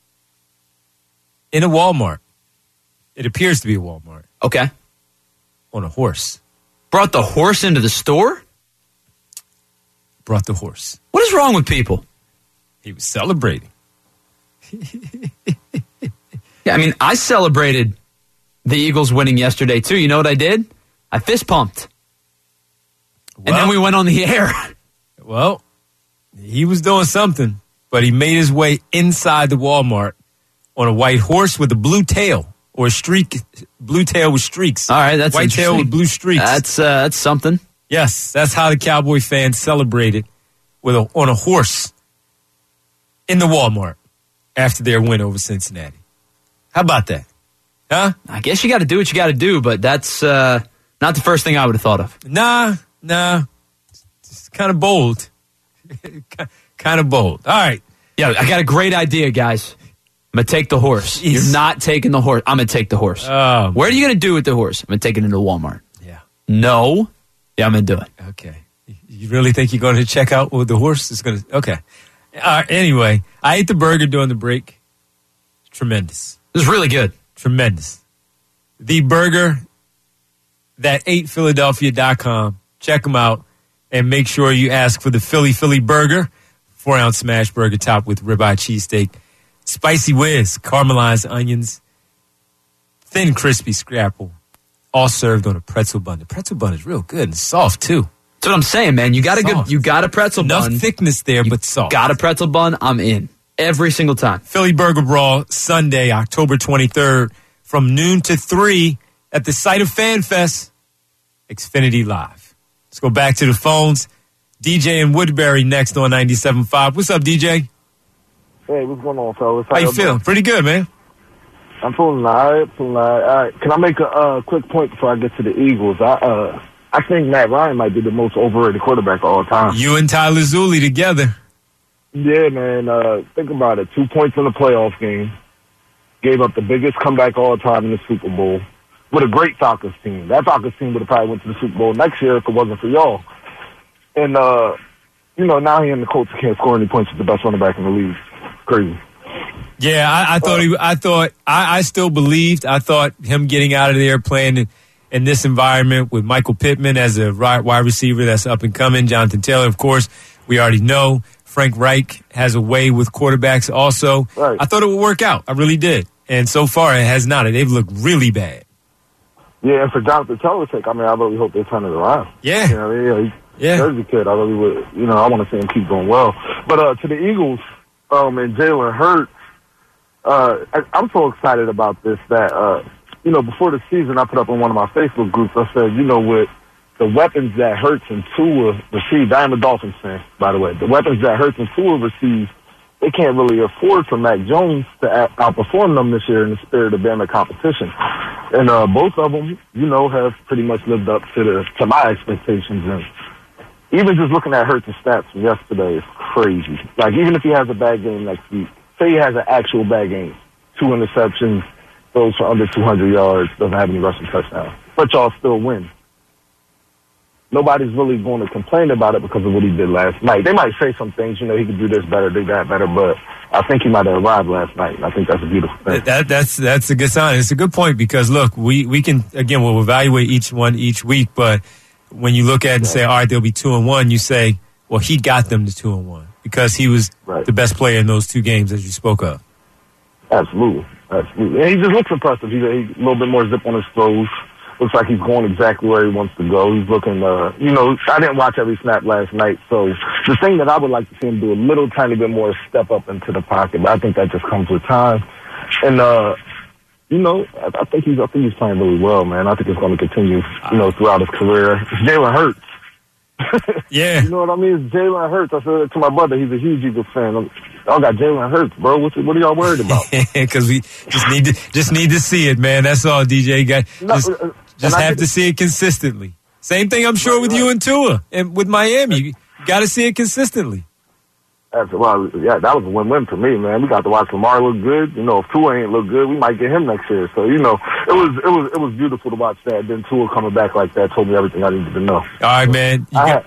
In a Walmart. It appears to be a Walmart. Okay. On a horse. Brought the horse into the store? Brought the horse. What is wrong with people? He was celebrating. Yeah, I mean, I celebrated the Eagles winning yesterday, too. You know what I did? I fist pumped. Well, and then we went on the air. Well, he was doing something, but he made his way inside the Walmart on a white horse with a blue tail or a streak, blue tail with streaks. All right, that's white tail with blue streaks. That's uh, that's something. Yes, that's how the Cowboy fans celebrated with a, on a horse in the Walmart after their win over Cincinnati. How about that? Huh? I guess you got to do what you got to do, but that's uh, not the first thing I would have thought of. Nah, nah. It's kind of bold. kind of bold. All right. Yeah, I got a great idea, guys. I'm going to take the horse. Jeez. You're not taking the horse. I'm going to take the horse. Oh, what are you going to do with the horse? I'm going to take it into Walmart. Yeah. No. Yeah, I'm going to do it. Okay. You really think you're going to check out with the horse? It's going to. Okay. Uh, anyway, I ate the burger during the break. Tremendous. It was really good. Tremendous. The burger that ate philadelphia dot com. Check them out and make sure you ask for the Philly Philly burger. Four ounce smash burger topped with ribeye cheesesteak, spicy whiz, caramelized onions, thin crispy scrapple, all served on a pretzel bun. The pretzel bun is real good and soft too. That's what I'm saying, man. You got a Soft. good, you got a pretzel Enough bun. thickness there, but soft. Got a pretzel bun. I'm in every single time. Philly Burger Brawl Sunday, October twenty-third, from noon to three at the site of FanFest, Xfinity Live. Let's go back to the phones. D J in Woodbury next on ninety-seven point five. What's up, D J? Hey, what's going on, fellas? How, How you feeling? Pretty good, man. I'm feeling all right. Feeling all right. All right. Can I make a uh, quick point before I get to the Eagles? I uh, I think Matt Ryan might be the most overrated quarterback of all time. You and Tyler Zuli together. Yeah, man. Uh, think about it. Two points in the playoff game. Gave up the biggest comeback of all time in the Super Bowl with a great Falcons team. That Falcons team would have probably went to the Super Bowl next year if it wasn't for y'all. And, uh, you know, now he and the Colts can't score any points with the best running back in the league. Crazy. Yeah, I, I thought he. I thought I, I still believed. I thought him getting out of there playing in, in this environment with Michael Pittman as a wide receiver that's up and coming. Jonathan Taylor, of course, we already know. Frank Reich has a way with quarterbacks also. Right. I thought it would work out. I really did. And so far, it has not. They've looked really bad. Yeah, and for Jonathan Taylor's sake, I mean, I really hope they turn it around. Yeah. You know, yeah, he, yeah. Jersey kid. I really would. You know, I want to see him keep going well. But uh, to the Eagles um, and Jalen Hurts, uh, I, I'm so excited about this that, uh, you know, before the season, I put up in one of my Facebook groups, I said, you know, with the weapons that Hurts and Tua received, I am a Dolphins fan, by the way, the weapons that Hurts and Tua received, they can't really afford for Mac Jones to out- outperform them this year in the spirit of being a competition. And uh, both of them, you know, have pretty much lived up to the to my expectations. And even just looking at Hurts' stats from yesterday is crazy. Like, even if he has a bad game next week, say he has an actual bad game, two interceptions, throws for under two hundred yards, doesn't have any rushing touchdowns, but y'all still win. Nobody's really going to complain about it because of what he did last night. They might say some things, you know, he could do this better, do that better, but I think he might have arrived last night, and I think that's a beautiful thing. That, that's that's a good sign. It's a good point because, look, we, we can, again, we'll evaluate each one each week, but when you look at it and say, all right, they'll be two and one, you say, well, he got them to two and one because he was right. the best player in those two games as you spoke of. Absolutely. Absolutely. And he just looks impressive. He's a, he's a little bit more zip on his throws. Looks like he's going exactly where he wants to go. He's looking, uh, you know, I didn't watch every snap last night, so the thing that I would like to see him do a little tiny bit more step up into the pocket, but I think that just comes with time. And, uh, you know, I, I think he's, I think he's playing really well, man. I think it's going to continue, you know, throughout his career. It's Jalen Hurts. Yeah. You know what I mean? It's Jalen Hurts. I said it to my brother. He's a huge Eagles fan. Y'all got Jalen Hurts, bro. What, what are y'all worried about? Because we just need to just need to see it, man. That's all, D J. Got just, no, just have to see it consistently. Same thing, I'm sure, right, with right. you and Tua and with Miami. You got to see it consistently. That's, well, yeah, that was a win-win for me, man. We got to watch Lamar look good. You know, if Tua ain't look good, we might get him next year. So, you know, it was it was it was beautiful to watch that. Then Tua coming back like that told me everything I needed to know. All right, man. You got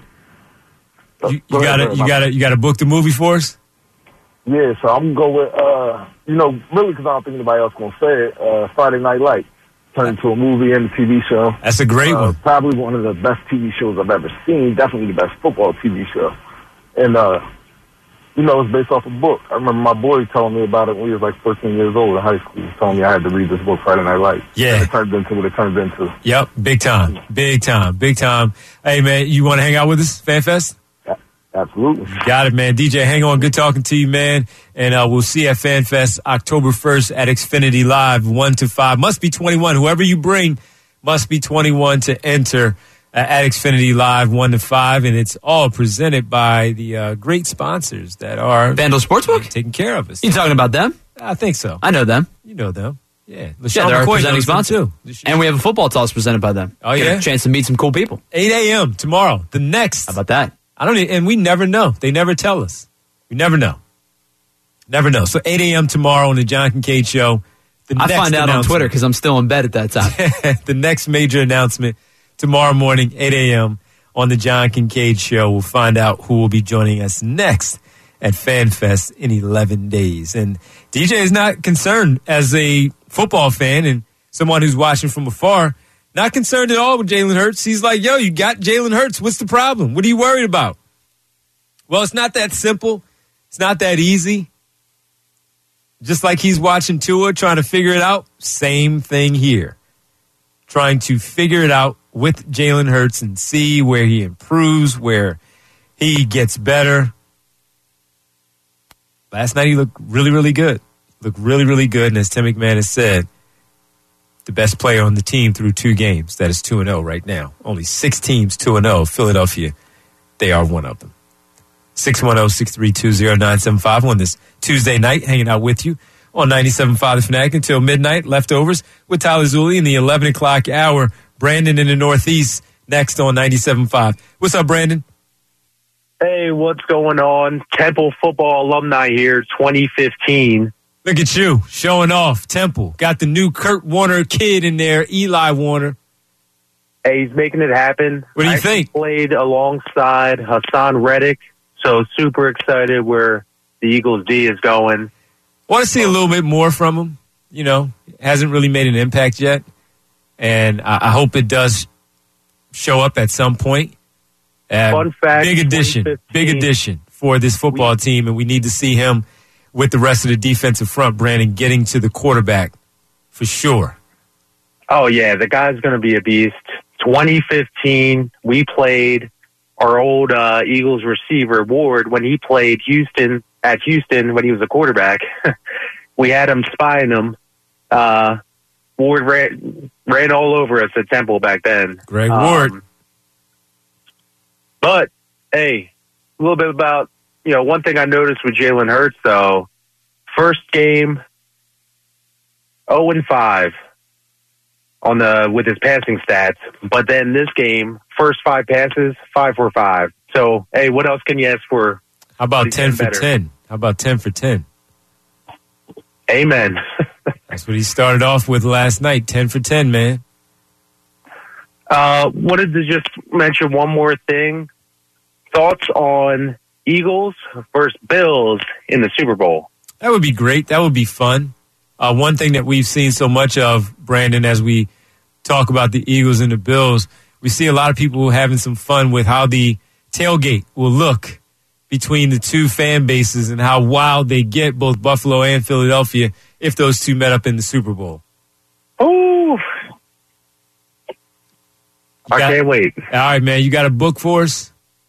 you, you got to you got to you got to book the movie for us. Yeah, so I'm gonna go with uh, you know, really because I don't think anybody else gonna say it. Uh, Friday Night Lights turned into a movie and a T V show. That's a great uh, one. Probably one of the best T V shows I've ever seen. Definitely the best football T V show. And uh, you know, it's based off a book. I remember my boy telling me about it when he was like fourteen years old in high school. He was telling me I had to read this book, Friday Night Lights. Yeah. And it turned into what it turned into. Yep, big time, big time, big time. Hey, man, you want to hang out with us, FanFest? Absolutely. Got it, man. D J, hang on. Good talking to you, man. And uh, we'll see you at FanFest October first at Xfinity Live, one to five. Must be twenty-one. Whoever you bring must be twenty-one to enter uh, at Xfinity Live, one to five. And it's all presented by the uh, great sponsors that are Vandal Sportsbook? taking care of us. You talking about them? I think so. I know them. You know them. Yeah, yeah, they're our presenting sponsor. And we have a football toss presented by them. Oh, Get yeah? a chance to meet some cool people. eight a.m. tomorrow, the next. How about that? I don't, and we never know. They never tell us. We never know. Never know. So eight a.m. tomorrow on the John Kincaid Show. The I next find out on Twitter because I'm still in bed at that time. The next major announcement tomorrow morning, eight a.m. on the John Kincaid Show. We'll find out who will be joining us next at FanFest in eleven days. And D J is not concerned as a football fan and someone who's watching from afar, not concerned at all with Jalen Hurts. He's like, yo, you got Jalen Hurts. What's the problem? What are you worried about? Well, it's not that simple. It's not that easy. Just like he's watching Tua trying to figure it out, same thing here. Trying to figure it out with Jalen Hurts and see where he improves, where he gets better. Last night he looked really, really good. Looked really, really good. And as Tim McMahon has said, the best player on the team through two games. That is two and oh right now. Only six teams two and oh. Philadelphia, they are one of them. six one zero, six three two, zero nine seven five on this Tuesday night, hanging out with you on ninety-seven point five The Fanatic until midnight. Leftovers with Tyler Zulli in the eleven o'clock hour. Brandon in the Northeast next on ninety-seven point five. What's up, Brandon? Hey, what's going on? Temple football alumni here, twenty fifteen. Look at you, showing off. Temple. Got the new Kurt Warner kid in there, Eli Warner. Hey, he's making it happen. What do you I think? Played alongside Hassan Reddick, so super excited where the Eagles D is going. Want to see a little bit more from him. You know, hasn't really made an impact yet. And I, I hope it does show up at some point. Uh, Fun fact, big addition, big addition for this football we, team, and we need to see him with the rest of the defensive front, Brandon, getting to the quarterback for sure. Oh, yeah, the guy's going to be a beast. twenty fifteen, we played our old uh, Eagles receiver, Ward, when he played Houston at Houston when he was a quarterback. We had him spying him. Uh, Ward ran, ran all over us at Temple back then. Greg Ward. Um, but, hey, a little bit about, you know, one thing I noticed with Jalen Hurts, though, first game, oh and five on the with his passing stats. But then this game, first five passes, five for five. So, hey, what else can you ask for? How about ten for ten? How about ten for ten? Amen. That's what he started off with last night, ten for ten, man. Uh, wanted to just mention one more thing. Thoughts on Eagles versus Bills in the Super Bowl? That would be great. That would be fun. Uh, one thing that we've seen so much of, Brandon, as we talk about the Eagles and the Bills, we see a lot of people having some fun with how the tailgate will look between the two fan bases and how wild they get, both Buffalo and Philadelphia, if those two met up in the Super Bowl. Ooh. I got, can't wait. All right, man. You got a book for us?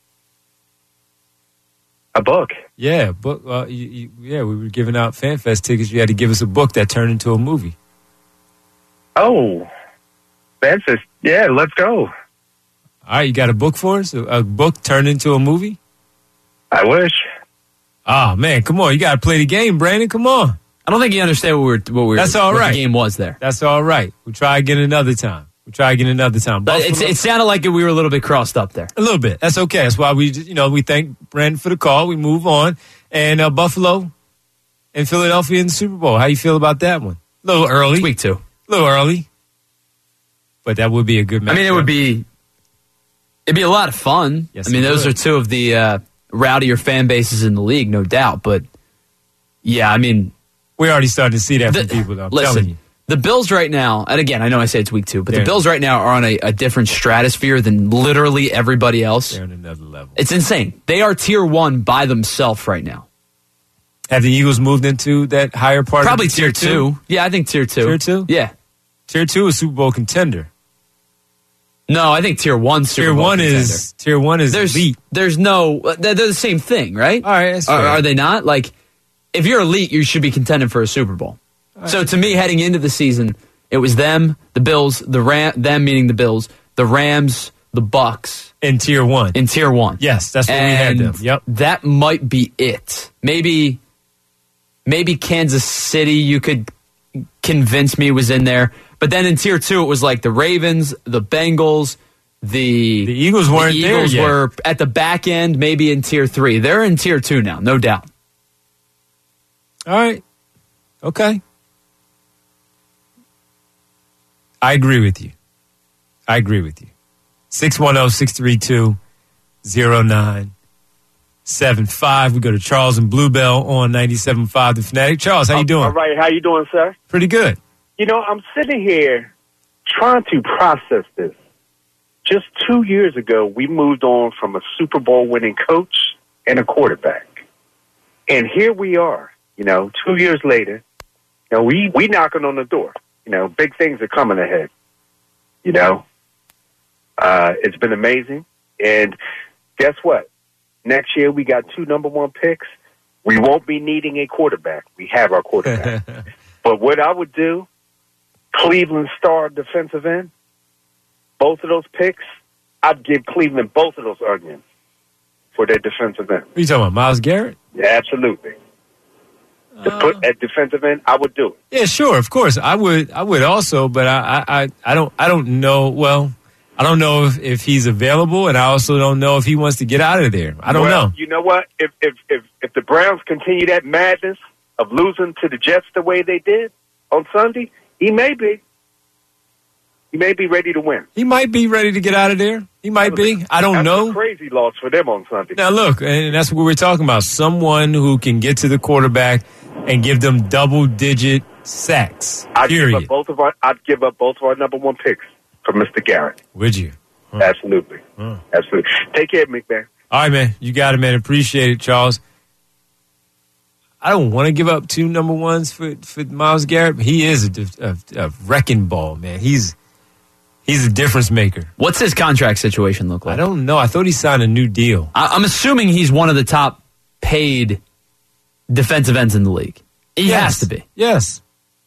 A book? Yeah, book. Uh, you, you, yeah, we were giving out FanFest tickets. You had to give us a book that turned into a movie. Oh, FanFest. Yeah, let's go. All right, you got a book for us? A, a book turned into a movie? I wish. Oh, man, come on. You got to play the game, Brandon. Come on. I don't think you understand what we're what we're That's all what right. the game was there. That's all right. We'll try again another time. We'll try again another time. But it's, it sounded like we were a little bit crossed up there. A little bit. That's okay. That's why we, you know, we thank Brandon for the call. We move on. And uh, Buffalo and Philadelphia in the Super Bowl. How you feel about that one? A little early. It's week two. A little early. But that would be a good match. I mean, it would be, it'd be a lot of fun. Yes, I mean, those would. are two of the uh, rowdier fan bases in the league, no doubt. But, yeah, I mean. We're already starting to see that the, from people, though. I'm listen, telling you. The Bills right now, and again, I know I say it's week two, but They're the Bills right now are on a, a different stratosphere than literally everybody else. They're on another level. It's insane. They are tier one by themselves right now. Have the Eagles moved into that higher part? Probably of tier, tier two. two. Yeah, I think tier two. Tier two? Yeah. Tier two is Super Bowl contender. No, I think tier one Super tier Bowl one contender. is tier one is there's, elite. There's no, they're the same thing, right? All right, that's are, fair. are they not? Like, if you're elite, you should be contending for a Super Bowl. Right. So to me, heading into the season, it was them, the Bills, the Ram, them meaning the Bills, the Rams, the Bucks in tier one. In tier one, yes, that's what and we had them. Yep, that might be it. Maybe, maybe Kansas City. You could convince me was in there. But then in tier two, it was like the Ravens, the Bengals, the the Eagles weren't the there Eagles yet. were at the back end, maybe in tier three. They're in tier two now, no doubt. All right. Okay. I agree with you. I agree with you. six one zero, six three two, zero nine seven five. We go to Charles and Bluebell on ninety-seven point five The Fanatic. Charles, how you doing? All right, how you doing, sir? Pretty good. You know, I'm sitting here trying to process this. Just two years ago, we moved on from a Super Bowl winning coach and a quarterback. And here we are, you know, two years later, you know, we, we knocking on the door. You know, big things are coming ahead. You know, uh, it's been amazing. And guess what? Next year, we got two number one picks. We won't be needing a quarterback. We have our quarterback. But what I would do, Cleveland star defensive end, both of those picks, I'd give Cleveland both of those onions for their defensive end. What are you talking about, Myles Garrett? Yeah, absolutely. To Uh, put at defensive end, I would do it. Yeah, sure, of course. I would I would also, but I I, I don't I don't know well, I don't know if, if he's available, and I also don't know if he wants to get out of there. I don't well, know. You know what? If, if if if the Browns continue that madness of losing to the Jets the way they did on Sunday, he may be. He may be ready to win. He might be ready to get out of there. He might be. I don't That's know. a crazy loss for them on Sunday. Now, look, and that's what we're talking about. Someone who can get to the quarterback and give them double-digit sacks, I'd give period. up both of our. I'd give up both of our number one picks for Mister Garrett. Would you? Huh. Absolutely, Huh. absolutely. Take care, McMahon. All right, man. You got it, man. Appreciate it, Charles. I don't want to give up two number ones for, for Myles Garrett, but he is a, a, a wrecking ball, man. He's he's a difference maker. What's his contract situation look like? I don't know. I thought he signed a new deal. I, I'm assuming he's one of the top paid defensive ends in the league. He Yes. has to be. Yes.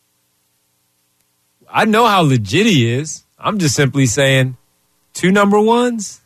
I know how legit he is. I'm just simply saying two number ones.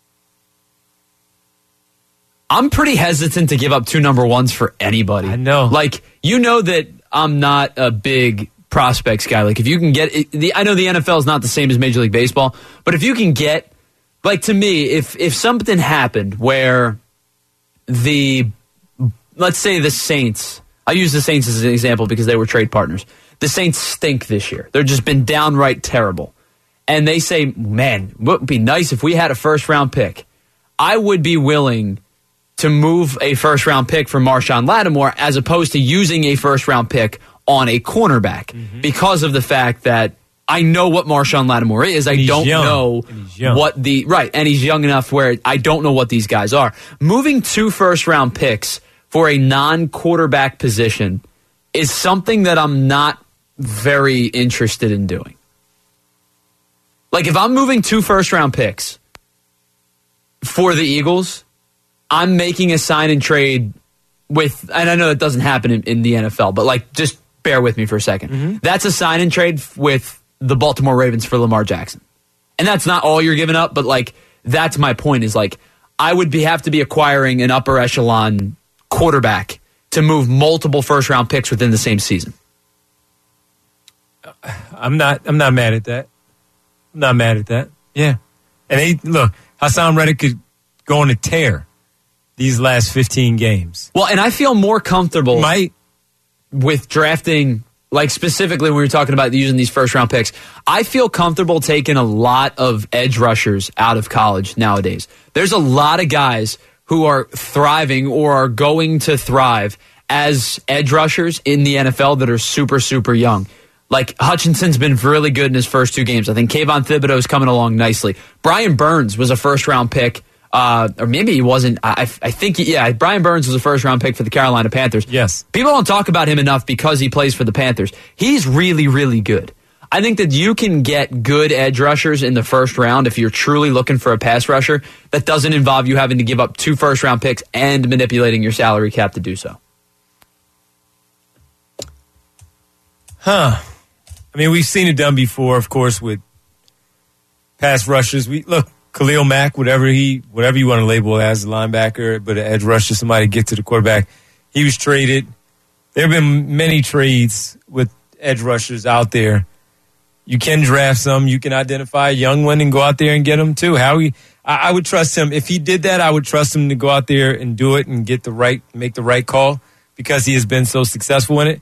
I'm pretty hesitant to give up two number ones for anybody. I know. Like, you know that I'm not a big prospects guy. Like, if you can get it, the, I know the N F L is not the same as Major League Baseball, but if you can get, like, to me, if if something happened where the, let's say the Saints, I use the Saints as an example because they were trade partners. The Saints stink this year. They've just been downright terrible. And they say, man, it would be nice if we had a first round pick. I would be willing to move a first round pick for Marshawn Lattimore as opposed to using a first round pick on a cornerback mm-hmm. because of the fact that I know what Marshawn Lattimore is. I don't young. know what the right, and he's young enough where I don't know what these guys are. Moving two first round picks for a non quarterback position is something that I'm not very interested in doing. Like, if I'm moving two first round picks for the Eagles, I'm making a sign and trade with, and I know that doesn't happen in, in the N F L, but like, just bear with me for a second. Mm-hmm. That's a sign and trade with the Baltimore Ravens for Lamar Jackson. And that's not all you're giving up, but like, that's my point is like, I would be have to be acquiring an upper echelon quarterback to move multiple first round picks within the same season. I'm not, I'm not mad at that. I'm not mad at that. Yeah. And they, look, Hassan Reddick could go on a tear these last fifteen games. Well, and I feel more comfortable Might. with drafting, like specifically when we were talking about using these first round picks. I feel comfortable taking a lot of edge rushers out of college nowadays. There's a lot of guys who are thriving or are going to thrive as edge rushers in the N F L that are super, super young. Like, Hutchinson's been really good in his first two games. I think Kayvon Thibodeau's coming along nicely. Brian Burns was a first-round pick. Uh, or maybe he wasn't. I, I think, he, yeah, Brian Burns was a first-round pick for the Carolina Panthers. Yes. People don't talk about him enough because he plays for the Panthers. He's really, really good. I think that you can get good edge rushers in the first round if you're truly looking for a pass rusher that doesn't involve you having to give up two first-round picks and manipulating your salary cap to do so. Huh. I mean, we've seen it done before, of course, with pass rushers. We look, Khalil Mack, whatever he, whatever you want to label as a linebacker, but an edge rusher, somebody to get to the quarterback. He was traded. There have been many trades with edge rushers out there. You can draft some. You can identify a young one and go out there and get them too. Howie, I, I would trust him. If he did that, I would trust him to go out there and do it and get the right, make the right call because he has been so successful in it.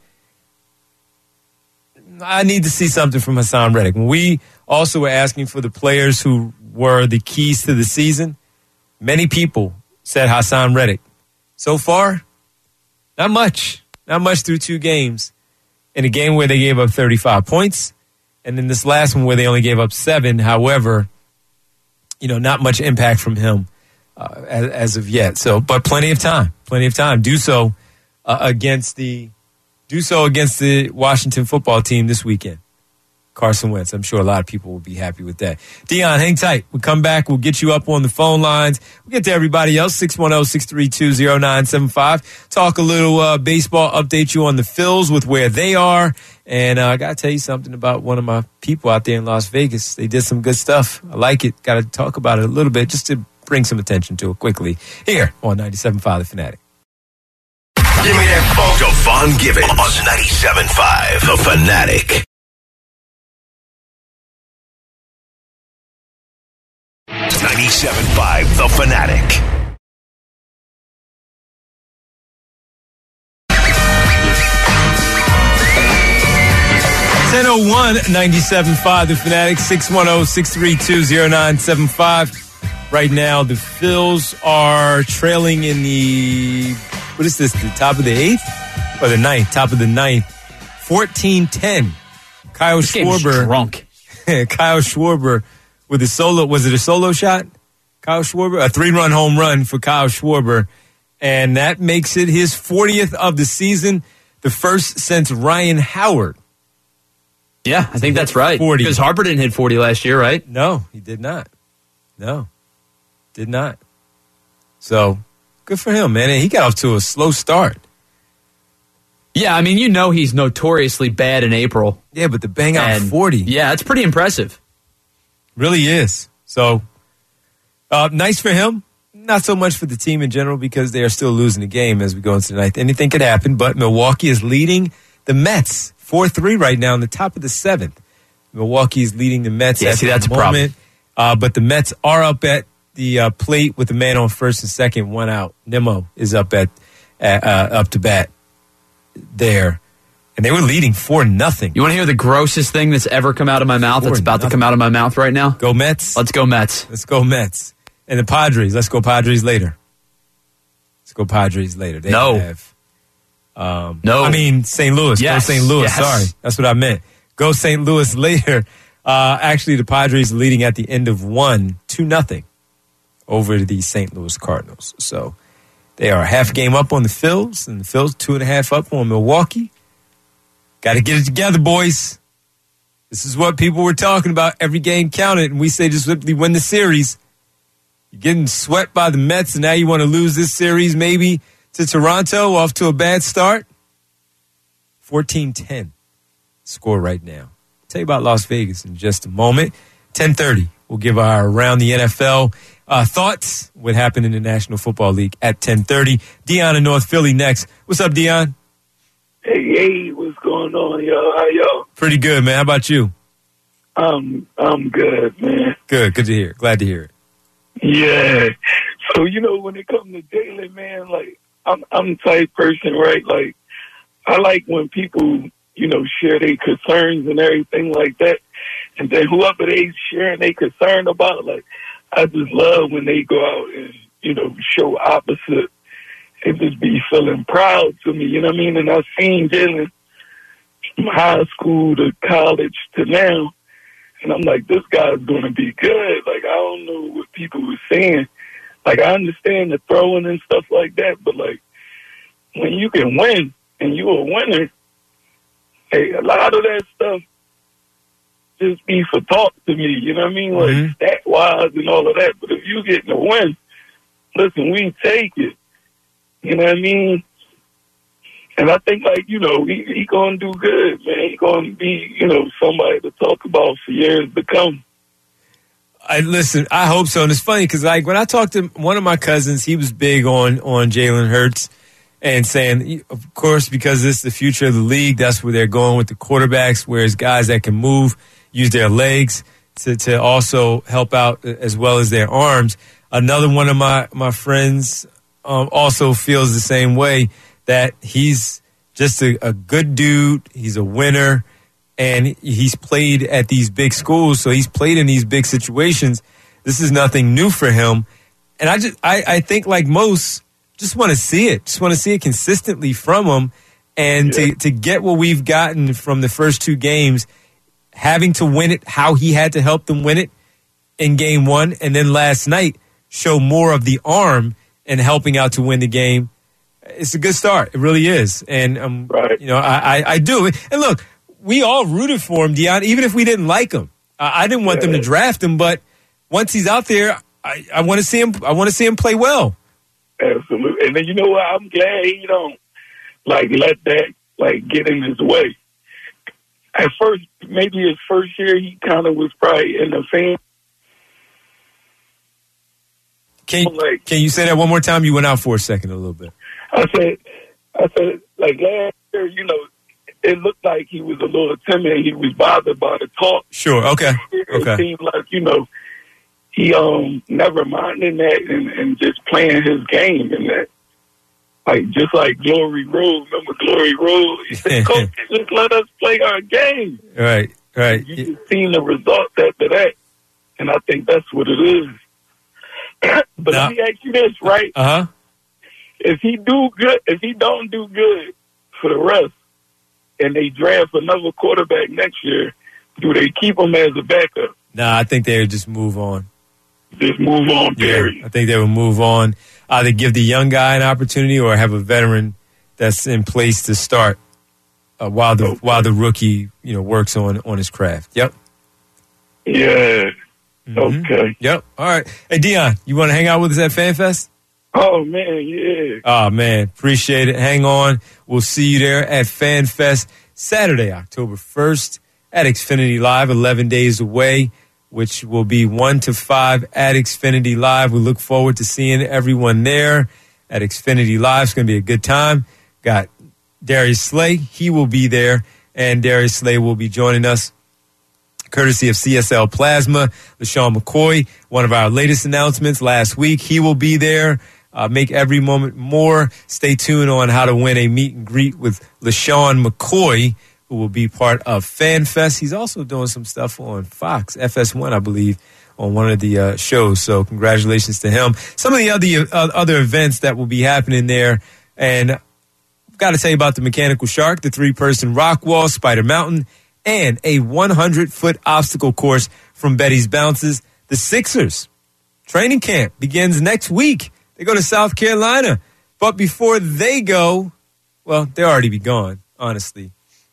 I need to see something from Hassan Reddick. We also were asking for the players who were the keys to the season. Many people said Hassan Reddick. So far, not much. Not much through two games. In a game where they gave up thirty-five points, and then this last one where they only gave up seven. However, you know, not much impact from him uh, as, as of yet. So, but plenty of time. Plenty of time. Do so uh, against the do so against the Washington football team this weekend. Carson Wentz. I'm sure a lot of people will be happy with that. Dion, hang tight. We'll come back. We'll get you up on the phone lines. We'll get to everybody else. six one zero, six three two, zero nine seven five. Talk a little uh, baseball. Update you on the Phils with where they are. And uh, I got to tell you something about one of my people out there in Las Vegas. They did some good stuff. I like it. Got to talk about it a little bit just to bring some attention to it quickly here on ninety-seven point five The Fanatic. Give me that phone. Devon Givens on ninety-seven point five The Fanatic. ninety-seven point five The Fanatic. ten oh one, ninety-seven point five The Fanatic, six one zero, six three two, zero nine seven five. Right now, the Phils are trailing in the, what is this, the top of the eighth? Or the ninth, top of the ninth. fourteen ten. Kyle this Schwarber. drunk. Kyle Schwarber with a solo, was it a solo shot? Kyle Schwarber, a three-run home run for Kyle Schwarber. And that makes it his fortieth of the season, the first since Ryan Howard. Yeah, I think that's right. forty. Because Harper didn't hit forty last year, right? No, he did not. No, did not. So, good for him, man. And he got off to a slow start. Yeah, I mean, you know he's notoriously bad in April. Yeah, but to bang out And, forty. Yeah, it's pretty impressive. Really is. So, uh, nice for him. Not so much for the team in general because they are still losing the game as we go into the ninth. Anything could happen, but Milwaukee is leading the Mets four three right now in the top of the seventh. Milwaukee is leading the Mets Yeah, at see, the that's a moment. Uh, but the Mets are up at the uh, plate with the man on first and second, one out. Nimmo is up at uh, up to bat there. And they were leading four nothing. You want to hear the grossest thing that's ever come out of my mouth Four that's about nothing. to come out of my mouth right now? Go Mets. Let's go Mets. Let's go Mets. And the Padres. Let's go Padres later. Let's go Padres later. They No. Have, um, No. I mean, Saint Louis. Yes. Go Saint Louis. Yes. Sorry. That's what I meant. Go Saint Louis later. Uh, actually, the Padres leading at the end of one, two nothing over the Saint Louis Cardinals. So they are a half game up on the Phils, and the Phils two and a half up on Milwaukee. Got to get it together, boys. This is what people were talking about. Every game counted, and we say just simply win the series. You're getting swept by the Mets, and now you want to lose this series maybe to Toronto off to a bad start. fourteen ten score right now. I'll tell you about Las Vegas in just a moment. ten thirty, we'll give our Around the N F L uh, thoughts, what happened in the National Football League at ten thirty. Dion in North Philly next. What's up, Dion? Hey, hey, what's going on, yo? How y'all? Pretty good, man. How about you? Um, I'm good, man. Good. Good to hear. Glad to hear it. Yeah. So, you know, when it comes to Jalen, man, like, I'm I'm the type person, right? Like, I like when people, you know, share their concerns and everything like that. And then whoever they sharing their concern about, like, I just love when they go out and, you know, show opposite and just be feeling proud to me, you know what I mean? And I've seen Jalen from high school to college to now, and I'm like, this guy's going to be good. Like, I don't know what people were saying. Like, I understand the throwing and stuff like that, but, like, when you can win and you're a winner, hey, a lot of that stuff just be for talk to me, you know what I mean? Like, Mm-hmm. stat-wise and all of that. But if you getting a win, listen, we take it. You know what I mean? And I think, like, you know, he, he going to do good, man. He going to be, you know, somebody to talk about for years to come. I listen. I hope so. And it's funny because, like, when I talked to one of my cousins, he was big on on Jalen Hurts, and saying, of course, because this is the future of the league, that's where they're going with the quarterbacks, whereas guys that can move, use their legs to, to also help out as well as their arms. Another one of my, my friends um, also feels the same way, that he's just a, a good dude. He's a winner, and he's played at these big schools, so he's played in these big situations. This is nothing new for him. And I just, I, I think like most, just want to see it. Just want to see it consistently from him. And yeah. to, to get what we've gotten from the first two games, having to win it, how he had to help them win it in game one, and then last night show more of the arm and helping out to win the game. It's a good start. It really is. And, um, right. you know, I, I, I do. And look, we all rooted for him, Deion, even if we didn't like him. I, I didn't want yeah. them to draft him, but once he's out there, I, I want to see him. I want to see him play well. Absolutely. And then, you know what? I'm glad he don't, like, let that, like, get in his way. At first, maybe his first year, he kind of was probably in the fan. Can, like, can you say that one more time? You went out for a second a little bit. I said, I said, like, last year, you know, it looked like he was a little timid. He was bothered by the talk. Sure, okay. It, okay. it seemed like, you know, he um never minded that and, and just playing his game and that. Like, just like Glory Road. Remember Glory Road? He said, Coach, just let us play our game. Right, right. You just seen the results after that. And I think that's what it is. But now, let me ask you this, right? Uh-huh. If he do good, if he don't do good for the rest, and they draft another quarterback next year, do they keep him as a backup? Nah, I think they would just move on. Just move on, period. Yeah, I think they would move on. Either give the young guy an opportunity or have a veteran that's in place to start uh, while the okay. while the rookie, you know, works on, on his craft. Yep. Yeah. Mm-hmm. Okay. Yep. All right. Hey, Deion, you want to hang out with us at FanFest? Oh, man, yeah. Oh, man. Appreciate it. Hang on. We'll see you there at FanFest Saturday, October first at Xfinity Live, eleven days away, which will be one to five at Xfinity Live. We look forward to seeing everyone there at Xfinity Live. It's going to be a good time. Got Darius Slay. He will be there, and Darius Slay will be joining us courtesy of C S L Plasma. LaShawn McCoy, one of our latest announcements last week. He will be there. Uh, make every moment more. Stay tuned on how to win a meet and greet with LaShawn McCoy, who will be part of FanFest. He's also doing some stuff on Fox, F S one, I believe, on one of the uh, shows. So congratulations to him. Some of the other uh, other events that will be happening there. And I've got to tell you about the Mechanical Shark, the three-person rock wall, Spider Mountain, and a hundred-foot obstacle course from Betty's Bounces. The Sixers training camp begins next week. They go to South Carolina. But before they go, well, they'll already be gone, honestly.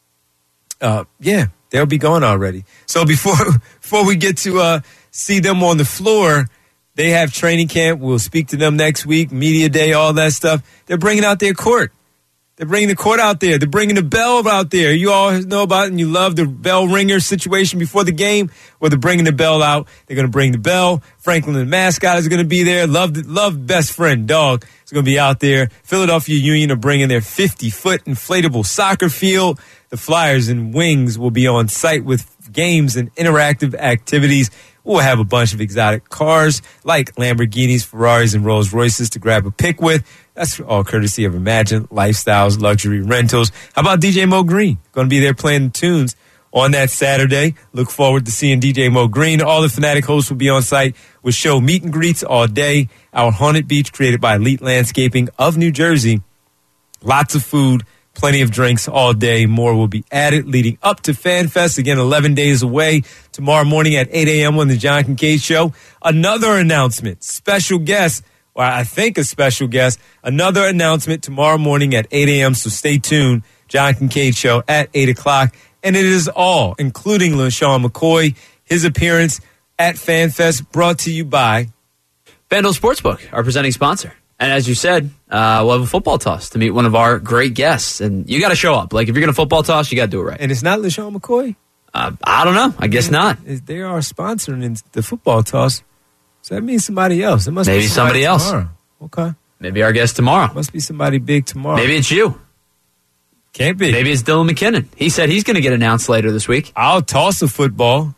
Uh, yeah, they'll be gone already. So before before we get to uh, see them on the floor, they have training camp. We'll speak to them next week, media day, all that stuff. They're bringing out their court. They're bringing the court out there. They're bringing the bell out there. You all know about it, and you love the bell ringer situation before the game. Well, they're bringing the bell out. They're going to bring the bell. Franklin, the mascot, is going to be there. Love, love best friend, Dog, is going to be out there. Philadelphia Union are bringing their fifty-foot inflatable soccer field. The Flyers and Wings will be on site with games and interactive activities. We'll have a bunch of exotic cars like Lamborghinis, Ferraris, and Rolls Royces to grab a pic with. That's all courtesy of Imagine Lifestyles Luxury Rentals. How about D J Mo Green? Going to be there playing the tunes on that Saturday. Look forward to seeing D J Mo Green. All the Fanatic hosts will be on site with show meet and greets all day. Our Haunted Beach, created by Elite Landscaping of New Jersey. Lots of food, plenty of drinks all day. More will be added leading up to FanFest. Again, eleven days away. Tomorrow morning at eight a.m. on the John Kincaid Show. Another announcement. Special guest, or I think a special guest. Another announcement tomorrow morning at eight a.m. So stay tuned. John Kincaid Show at eight o'clock. And it is all, including LaShawn McCoy, his appearance at FanFest, brought to you by FanDuel Sportsbook, our presenting sponsor. And as you said, uh, we'll have a football toss to meet one of our great guests. And you got to show up. Like, if you're going to football toss, you got to do it right. And it's not LaShawn McCoy? Uh, I don't know. I guess yeah, not. They are sponsoring the football toss. So that means somebody else. It must Maybe be somebody, somebody else. Tomorrow. Okay. Maybe our guest tomorrow. Must be somebody big tomorrow. Maybe it's you. Can't be. Maybe it's Dylan McKinnon. He said he's going to get announced later this week. I'll toss a football.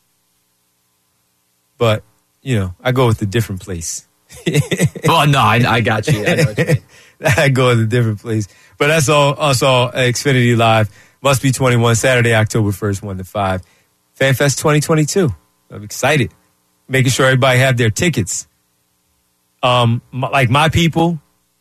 But, you know, I go with a different place. Well, no, I, I got you. I know what you mean. I go with a different place. But that's all. Us all. Xfinity Live. Must be twenty-one. Saturday, October first, one to five. FanFest twenty twenty-two. I'm excited. Making sure everybody have their tickets. Um, my, like my people,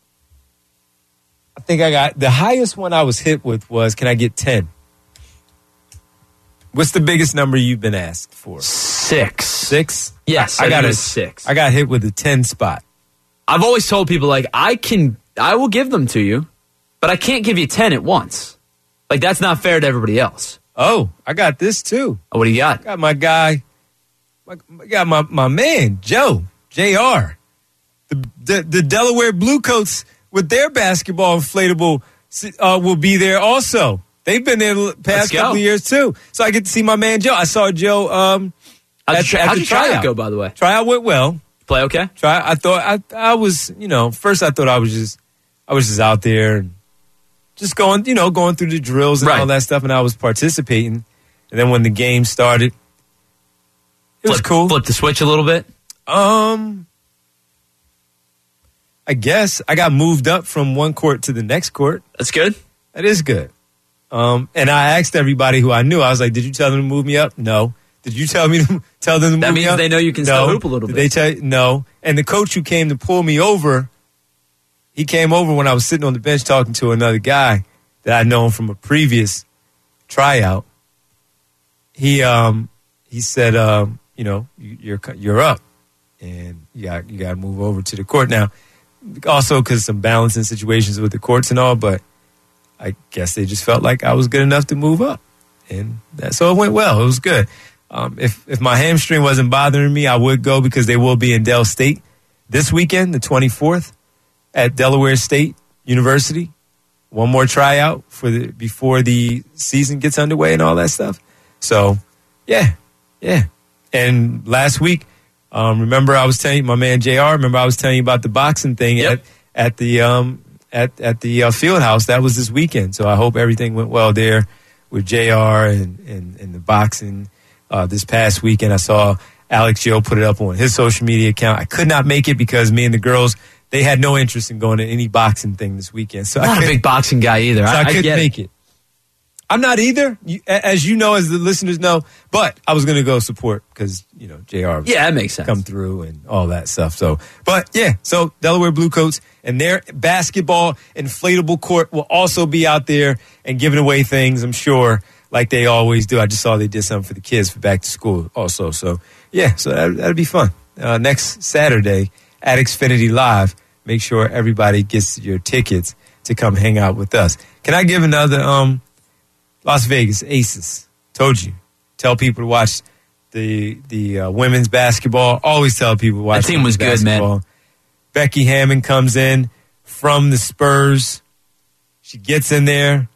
I think I got the highest one I was hit with was, can I get ten? What's the biggest number you've been asked for? Six. Six? Yes, I, I got a six. I got hit with a ten spot. I've always told people, like, I can, I will give them to you, but I can't give you ten at once. Like, that's not fair to everybody else. Oh, I got this too. Oh, what do you got? I got my guy, my, I got my, my man, Joe, J R. The, the, the Delaware Bluecoats with their basketball inflatable uh, will be there also. They've been there the past couple of years too. So I get to see my man Joe. I saw Joe um, how'd at, you, at how'd the you try tryout. go, by the way? Tryout went well. Play okay? Try. I thought I I was, you know, first I thought I was just I was just out there and just going, you know, going through the drills and right. all that stuff, and I was participating. And then when the game started, it flip, was cool. Flip the switch a little bit. Um, I guess I got moved up from one court to the next court. That's good. That is good. Um, and I asked everybody who I knew. I was like, "Did you tell them to move me up?" No. Did you tell me to tell them to that move means me up? They know you can no. still hoop a little Did bit. They tell you? No. And the coach who came to pull me over, he came over when I was sitting on the bench talking to another guy that I'd known from a previous tryout. He um he said, um, you know, you're you're up, and you got you got to move over to the court now. Also, because some balancing situations with the courts and all, but I guess they just felt like I was good enough to move up, and that, so it went well. It was good. Um, if if my hamstring wasn't bothering me, I would go because they will be in Del State this weekend, the twenty-fourth, at Delaware State University. One more tryout for the before the season gets underway and all that stuff. So, yeah, yeah. And last week, um, remember I was telling you, my man J R. Remember I was telling you about the boxing thing yep. at at the um at at the uh, field house. That was this weekend. So I hope everything went well there with J R and and, and the boxing. Uh, this past weekend, I saw Alex Joe put it up on his social media account. I could not make it because me and the girls, they had no interest in going to any boxing thing this weekend. So I'm I not a big boxing guy either. So I, I, I couldn't get make it. it. I'm not either, you, as you know, as the listeners know. But I was going to go support because you know J R. Yeah, that makes sense. Come through and all that stuff. So, but yeah, so Delaware Bluecoats and their basketball inflatable court will also be out there and giving away things. I'm sure. Like they always do. I just saw they did something for the kids for back to school also. So, yeah, so that, that'll be fun. Uh, next Saturday at Xfinity Live, make sure everybody gets your tickets to come hang out with us. Can I give another um, Las Vegas Aces? Told you. Tell people to watch the the uh, women's basketball. Always tell people to watch that team was good, basketball. Man. Becky Hammond comes in from the Spurs. She gets in there.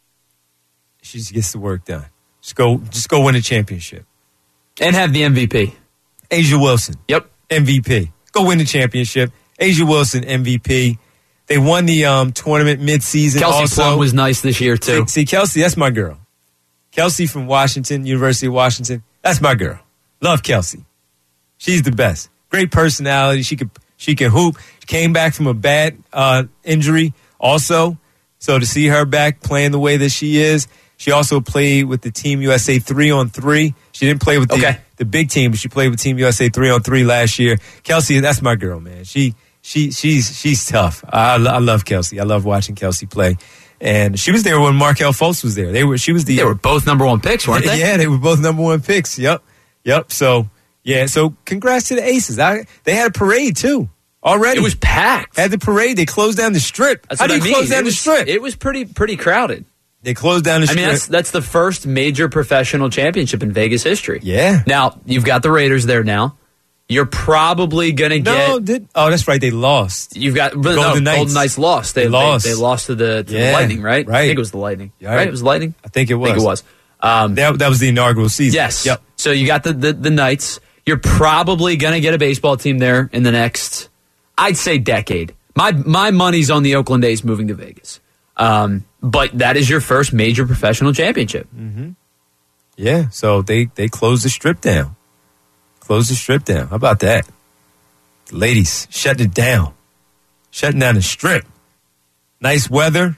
She just gets the work done. Just go, just go win a championship. And have the M V P. A'ja Wilson. Yep. M V P. Go win the championship. A'ja Wilson, M V P. They won the um, tournament midseason. Kelsey also. Plum was nice this year, too. See, see, Kelsey, that's my girl. Kelsey from Washington, University of Washington. That's my girl. Love Kelsey. She's the best. Great personality. She could, she can hoop. She came back from a bad uh, injury also. So to see her back playing the way that she is. She also played with the Team U S A three on three. She didn't play with the, okay. the big team, but she played with Team U S A three on three last year. Kelsey, that's my girl, man. She she she's she's tough. I, I love Kelsey. I love watching Kelsey play. And she was there when Markelle Fultz was there. They were she was the They were both number one picks, weren't they? Yeah, they were both number one picks. Yep. Yep. So yeah, so congrats to the Aces. I, they had a parade too. Already. It was packed. Had the parade. They closed down the strip. That's How what do you I mean. close down it the was, strip? It was pretty pretty crowded. They closed down the I strip. mean, that's that's the first major professional championship in Vegas history. Yeah. Now, you've got the Raiders there now. You're probably going to get... No, did, oh, that's right. They lost. You've got... Golden no, Knights. Golden Knights lost. They, They lost. They, they lost to, the, to Yeah, the Lightning, right? right. I think it was the Lightning. Yeah, right? It was Lightning? I think it was. I think it was. Um, that, that was the inaugural season. yes. Yep. So you got the, the, the Knights. You're probably going to get a baseball team there in the next, I'd say, decade. My my money's on the Oakland A's moving to Vegas. Um, but that is your first major professional championship. Mm-hmm. Yeah, so they, they closed the strip down. Closed the strip down. How about that? Ladies, shutting it down. Shutting down the strip. Nice weather.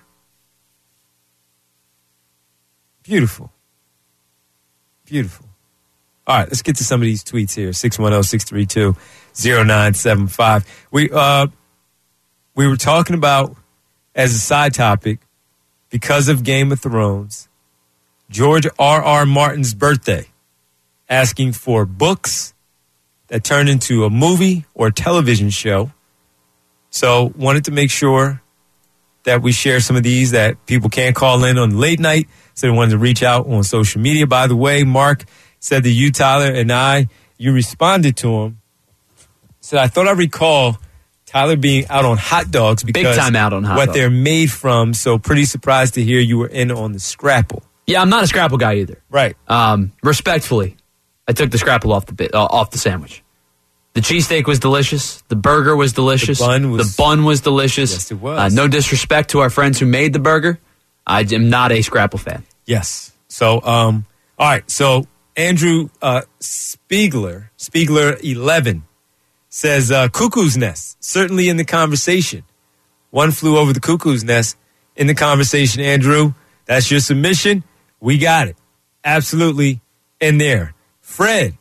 Beautiful. Beautiful. All right, let's get to some of these tweets here. six one zero, six three two, zero nine seven five. We, uh, we were talking about, as a side topic, because of Game of Thrones, George R R. Martin's birthday, asking for books that turn into a movie or a television show. So wanted to make sure that we share some of these that people can't call in on late night. So they wanted to reach out on social media. By the way, Mark said that you, Tyler, and I, you responded to him. Said, I thought I recall Tyler being out on hot dogs because Big time out on hot what dogs. they're made from. So pretty surprised to hear you were in on the Scrapple. Yeah, I'm not a Scrapple guy either. Right. Um, respectfully, I took the Scrapple off the bit, uh, off the sandwich. The cheesesteak was delicious. The burger was delicious. The bun was, the bun was delicious. Yes, it was. Uh, no disrespect to our friends who made the burger. I am not a Scrapple fan. Yes. So, um, all right. So Andrew uh, Spiegler, Spiegler eleven, says uh, Cuckoo's Nest, certainly in the conversation. One flew over the Cuckoo's Nest in the conversation, Andrew. That's your submission. We got it. Absolutely in there. Fred,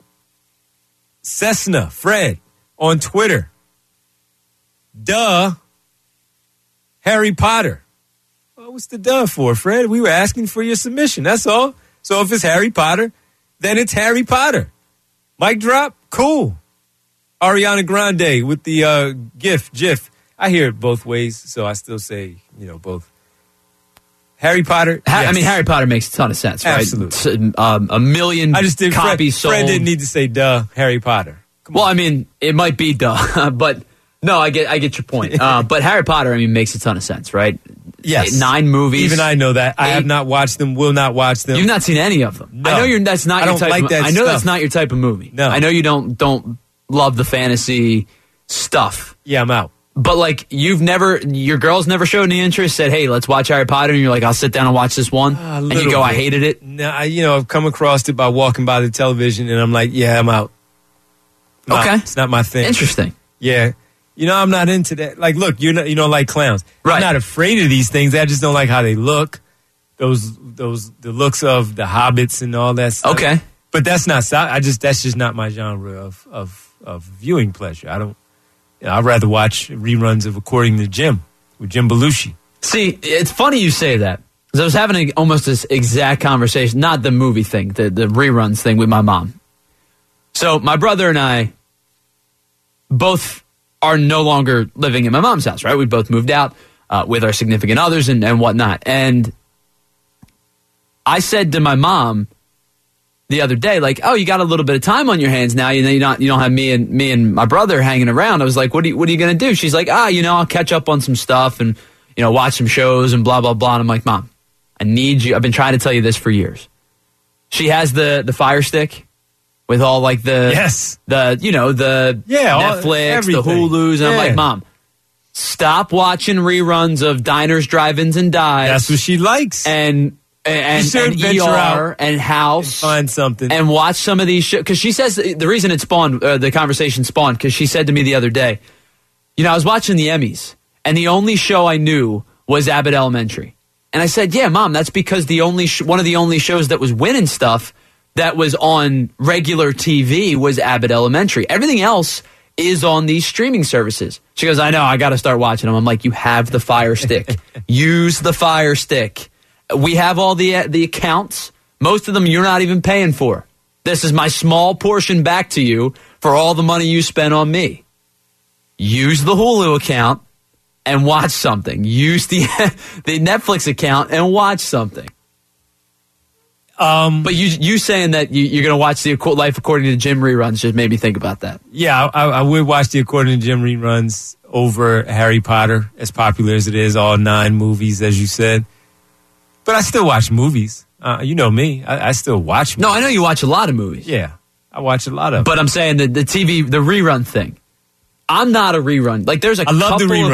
Cessna, Fred, on Twitter. Duh. Harry Potter. Well, what's the duh for, Fred? We were asking for your submission. That's all. So if it's Harry Potter, then it's Harry Potter. Mic drop? Cool. Ariana Grande with the uh, GIF, GIF. I hear it both ways, so I still say, you know, both. Harry Potter? Ha- Yes. I mean, Harry Potter makes a ton of sense, right? Absolutely. S- Um, a million I just did. copies Fred, sold. Fred didn't need to say duh, Harry Potter. Well, I mean, it might be duh, but no, I get I get your point. Uh, but Harry Potter, I mean, makes a ton of sense, right? Yes. Eight, nine movies. Even I know that. I Eight. have not watched them, will not watch them. You've not seen any of them. No. I know you're. That's not I your don't type. like of, that I know stuff. that's not your type of movie. No. I know you don't don't love the fantasy stuff. Yeah, I'm out. But like, you've never, your girls never showed any interest. Said, "Hey, let's watch Harry Potter," and you're like, "I'll sit down and watch this one," A and you little go, "I bit. hated it." No, I, you know, I've come across it by walking by the television, and I'm like, yeah, I'm out. I'm Okay. out. It's not my thing. Interesting. Yeah. You know, I'm not into that. Like, look, you're not, you don't like clowns. Right. I'm not afraid of these things. I just don't like how they look. Those, those, the looks of the hobbits and all that stuff. Okay. But that's not, I just, that's just not my genre of, of, of viewing pleasure. I don't, you know, I'd rather watch reruns of According to Jim with Jim Belushi. See, it's funny you say that. 'Cause I was having a, almost this exact conversation, not the movie thing, the, the reruns thing with my mom. So my brother and I both are no longer living in my mom's house, right? We both moved out uh, with our significant others and, and whatnot. And I said to my mom the other day, like, "Oh, you got a little bit of time on your hands now. You know, you don't you don't have me and me and my brother hanging around." I was like, "What are you What are you going to do?" She's like, "Ah, you know, I'll catch up on some stuff and you know, watch some shows and blah blah blah." And I'm like, "Mom, I need you. I've been trying to tell you this for years." She has the the Fire Stick with all like the Yes. the you know the Yeah, all- Netflix, everything. the Hulus, and I'm Yeah. like, "Mom, stop watching reruns of Diners, Drive-Ins, and Dives." That's what she likes. And and, You should and venture E R out and House Find something. and watch some of these shows. Because she says the reason it spawned, uh, the conversation spawned, because she said to me the other day, you know, I was watching the Emmys, and the only show I knew was Abbott Elementary. And I said, yeah, Mom, that's because the only sh- one of the only shows that was winning stuff that was on regular T V was Abbott Elementary. Everything else is on these streaming services. She goes, I know, I got to start watching them. I'm like, you have the Fire Stick. Use the Fire Stick. We have all the uh, the accounts. Most of them you're not even paying for. This is my small portion back to you for all the money you spent on me. Use the Hulu account and watch something. Use the the Netflix account and watch something. Um, but you you saying that you, you're going to watch the Life According to Jim reruns just made me think about that. Yeah, I, I would watch the According to Jim reruns over Harry Potter, as popular as it is, all nine movies, as you said. But I still watch movies. Uh, you know me. I, I still watch movies. No, I know you watch a lot of movies. Yeah, I watch a lot of But I'm saying that the T V, the rerun thing. I'm not a rerun. Like, there's a I love the couple of- rerun.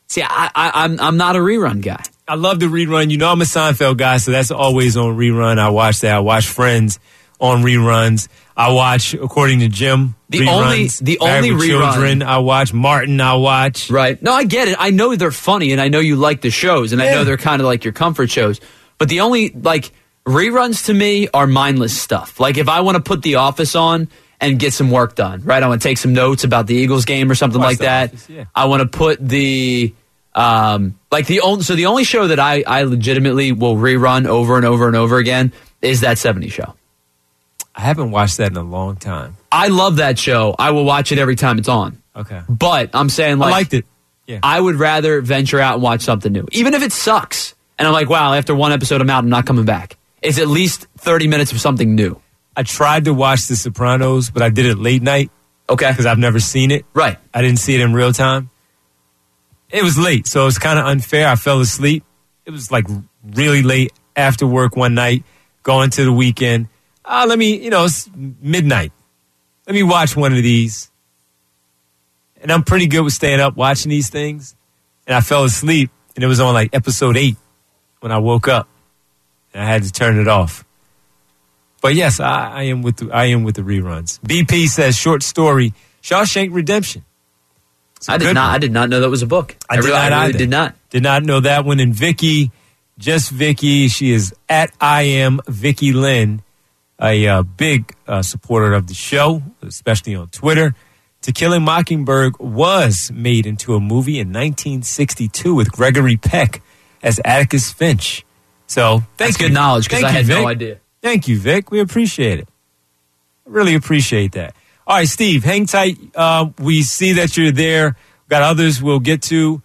See, I, I, I'm I'm not a rerun guy. I love the rerun. You know, I'm a Seinfeld guy, so that's always on rerun. I watch that. I watch Friends on reruns. I watch, according to Jim, the reruns. only the only Married with rerun Children. I watch Martin. I watch. Right. No, I get it. I know they're funny, and I know you like the shows, and yeah. I know they're kind of like your comfort shows. But the only like reruns to me are mindless stuff. Like if I want to put The Office on and get some work done, right? I want to take some notes about the Eagles game or something like that. Office, yeah. I want to put the um like the only so the only show that I I legitimately will rerun over and over and over again is That seventies Show. I haven't watched that in a long time. I love that show. I will watch it every time it's on. Okay. But I'm saying like I liked it. Yeah. I would rather venture out and watch something new. Even if it sucks. And I'm like, wow, after one episode I'm out, I'm not coming back. It's at least thirty minutes of something new. I tried to watch The Sopranos, but I did it late night. Okay. Because I've never seen it. Right. I didn't see it in real time. It was late, so it was kind of unfair. I fell asleep. It was like really late after work one night, going to the weekend. Uh, let me, you know, it's midnight. Let me watch one of these. And I'm pretty good with staying up watching these things. And I fell asleep, and it was on like episode eight when I woke up. And I had to turn it off. But yes, I, I am with the, I am with the reruns. B P says short story, Shawshank Redemption. I did not. One. I did not know that was a book. I, I did really, not. I really either. did not. Did not know that one. And Vicky, just Vicky, she is at I am Vicky Lynn, a uh, big uh, supporter of the show, especially on Twitter. To Kill a Mockingbird was made into a movie in nineteen sixty-two with Gregory Peck as Atticus Finch. So thank That's you. good knowledge because I you, had Vic. no idea. Thank you, Vic. We appreciate it. Really appreciate that. All right, Steve, hang tight. Uh, we see that you're there. We've got others we'll get to.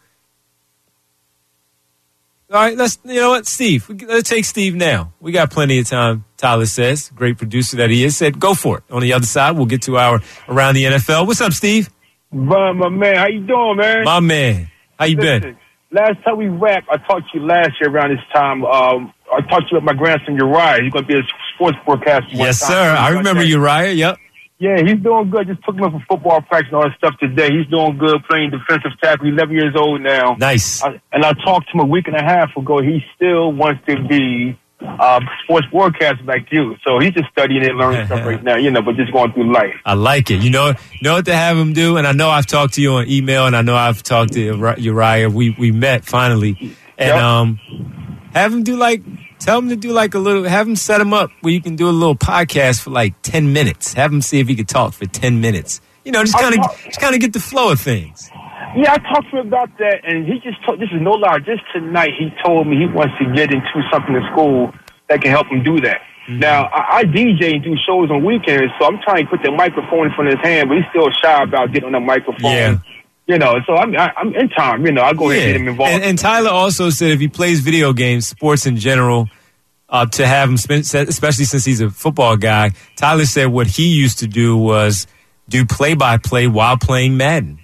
All right, let's, you know what, Steve, let's take Steve now. We got plenty of time, Tyler says. Great producer that he is. Said, go for it. On the other side, we'll get to our Around the N F L. What's up, Steve? Bro, my man, how you doing, man? My man. How you Listen, been? Last time we rapped, I talked to you last year around this time. Um, I talked to you about my grandson, Uriah. He's going to be a sports broadcaster. Yes, sir. I remember Uriah. Yep. Yeah, he's doing good. Just took him up for football practice and all that stuff today. He's doing good, playing defensive tackle. He's eleven years old now. Nice. I, and I talked to him a week and a half ago. He still wants to be a sports broadcaster like you. So he's just studying and learning stuff right now, you know, but just going through life. I like it. You know, you know what to have him do? And I know I've talked to you on email, and I know I've talked to Uriah. We, we met finally. And yep. um, have him do like... Tell him to do like a little, have him set him up where you can do a little podcast for like ten minutes. Have him see if he could talk for ten minutes. You know, just kind of just kind of get the flow of things. Yeah, I talked to him about that, and he just told, this is no lie, just tonight he told me he wants to get into something in school that can help him do that. Mm-hmm. Now, I, I D J and do shows on weekends, so I'm trying to put the microphone in front of his hand, but he's still shy about getting on the microphone. Yeah. You know, so I'm I, I'm in time. You know, I go yeah. ahead and get him involved. And, and Tyler also said if he plays video games, sports in general, uh, to have him spend, especially since he's a football guy. Tyler said what he used to do was do play by play while playing Madden.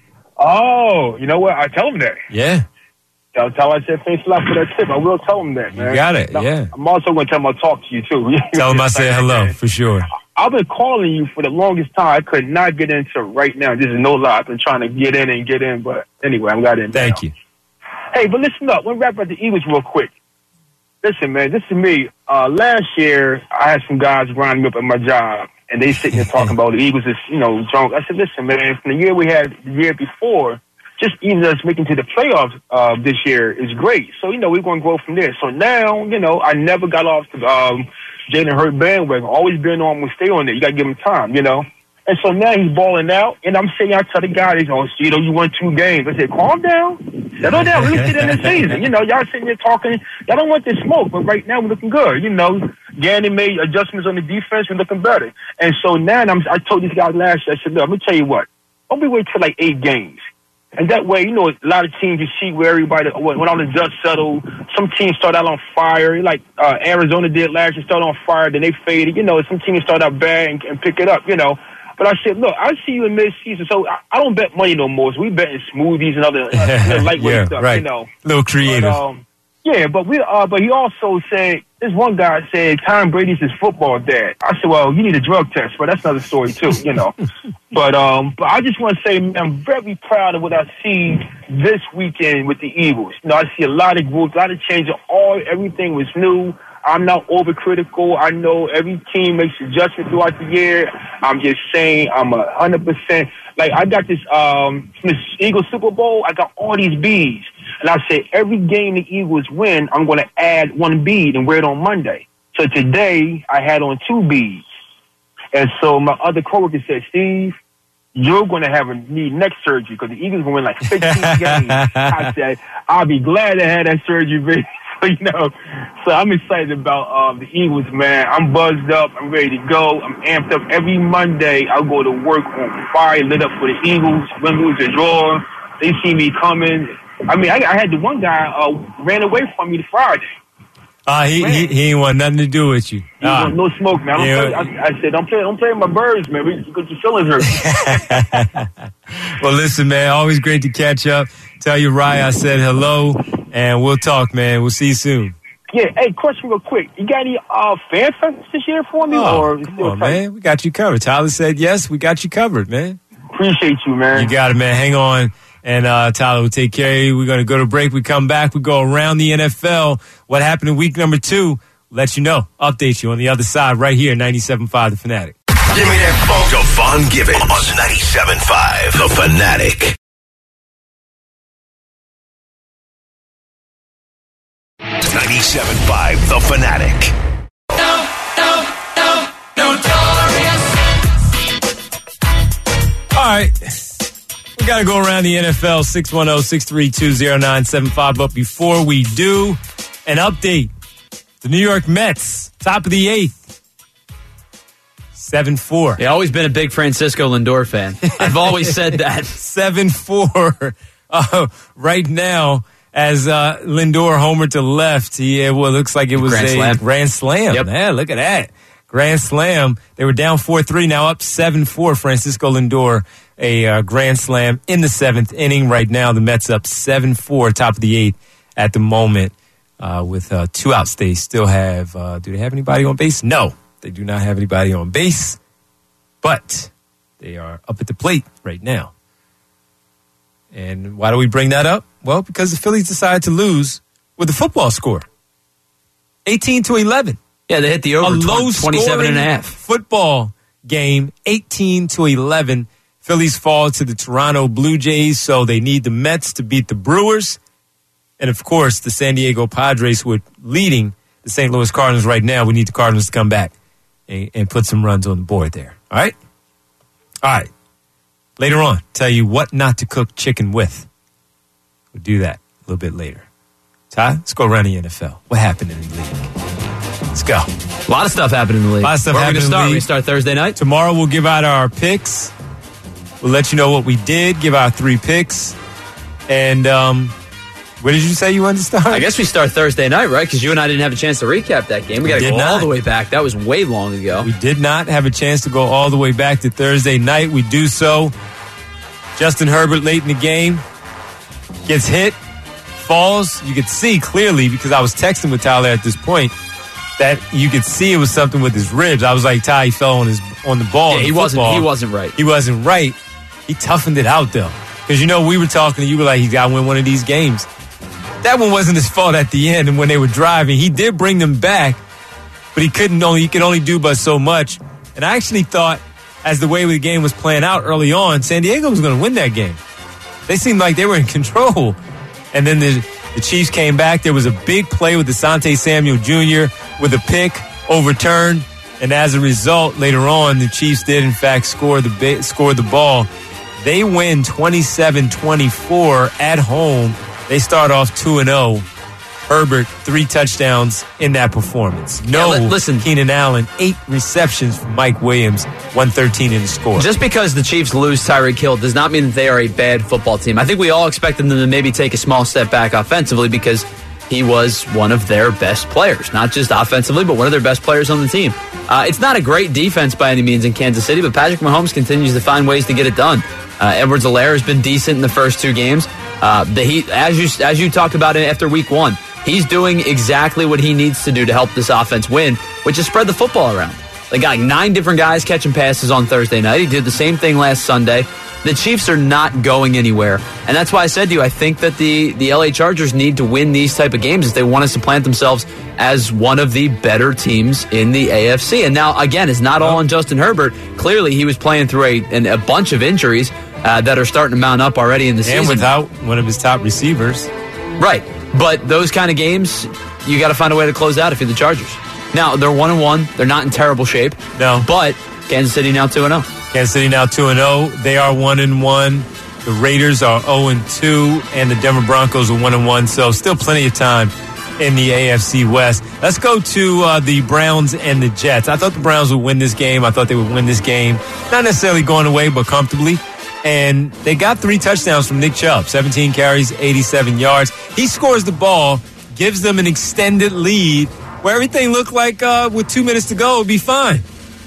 Oh, you know what? I tell him that. Yeah. Tell Tyler I said thanks a lot for that tip. I will tell him that, man. You got it. Now, yeah. I'm also going to tell him I'll talk to you too. Tell him I said hello for sure. I've been calling you for the longest time. I could not get into right now. This is no lie. I've been trying to get in and get in, but anyway, I got in. Thank now. you. Hey, but listen up. Let me wrap about the Eagles real quick. Listen, man, this is me. Uh, last year, I had some guys round me up at my job, and they sitting there talking about the Eagles is, you know, drunk. I said, listen, man, from the year we had the year before, just even us making to the playoffs uh, this year is great. So, you know, we're going to grow from there. So now, you know, I never got off the um, Jalen Hurts bandwagon. Always been on, we'll stay on there. You got to give him time, you know. And so now he's balling out, and I'm saying, I tell the guys, oh, you know, you won two games. I said, calm down. Settle down. We're going to get in the season. You know, y'all sitting there talking. Y'all don't want this smoke, but right now we're looking good. You know, Gannon made adjustments on the defense. We're looking better. And so now I'm, I told these guys last year, I said, look, I'm going to tell you what. Don't be wait till like eight games. And that way, you know, a lot of teams you see where everybody, when all the dust settled, some teams start out on fire, like uh, Arizona did last year, start on fire, then they faded. You know, some teams start out bad and, and pick it up, you know. But I said, look, I see you in mid-season, so I, I don't bet money no more. So we betting smoothies and other uh, lightweight yeah, stuff, right. you know. A little creative. But, um, Yeah, but we uh, but he also said, this one guy said Tom Brady's his football dad. I said, well, you need a drug test, but that's another story too, you know. but um, but I just want to say, man, I'm very proud of what I see this weekend with the Eagles. You know, I see a lot of growth, a lot of change. All everything was new. I'm not overcritical. I know every team makes adjustments throughout the year. I'm just saying I'm a hundred percent. Like I got this um from this Eagles Super Bowl. I got all these beads. And I said, every game the Eagles win, I'm going to add one bead and wear it on Monday. So today, I had on two beads. And so my other coworker said, Steve, you're going to have a need neck surgery because the Eagles will win like fifteen games. I said, I'll be glad to have that surgery, baby. So, you know, so I'm excited about um, the Eagles, man. I'm buzzed up. I'm ready to go. I'm amped up. Every Monday, I'll go to work on fire, lit up for the Eagles. Win, lose, or draw. They see me coming. I mean, I, I had the one guy uh, ran away from me Friday. Uh, he, he he ain't want nothing to do with you. He Uh, want no smoke, man. I, don't play, I, I said, don't play, don't play with my birds, man. Because your feelings hurt. well, listen, man, always great to catch up. Tell you, Rye, I said hello, and we'll talk, man. We'll see you soon. Yeah, hey, question real quick. You got any uh, fan fest this year for me? Oh, or come on, man. We got you covered. Tyler said yes. We got you covered, man. Appreciate you, man. You got it, man. Hang on. And uh, Tyler will take care of you. We're going to go to break. We come back. We go around the N F L. What happened in week number two? Let you know. Update you on the other side right here, ninety-seven point five The Fanatic. Give me that phone. Devon Givens on ninety-seven point five The Fanatic. ninety-seven point five The Fanatic. No, no, no, notorious. All right. We got to go around the N F L, six one zero, six three two, zero nine seven five. But before we do, an update. The New York Mets, top of the eighth, seven four. Yeah, always been a big Francisco Lindor fan. I've always said that. seven four. Uh, right now, as uh, Lindor homered to left, he, well, it looks like it was Grand a slam. grand slam. Yep. Man, look at that. Grand slam. They were down four three, now up seven four. Francisco Lindor, a uh, grand slam in the seventh inning. Right now, the Mets up seven four, top of the eighth at the moment. Uh, with uh, two outs, they still have, uh, do they have anybody on base? No, they do not have anybody on base, but they are up at the plate right now. And why do we bring that up? Well, because the Phillies decided to lose with the football score. eighteen to eleven. Yeah, they hit the over a low twenty-seven and a half. Football game, eighteen to eleven. Phillies fall to the Toronto Blue Jays, so they need the Mets to beat the Brewers. And, of course, the San Diego Padres, who are leading the Saint Louis Cardinals right now. We need the Cardinals to come back and, and put some runs on the board there. All right? All right. Later on, tell you what not to cook chicken with. We'll do that a little bit later. Ty, let's go around the N F L. What happened in the league? Let's go. A lot of stuff happened in the league. A lot of stuff Where happened are we in the start? league. We start Thursday night? Tomorrow we'll give out our picks. We'll let you know what we did, give out three picks. And, um... where did you say you wanted to start? I guess we start Thursday night, right? Because you and I didn't have a chance to recap that game. We got to go not. all the way back. That was way long ago. We did not have a chance to go all the way back to Thursday night. We do so. Justin Herbert late in the game gets hit, falls. You could see clearly, because I was texting with Tyler at this point, that you could see it was something with his ribs. I was like, Ty, he fell on his on the ball. Yeah, he wasn't. He wasn't right. He wasn't right. He toughened it out though, because you know we were talking, and you were like, he's got to win one of these games. That one wasn't his fault at the end, and when they were driving, he did bring them back, but he couldn't only he could only do but so much. And I actually thought, as the way the game was playing out early on, San Diego was going to win that game. They seemed like they were in control, and then the the Chiefs came back. There was a big play with Asante Samuel Junior with a pick overturned, and as a result, later on, the Chiefs did in fact score the score the ball. They win twenty-seven twenty-four at home. They start off two and oh. Herbert, three touchdowns in that performance. No, yeah, li- listen. Keenan Allen, eight receptions from Mike Williams, one thirteen in the score. Just because the Chiefs lose Tyreek Hill does not mean that they are a bad football team. I think we all expected them to maybe take a small step back offensively because he was one of their best players. Not just offensively, but one of their best players on the team. Uh, it's not a great defense by any means in Kansas City, but Patrick Mahomes continues to find ways to get it done. Uh, Edwards-Helaire has been decent in the first two games. Uh, the Heat, as you as you talked about it after week one, he's doing exactly what he needs to do to help this offense win, which is spread the football around. They got like nine different guys catching passes on Thursday night. He did the same thing last Sunday. The Chiefs are not going anywhere. And that's why I said to you, I think that the, the L A Chargers need to win these type of games if they want to supplant themselves as one of the better teams in the A F C. And now, again, it's not all on Justin Herbert. Clearly, he was playing through a, an, a bunch of injuries uh, that are starting to mount up already in the season. And without one of his top receivers. Right. But those kind of games, you got to find a way to close out if you're the Chargers. Now, they're one and one. They're not in terrible shape. No. But Kansas City now two and oh. Kansas City now two and oh. They are one and one. The Raiders are oh and two, and the Denver Broncos are one and one. So still plenty of time in the A F C West. Let's go to uh, the Browns and the Jets. I thought the Browns would win this game. I thought they would win this game. Not necessarily going away, but comfortably. And they got three touchdowns from Nick Chubb. seventeen carries, eighty-seven yards. He scores the ball, gives them an extended lead where everything looked like uh, with two minutes to go, it would be fine.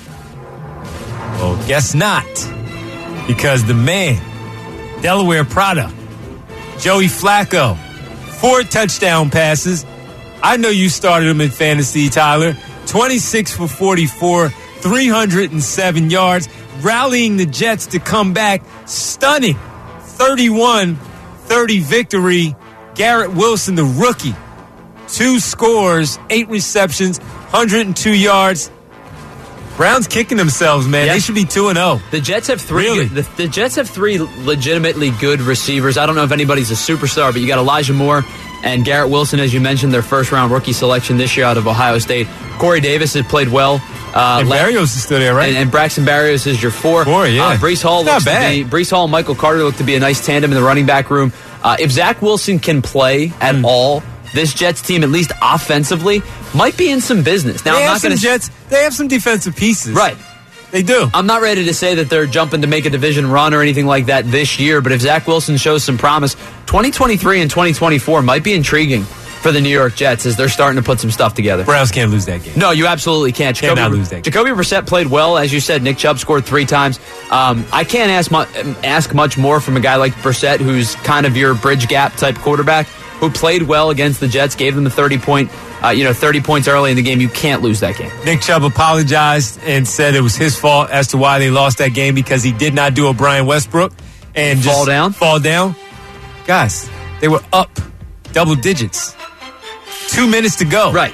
Well, guess not. Because the man, Delaware product, Joey Flacco, four touchdown passes. I know you started him in fantasy, Tyler. twenty-six for forty-four, three hundred seven yards, rallying the Jets to come back. Stunning thirty-one thirty victory. Garrett Wilson, the rookie, two scores, eight receptions, one hundred two yards. Browns kicking themselves, man. Yeah. They should be two and oh. The Jets have three. Really? Good, the, the Jets have three legitimately good receivers. I don't know if anybody's a superstar, but you got Elijah Moore and Garrett Wilson, as you mentioned, their first round rookie selection this year out of Ohio State. Corey Davis has played well. Uh, and Barrios is still there, right? And, and Braxton Barrios is your four. Four, yeah. Uh, Breece Hall It's looks not bad. to be. Breece Hall and Michael Carter look to be a nice tandem in the running back room. Uh, if Zach Wilson can play at Mm. all, this Jets team, at least offensively, might be in some business. Now, they I'm have not some going to Jets. They have some defensive pieces, right. They do. I'm not ready to say that they're jumping to make a division run or anything like that this year, but if Zach Wilson shows some promise, twenty twenty-three and twenty twenty-four might be intriguing for the New York Jets as they're starting to put some stuff together. Browns can't lose that game. No, you absolutely can't. Cannot Jacoby, lose that game. Jacoby Brissett played well. As you said, Nick Chubb scored three times. Um, I can't ask, mu- ask much more from a guy like Brissett, who's kind of your bridge gap type quarterback, who played well against the Jets, gave them the thirty point, uh, you know, thirty points early in the game. You can't lose that game. Nick Chubb apologized and said it was his fault as to why they lost that game because he did not do a Brian Westbrook and Fall just down? Fall down. Guys, they were up double digits. Two minutes to go. Right.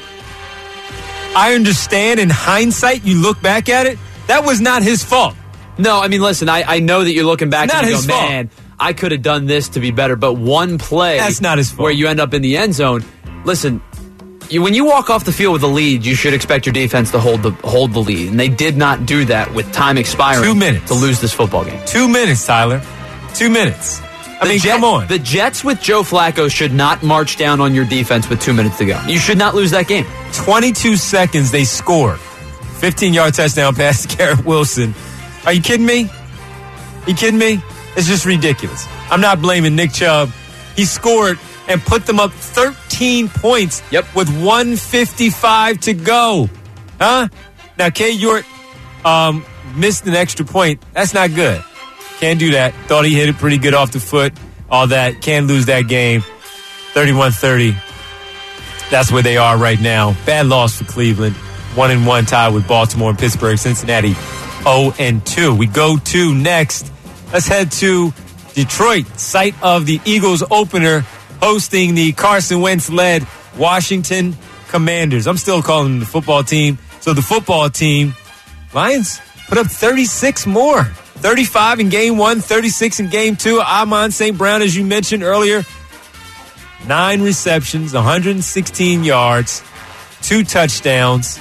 I understand in hindsight, you look back at it, that was not his fault. No, I mean, listen, I, I know that you're looking back It's and not you his go, fault. man, I could have done this to be better, but one play That's not his fault. where you end up in the end zone. Listen, you, when you walk off the field with a lead, you should expect your defense to hold the hold the lead, and they did not do that with time expiring. Two minutes. to lose this football game. Two minutes, Tyler. Two minutes. I The mean, Jet- come on. The Jets with Joe Flacco should not march down on your defense with two minutes to go. You should not lose that game. twenty-two seconds, they scored. fifteen-yard touchdown pass to Garrett Wilson. Are you kidding me? You kidding me? It's just ridiculous. I'm not blaming Nick Chubb. He scored and put them up thirteen points Yep. with one fifty-five to go. Huh? Now, K. York um, missed an extra point. That's not good. Can't do that. Thought he hit it pretty good off the foot. All that. Can't lose that game. thirty-one thirty. That's where they are right now. Bad loss for Cleveland. One and one tie with Baltimore and Pittsburgh. Cincinnati oh and two. We go to next. Let's head to Detroit, site of the Eagles opener, hosting the Carson Wentz-led Washington Commanders. I'm still calling them the football team. So the football team, Lions, put up thirty-six more. thirty-five in game one, thirty-six in game two. Amon Saint Brown, as you mentioned earlier, nine receptions, one hundred sixteen yards, two touchdowns.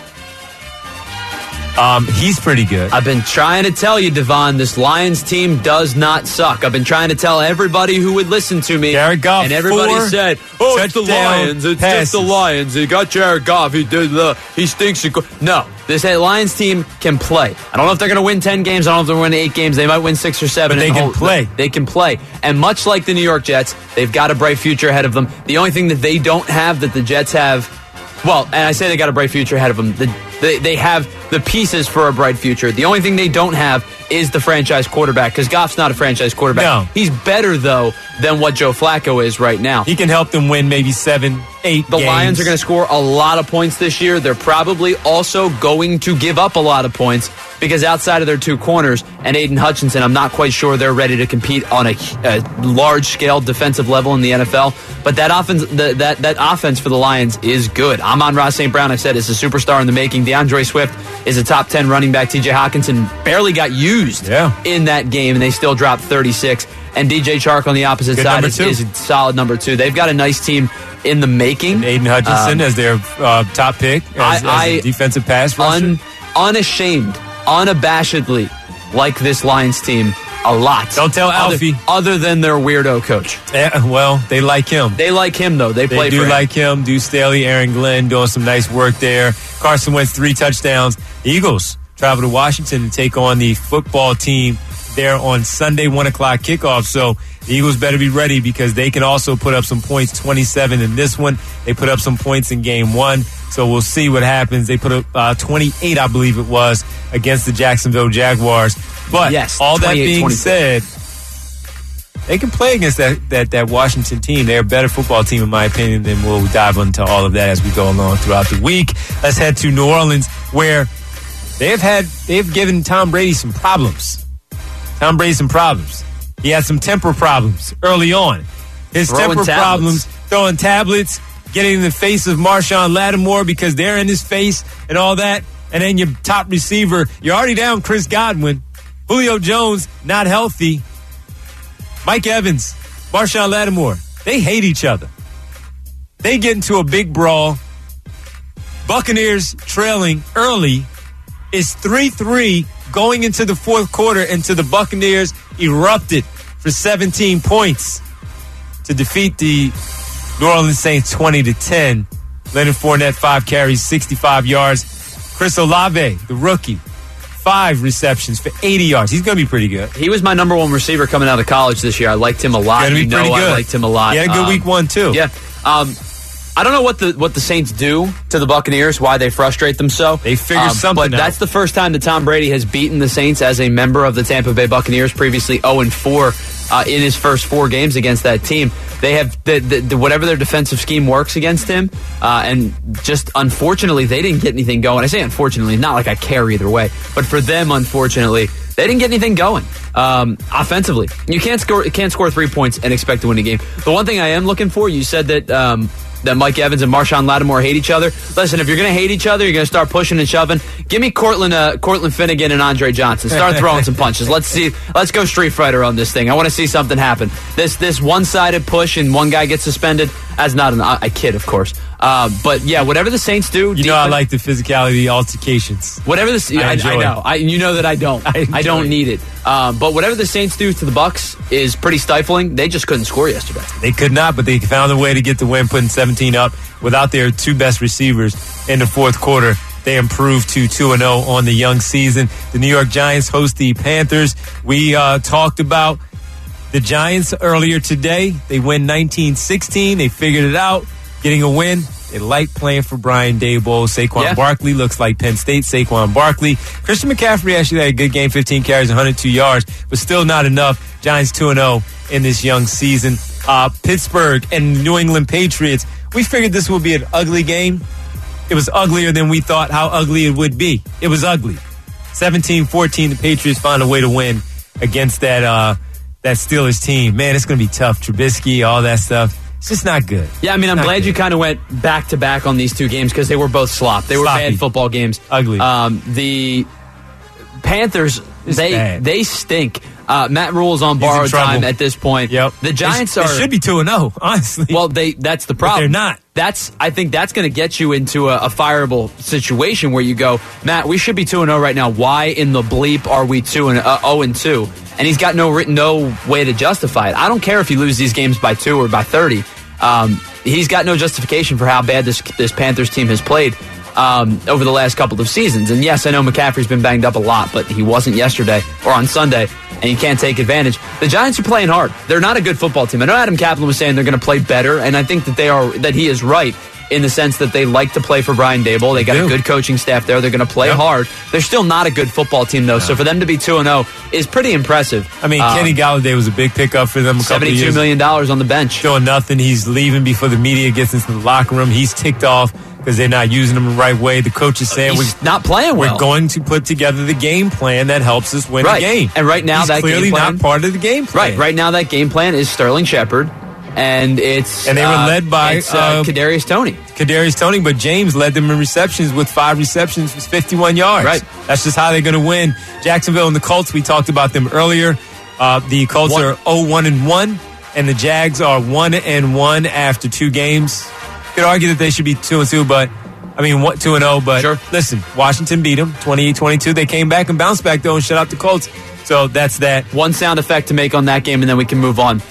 Um, he's pretty good. I've been trying to tell you, Devon, this Lions team does not suck. I've been trying to tell everybody who would listen to me. Jared Goff, and everybody four said, oh, it's the touchdown Lions. It's passes. just the Lions. They got Jared Goff. He did the, he stinks. He go-" No, this Lions team can play. I don't know if they're going to win ten games. I don't know if they're going to win eight games. They might win six or seven. But they and can hold- play. They can play. And much like the New York Jets, they've got a bright future ahead of them. The only thing that they don't have that the Jets have, well, and I say they got a bright future ahead of them, the, they, they have the pieces for a bright future. The only thing they don't have is the franchise quarterback, because Goff's not a franchise quarterback. No. He's better, though, than what Joe Flacco is right now. He can help them win maybe seven, eight The games. Lions are going to score a lot of points this year. They're probably also going to give up a lot of points, because outside of their two corners and Aiden Hutchinson, I'm not quite sure they're ready to compete on a, a large-scale defensive level in the N F L. But that offense, the, that that offense for the Lions is good. Amon-Ra Saint Brown, I said, is a superstar in the making. DeAndre Swift is a top ten running back. T J Hawkinson barely got used yeah. in that game, and they still dropped thirty-six. And D J Chark on the opposite Good side is, is a solid number two. They've got a nice team in the making. And Aiden Hutchinson Um, as their uh, top pick as, I- as a I- defensive pass rusher. Un, unashamed, unabashedly like this Lions team a lot. Don't tell Other- Alfie. Other than their weirdo coach. Yeah, well, they like him. They like him, though. They, They play do for him. like him. Deuce Staley, Aaron Glenn doing some nice work there. Carson Wentz, three touchdowns. The Eagles travel to Washington to take on the football team there on Sunday, one o'clock kickoff. So the Eagles better be ready, because they can also put up some points, twenty-seven in this one. They put up some points in game one. So we'll see what happens. They put up uh, twenty-eight, I believe it was, against the Jacksonville Jaguars. But Yes, all that being twenty-eight twenty-four. said, they can play against that, that, that Washington team. They're a better football team, in my opinion, and we'll dive into all of that as we go along throughout the week. Let's head to New Orleans, where they have had, they've given Tom Brady some problems. Tom Brady some problems. He had some temper problems early on. His Throwing temper tablets. problems, throwing tablets, getting in the face of Marshawn Lattimore because they're in his face and all that. And then your top receiver, you're already down Chris Godwin. Julio Jones, not healthy. Mike Evans, Marshawn Lattimore, they hate each other. They get into a big brawl. Buccaneers trailing early. It's three three going into the fourth quarter, until the Buccaneers erupted for seventeen points to defeat the New Orleans Saints twenty to ten. Leonard Fournette, five carries, sixty-five yards. Chris Olave, the rookie, five receptions for eighty yards. He's going to be pretty good. He was my number one receiver coming out of college this year. I liked him a lot. Gonna be You know pretty good. I liked him a lot. He had a good Um, week one, too. Yeah. Um, I don't know what the what the Saints do to the Buccaneers, why they frustrate them so. They figure something But out. that's the first time that Tom Brady has beaten the Saints as a member of the Tampa Bay Buccaneers, previously oh and four uh, in his first four games against that team. They have the, the, the, whatever their defensive scheme works against him, uh, and just unfortunately they didn't get anything going. I say unfortunately, not like I care either way, but for them, unfortunately, they didn't get anything going um, offensively. You can't score can't score three points and expect to win a game. The one thing I am looking for, you said that um, that Mike Evans and Marshawn Lattimore hate each other. Listen, if you're going to hate each other, you're going to start pushing and shoving. Give me Cortland, uh, Cortland Finnegan and Andre Johnson. Start throwing some punches. Let's see. Let's go Street Fighter on this thing. I want to see something happen. This this one sided push and one guy gets suspended. That's not an I, I kid, of course. Uh, but yeah, whatever the Saints do, You know I like the physicality, altercations. Whatever this, I I, I, enjoy know. it. I, you know that I don't. I I, don't enjoy it. need it. Um, but whatever the Saints do to the Bucks is pretty stifling. They just couldn't score yesterday. They could not, but they found a way to get the win, putting seventeen up without their two best receivers in the fourth quarter. They improved to two and oh on the young season. The New York Giants host the Panthers. We uh, talked about the Giants earlier today. They win nineteen sixteen. They figured it out, getting a win. They like playing for Brian Daboll. Saquon Yeah. Barkley looks like Penn State. Saquon Barkley. Christian McCaffrey actually had a good game, fifteen carries, one hundred two yards, but still not enough. Giants two and oh in this young season. Uh, Pittsburgh and New England Patriots. We figured this would be an ugly game. It was uglier than we thought how ugly it would be. It was ugly. seventeen fourteen, the Patriots found a way to win against that uh, that Steelers team. Man, it's going to be tough. Trubisky, all that stuff. It's just not good. Yeah, I mean, I'm Not glad good. you kind of went back to back on these two games because they were both slop. They were Sloppy. bad football games. Ugly. Um, the Panthers, It's they bad. they stink. Uh, Matt Rule's on He's in borrowed trouble. time at this point. Yep. The Giants they, are They should be two and oh, honestly. well. They that's the problem. they're not. That's I think that's going to get you into a, a fireable situation where you go, Matt. We should be two and zero right now. Why in the bleep are we two and uh, zero and two? And he's got no written no way to justify it. I don't care if you lose these games by two or by thirty. Um, he's got no justification for how bad this this Panthers team has played um, over the last couple of seasons. And yes, I know McCaffrey's been banged up a lot, but he wasn't yesterday or on Sunday, and you can't take advantage. The Giants are playing hard. They're not a good football team. I know Adam Kaplan was saying they're going to play better, and I think that they are. That he is right. in the sense that they like to play for Brian Daboll. They got a good coaching staff there. They're going to play Yep. hard. They're still not a good football team, though. So for them to be two and oh is pretty impressive. I mean, Um, Kenny Galladay was a big pickup for them a couple of seventy-two years. million dollars on the bench. Doing nothing. He's leaving before the media gets into the locker room. He's ticked off because they're not using him the right way. The coach is saying He's we're not playing well. We're going to put together the game plan that helps us win Right. the game. And right now He's that clearly game plan, not part of the game plan. Right. Right now that game plan is Sterling Shepard, and it's And they were uh, led by it's, uh, uh, Kadarius Toney. Kadarius Toney, but James led them in receptions with five receptions for fifty-one yards. Right. That's just how they're going to win. Jacksonville and the Colts, we talked about them earlier. Uh, the Colts One. are oh one and one, and the Jags are one and one after two games. Could argue that they should be two and two, but I mean, what, two and oh, but Sure. listen, Washington beat them twenty-eight twenty-two. They came back and bounced back, though, and shut out the Colts. So that's that. One sound effect to make on that game, and then we can move on.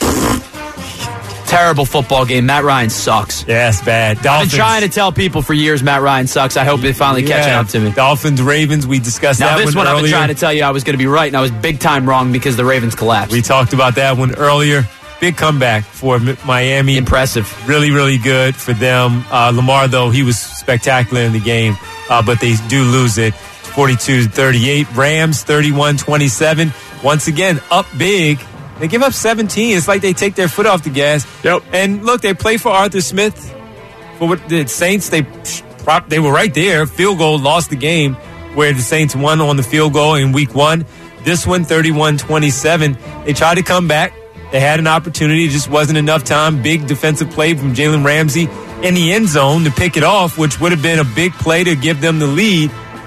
Terrible football game. Matt Ryan sucks. Yeah, it's bad. I've Dolphins. been trying to tell people for years Matt Ryan sucks. I hope they finally catch Yeah. up to me. Dolphins, Ravens, we discussed Now, that this one one I've been earlier. trying to tell you I was going to be right, and I was big time wrong because the Ravens collapsed. We talked about that one earlier. Big comeback for M- Miami. Impressive. Really, really good for them. Uh, Lamar, though, he was spectacular in the game, uh, but they do lose it forty-two thirty-eight. Rams thirty-one twenty-seven. Once again, up big. They give up seventeen. It's like they take their foot off the gas. Yep. And look, they play for Arthur Smith. For what the Saints, they they were right there. Field goal lost the game where the Saints won on the field goal in week one. This one, thirty-one twenty-seven. They tried to come back. They had an opportunity. It just wasn't enough time. Big defensive play from Jalen Ramsey in the end zone to pick it off, which would have been a big play to give them the lead.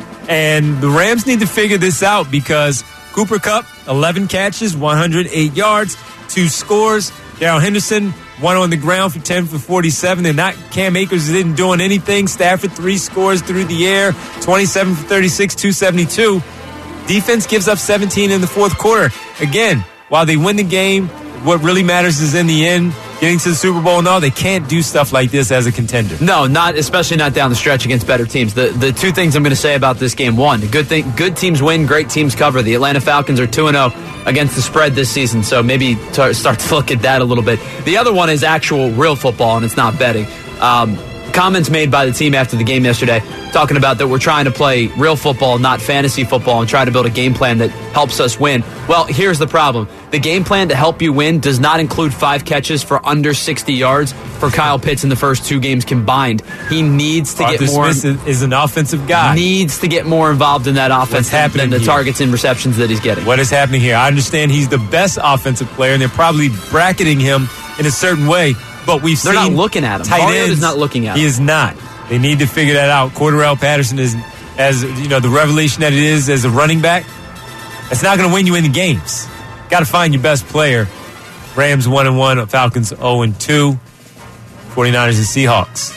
And the Rams need to figure this out because Cooper Kupp, eleven catches, one hundred eight yards, two scores. Darrell Henderson, one on the ground for ten for forty-seven. And not Cam Akers didn't doing anything. Stafford, three scores through the air, twenty-seven for thirty-six, two seventy-two. Defense gives up seventeen in the fourth quarter. Again, while they win the game, what really matters is in the end, getting to the Super Bowl and all. They can't do stuff like this as a contender. No, not especially not down the stretch against better teams. The the two things I'm going to say about this game: one, good thing, good teams win, great teams cover. The Atlanta Falcons are two and zero against the spread this season, so maybe t- start to look at that a little bit. The other one is actual real football, and it's not betting. Um, comments made by the team after the game yesterday, talking about that we're trying to play real football, not fantasy football, and try to build a game plan that helps us win. Well, here's the problem. The game plan to help you win does not include five catches for under sixty yards for Kyle Pitts in the first two games combined. He needs to Arthur get more. Smith is an offensive guy. Needs to get more involved in that offense What's than, happening than the here? targets and receptions that he's getting. What is happening here? I understand he's the best offensive player, and they're probably bracketing him in a certain way. But we've They're seen not looking at him. Tight Mariota ends, is not looking at He him. is not. They need to figure that out. Cordarrelle Patterson is, as you know, the revelation that it is as a running back. It's not going to win you any games. Got to find your best player. Rams one and one, Falcons zero and two, forty-niners and Seahawks.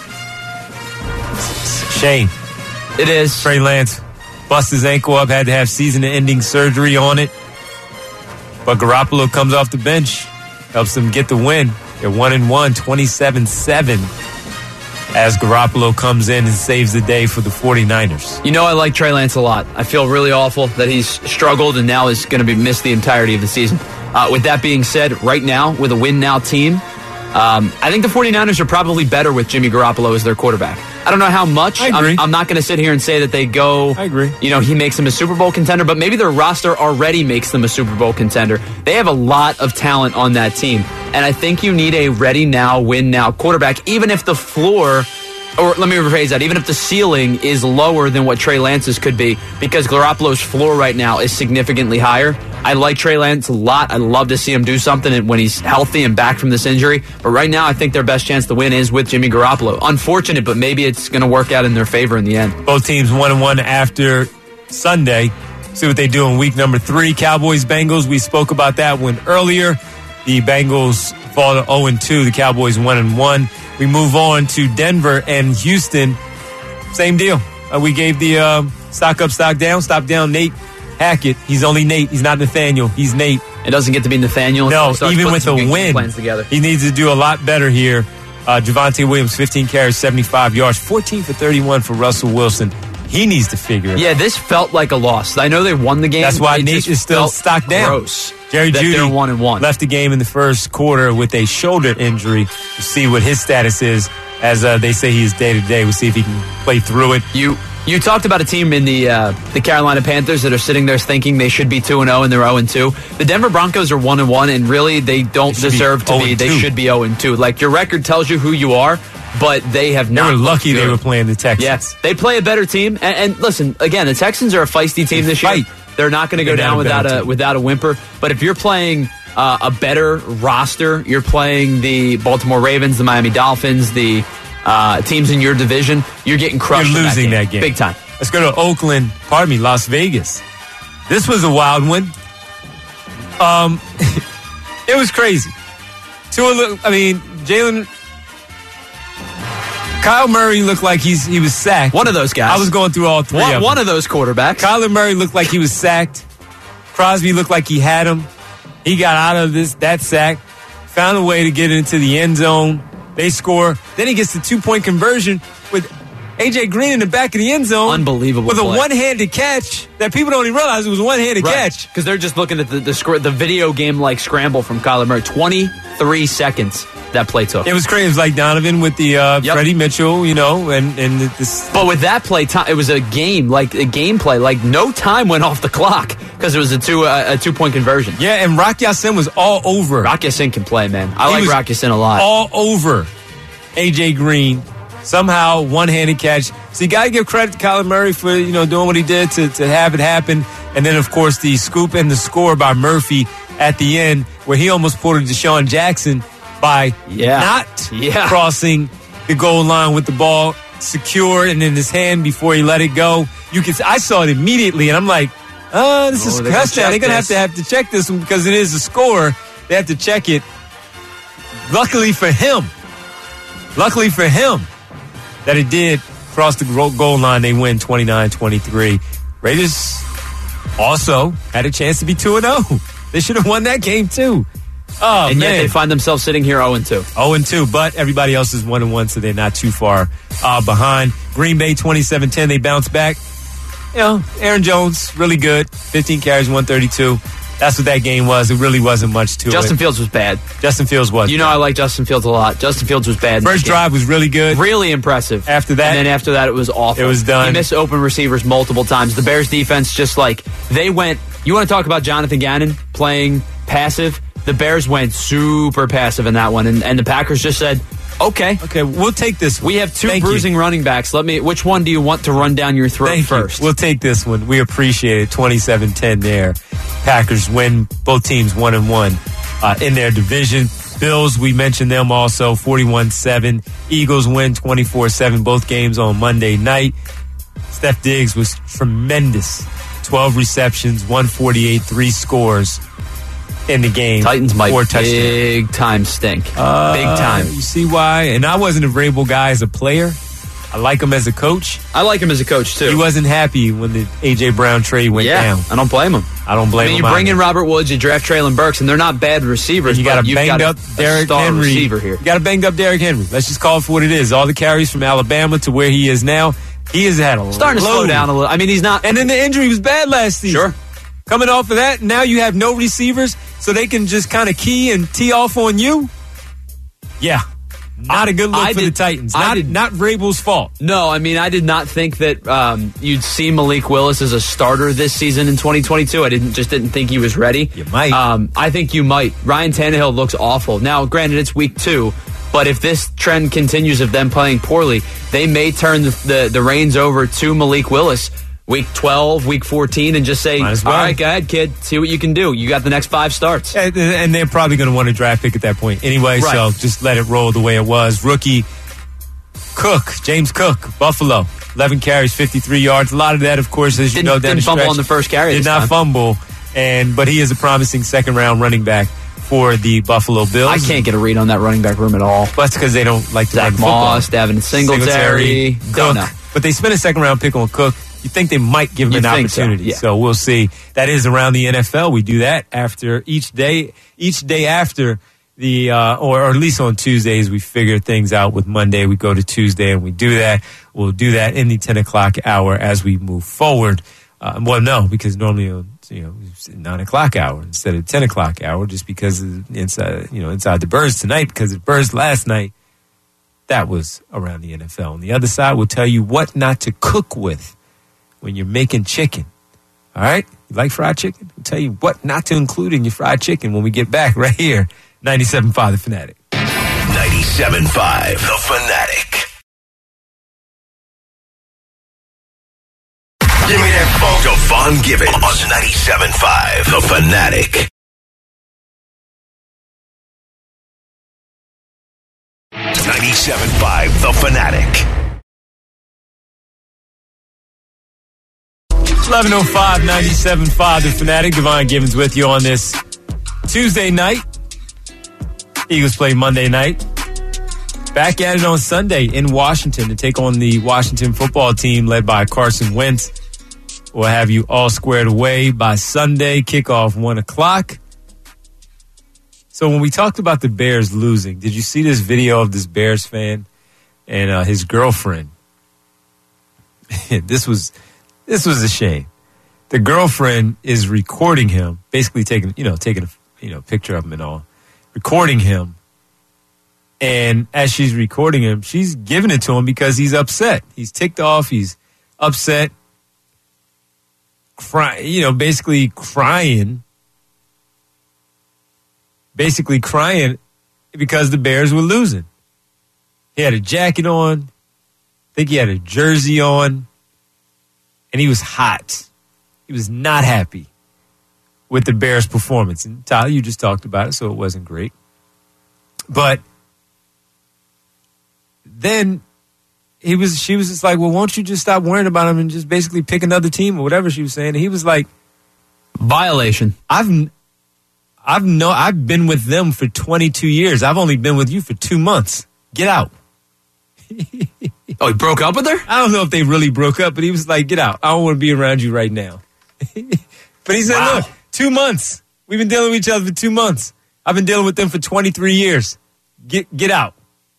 Shame. It is. Trey Lance bust his ankle up, had to have season-ending surgery on it. But Garoppolo comes off the bench, helps them get the win. They're one and one, twenty-seven seven. As Garoppolo comes in and saves the day for the forty-niners. You know, I like Trey Lance a lot. I feel really awful that he's struggled and now is going to be missed the entirety of the season. Uh, with that being said, right now, with a win-now team, um, I think the forty-niners are probably better with Jimmy Garoppolo as their quarterback. I don't know how much. I agree. I'm, I'm not going to sit here and say that they go. I agree. You know, he makes them a Super Bowl contender, but maybe their roster already makes them a Super Bowl contender. They have a lot of talent on that team. And I think you need a ready now, win now quarterback, even if the floor, or let me rephrase that, even if the ceiling is lower than what Trey Lance's could be, because Garoppolo's floor right now is significantly higher. I like Trey Lance a lot. I'd love to see him do something when he's healthy and back from this injury. But right now, I think their best chance to win is with Jimmy Garoppolo. Unfortunate, but maybe it's going to work out in their favor in the end. Both teams one and one after Sunday. See what they do in week number three. Cowboys, Bengals. We spoke about that one earlier. The Bengals fall to zero and two. The Cowboys one and one. We move on to Denver and Houston. Same deal. Uh, we gave the uh, stock up, stock down, stock down. Nate Hackett. He's only Nate. He's not Nathaniel. He's Nate. It doesn't get to be Nathaniel. No, Starts even putting with some a good win, plans together. he needs to do a lot better here. Uh, Javonte Williams, fifteen carries, seventy-five yards, fourteen for thirty-one for Russell Wilson. He needs to figure it Yeah, out. this felt like a loss. I know they won the game. That's why It Nate just is still felt stocked down. Gross. Jerry that Jeudy they're one and one. left the game in the first quarter with a shoulder injury. To see what his status is, as uh, they say he is day to day. We'll see if he can play through it. You you talked about a team in the uh, the Carolina Panthers that are sitting there thinking they should be two and zero and they're zero and two. The Denver Broncos are one and one, and really they don't They should deserve be to be. They should be zero and two. Like your record tells you who you are, but they have They not. were looked lucky they good. were playing the Texans. Yes, they play a better team. And, and listen, again, the Texans are a feisty team this year. They're not going to go They're not down a without better a team. without a whimper. But if you're playing uh, a better roster, you're playing the Baltimore Ravens, the Miami Dolphins, the uh, teams in your division, you're getting crushed. You're in losing that game, that game. big time. Let's go to Oakland, pardon me, Las Vegas. This was a wild one. Um, it was crazy. Tua, look, I mean, Jalen, Kyle Murray looked like he's he was sacked. One of those guys. I was going through all three One, of them. one of those quarterbacks. Kyler Murray looked like he was sacked. Crosby looked like he had him. He got out of this that sack, found a way to get into the end zone. They score. Then he gets the two-point conversion with A J Green in the back of the end zone. Unbelievable With play. a one-handed catch that people don't even realize it was a one-handed catch. Because they're just looking at the the, scr- the video game like scramble from Kyler Murray. twenty-three seconds that play took. It was crazy. It was like Donovan with the uh, Yep. Freddie Mitchell, you know, and and the, this. But with that play, time it was a game, like a gameplay, like no time went off the clock because it was a two uh, a two point conversion. Yeah, and Rock Ya-Sin was all over. Rock Ya-Sin can play, man. I He like was Rock Ya-Sin a lot. All over A J Green. Somehow one-handed catch. So you got to give credit to Kyler Murray for, you know, doing what he did to, to have it happen. And then, of course, the scoop and the score by Murphy at the end, where he almost pulled a Deshaun Jackson by Yeah. not Yeah. crossing the goal line with the ball secured and in his hand before he let it go. You can. I saw it immediately, and I'm like, oh, this Oh, is they're gonna touchdown. check They're going to have this. to have to check this one because it is a score. They have to check it. Luckily for him, luckily for him, that it did cross the goal goal line. They win twenty-nine twenty-three. Raiders also had a chance to be two and oh. They should have won that game too. Oh, and man. yet they find themselves sitting here zero and two. oh and two, but everybody else is one and one, so they're not too far uh, behind. Green Bay twenty-seven ten, they bounce back. You know, Aaron Jones, really good. fifteen carries, one thirty-two. That's what that game was. It really wasn't much to Justin it. Fields was bad. Justin Fields was. You know I like Justin Fields a lot. Justin Fields was bad. in First this game. drive was really good. Really impressive. After that, And then after that, it was awful. It was done. He missed open receivers multiple times. The Bears defense just like, they went, you want to talk about Jonathan Gannon playing passive? The Bears went super passive in that one. And, and the Packers just said, okay. Okay, we'll take this one. We have two Thank you. bruising running backs. Let me, which one do you want to run down your throat Thank first? you. We'll take this one. We appreciate it. twenty-seven ten there. Packers win. Both teams one and one uh, in their division. Bills, we mentioned them also, forty-one seven. Eagles win twenty-four seven. Both games on Monday night. Steph Diggs was tremendous. twelve receptions, one forty-eight, three scores in the game. Titans might Four touchdowns. big time stink. Uh, big time. You see why? And I wasn't a Vrabel guy as a player. I like him as a coach. I like him as a coach, too. He wasn't happy when the A J. Brown trade went yeah, down. I don't blame him. I don't blame I mean, him. you bring either. in Robert Woods, you draft Traylon Burks, and they're not bad receivers. You got but a you've banged got up a, Derrick a star Henry. receiver here. You got a banged up Derrick Henry. Let's just call it for what it is. All the carries from Alabama to where he is now, he has had a Starting to slow load. down a little. I mean, he's not. And then the injury was bad last season. Sure. Coming off of that, now you have no receivers, so they can just kind of key and tee off on you. Yeah. Not a good look I for did- the Titans. I Not, did- not Vrabel's fault. No, I mean, I did not think that um, you'd see Malik Willis as a starter this season in twenty twenty-two. I didn't just didn't think he was ready. You might. Um, I think you might. Ryan Tannehill looks awful. Now, granted, it's week two, but if this trend continues of them playing poorly, they may turn the, the, the reins over to Malik Willis week twelve, week fourteen, and just say, Might as well. all right, go ahead, kid. See what you can do. You got the next five starts. And, and they're probably going to want a draft pick at that point anyway, Right. so just let it roll the way it was. Rookie Cook, James Cook, Buffalo, eleven carries, fifty-three yards. A lot of that, of course, as you Didn't- know, down didn't the fumble stretch, on the first carry Did this not time. fumble, and but he is a promising second-round running back for the Buffalo Bills. I can't get a read on that running back room at all. That's because they don't like to Zach run football. Moss, Devin Singletary. Don't Cook. know. But they spent a second-round pick on Cook. You think they might give him You an think so, opportunity. yeah. So we'll see. That is around the N F L. We do that after each day, each day after the, uh, or, or at least on Tuesdays, we figure things out. With Monday, we go to Tuesday and we do that. We'll do that in the ten o'clock hour as we move forward. Uh, well, no, because normally, you know, it's nine o'clock hour instead of ten o'clock hour, just because of inside, you know, inside the birds tonight, because the birds last night. That was around the N F L. On the other side, we'll tell you what not to cook with when you're making chicken. All right? You like fried chicken? We'll tell you what not to include in your fried chicken when we get back right here. ninety-seven point five The Fanatic. ninety-seven point five The Fanatic. Give me that phone. Devon Givens on ninety-seven point five The Fanatic. ninety-seven point five The Fanatic. eleven oh five, ninety-seven point five The Fanatic. Devon Givens with you on this Tuesday night. Eagles play Monday night. Back at it on Sunday in Washington to take on the Washington football team led by Carson Wentz. We'll have you all squared away by Sunday. Kickoff one o'clock. So when we talked about the Bears losing, did you see this video of this Bears fan and uh, his girlfriend? this was this was a shame. The girlfriend is recording him, basically taking you know taking a you know picture of him and all, recording him. And as she's recording him, she's giving it to him because he's upset. He's ticked off. He's upset, cry, you know, basically crying. Basically crying because the Bears were losing. He had a jacket on. I think he had a jersey on. And he was hot. He was not happy with the Bears' performance. And Tyler, you just talked about it, so it wasn't great. But then he was, she was just like, well, won't you just stop worrying about him and just basically pick another team or whatever she was saying. And he was like, violation. I've I've no, I've been with them for twenty-two years. I've only been with you for two months. Get out. Oh, he broke up with her? I don't know if they really broke up, but he was like, get out. I don't want to be around you right now. But he said, wow. Look, two months. We've been dealing with each other for two months. I've been dealing with them for twenty-three years. Get get out.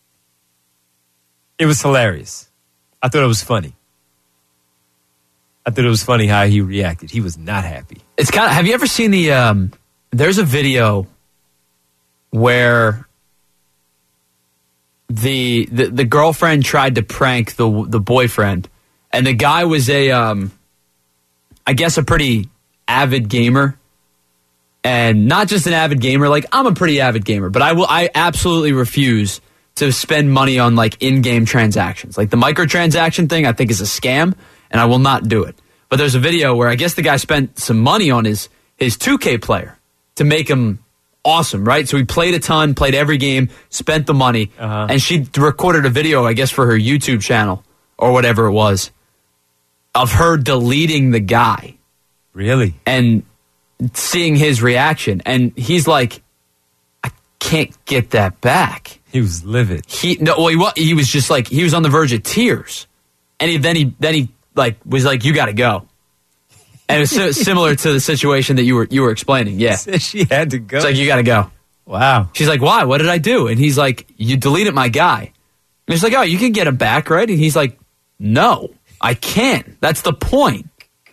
It was hilarious. I thought it was funny. I thought it was funny how he reacted. He was not happy. It's kind of, have you ever seen the, um, there's a video where the, the the girlfriend tried to prank the the boyfriend, and the guy was a, um, I guess a pretty avid gamer, and not just an avid gamer. Like, I'm a pretty avid gamer, but I will I absolutely refuse to spend money on like in-game transactions. Like the microtransaction thing, I think is a scam, and I will not do it. But there's a video where I guess the guy spent some money on his his two K player to make him awesome, right? So he played a ton, played every game, spent the money, uh-huh. and she recorded a video, I guess, for her YouTube channel or whatever it was, of her deleting the guy. Really? And seeing his reaction. And he's like, I can't get that back. He was livid. He no, well, he was, he was just like, he was on the verge of tears. And he, then he then he like was like, you got to go. And it was so, similar to the situation that you were you were explaining. Yeah, she had to go. It's like, you got to go. Wow. She's like, why? What did I do? And he's like, you deleted my guy. And she's like, oh, you can get him back, right? And he's like, no, I can't. That's the point.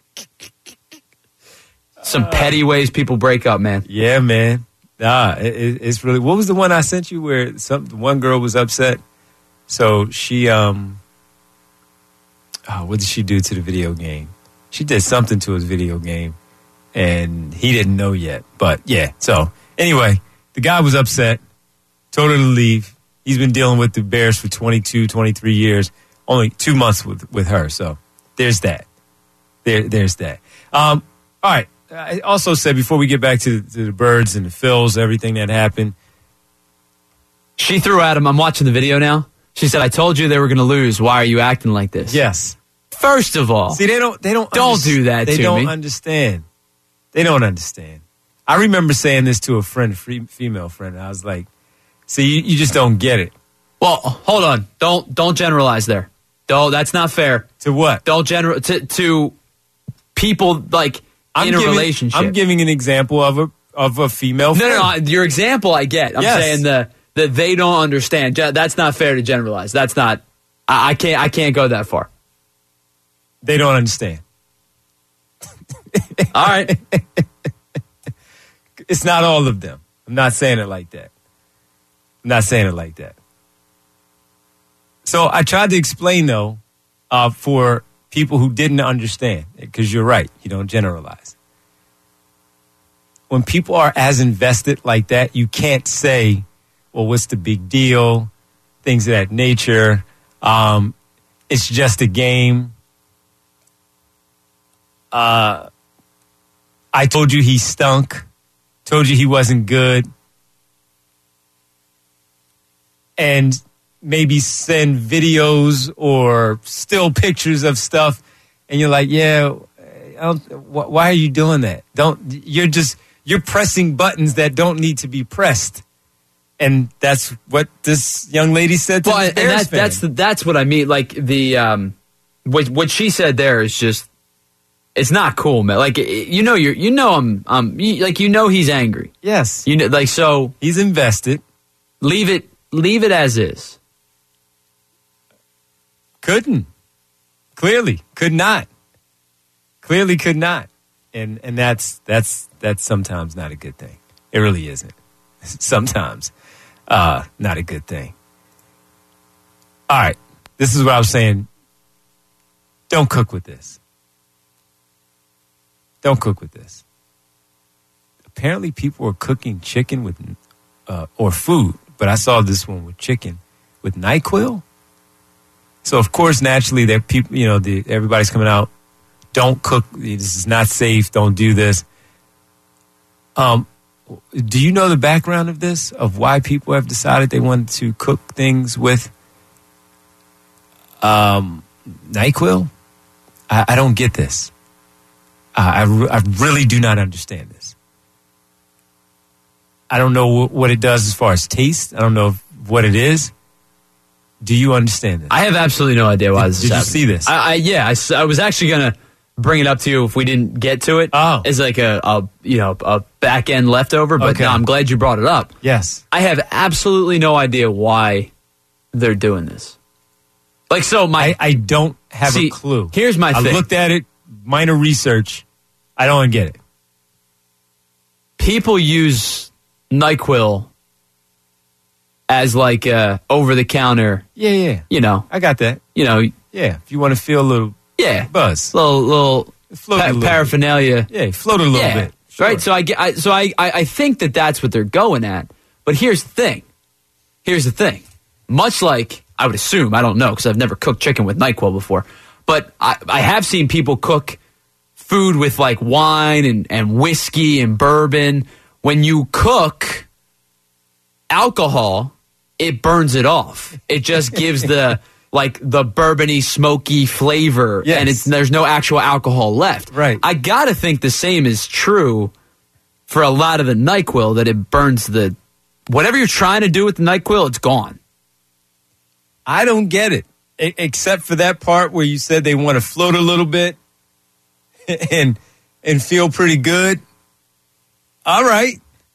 Some uh, petty ways people break up, man. Yeah, man. Nah, it, it's really. What was the one I sent you where some one girl was upset? So she, um, oh, what did she do to the video game? She did something to his video game, and he didn't know yet. But, yeah, so, anyway, the guy was upset, told her to leave. He's been dealing with the Bears for twenty-two, twenty-three years, only two months with, with her. So, there's that. There, There's that. Um, all right. I also said, before we get back to, to the Birds and the Phils, everything that happened. She threw at him, I'm watching the video now. She said, I told you they were going to lose. Why are you acting like this? Yes. First of all, see, they don't, they don't, don't do that. They to don't me. understand. They don't understand. I remember saying this to a friend, free, female friend. I was like, "See, you, you just don't get it." Well, hold on. Don't don't generalize there. Don't. That's not fair. To what? Don't general to to people like I'm in a giving, relationship. I'm giving an example of a of a female. No, friend. no, no. Your example, I get. I'm yes. saying the that they don't understand. That's not fair to generalize. That's not. I, I can't. I can't go that far. They don't understand. All right. It's not all of them. I'm not saying it like that. I'm not saying it like that. So I tried to explain, though, uh, for people who didn't understand, because you're right. You don't generalize. When people are as invested like that, you can't say, well, what's the big deal? Things of that nature. Um, it's just a game. Uh, I told you he stunk. Told you he wasn't good. And maybe send videos or still pictures of stuff. And you're like, yeah, I don't, wh- why are you doing that? Don't, you're just, you're pressing buttons that don't need to be pressed. And that's what this young lady said to well, the and Bears that, fan. that's the, that's what I mean. Like the um, what what she said there is just, it's not cool, man. Like you know, you're you know I'm um you, like you know he's angry. Yes, you know, like so he's invested. Leave it leave it as is. Couldn't clearly could not clearly could not, and and that's that's that's sometimes not a good thing. It really isn't. Sometimes. Uh, not a good thing. All right. This is what I was saying. Don't cook with this. Don't cook with this. Apparently people are cooking chicken with, uh, or food, but I saw this one with chicken with NyQuil. So of course, naturally, that people, you know, the, everybody's coming out. Don't cook. This is not safe. Don't do this. Um, Do you know the background of this, of why people have decided they want to cook things with um, NyQuil? I, I don't get this. I, I, re- I really do not understand this. I don't know w- what it does as far as taste. I don't know if, what it is. Do you understand this? I have absolutely no idea why did, this is Did happening. you see this? I, I yeah, I, s- I was actually gonna bring it up to you if we didn't get to it. Oh, as like a, a you know a back end leftover. But Okay. no, I'm glad you brought it up. Yes, I have absolutely no idea why they're doing this. Like so, my I, I don't have See, a clue. Here's my I thing. looked at it, minor research. I don't get it. People use NyQuil as like a over the counter. Yeah, yeah. You know, I got that. You know, Yeah, if you want to feel a little yeah, buzz, little little float pa- a little paraphernalia. Bit. Yeah, float a little yeah, bit. Sure. Right. So I get. I, so I, I I think that that's what they're going at. But here's the thing. Here's the thing. Much like I would assume, I don't know because I've never cooked chicken with NyQuil before, but I, I have seen people cook food with like wine and, and whiskey and bourbon. When you cook alcohol, it burns it off. It just gives the like the bourbony, smoky flavor, Yes. and it's there's no actual alcohol left. Right. I gotta think the same is true for a lot of the NyQuil, that it burns the whatever you're trying to do with the NyQuil, it's gone. I don't get it, e- except for that part where you said they want to float a little bit and and feel pretty good. All right,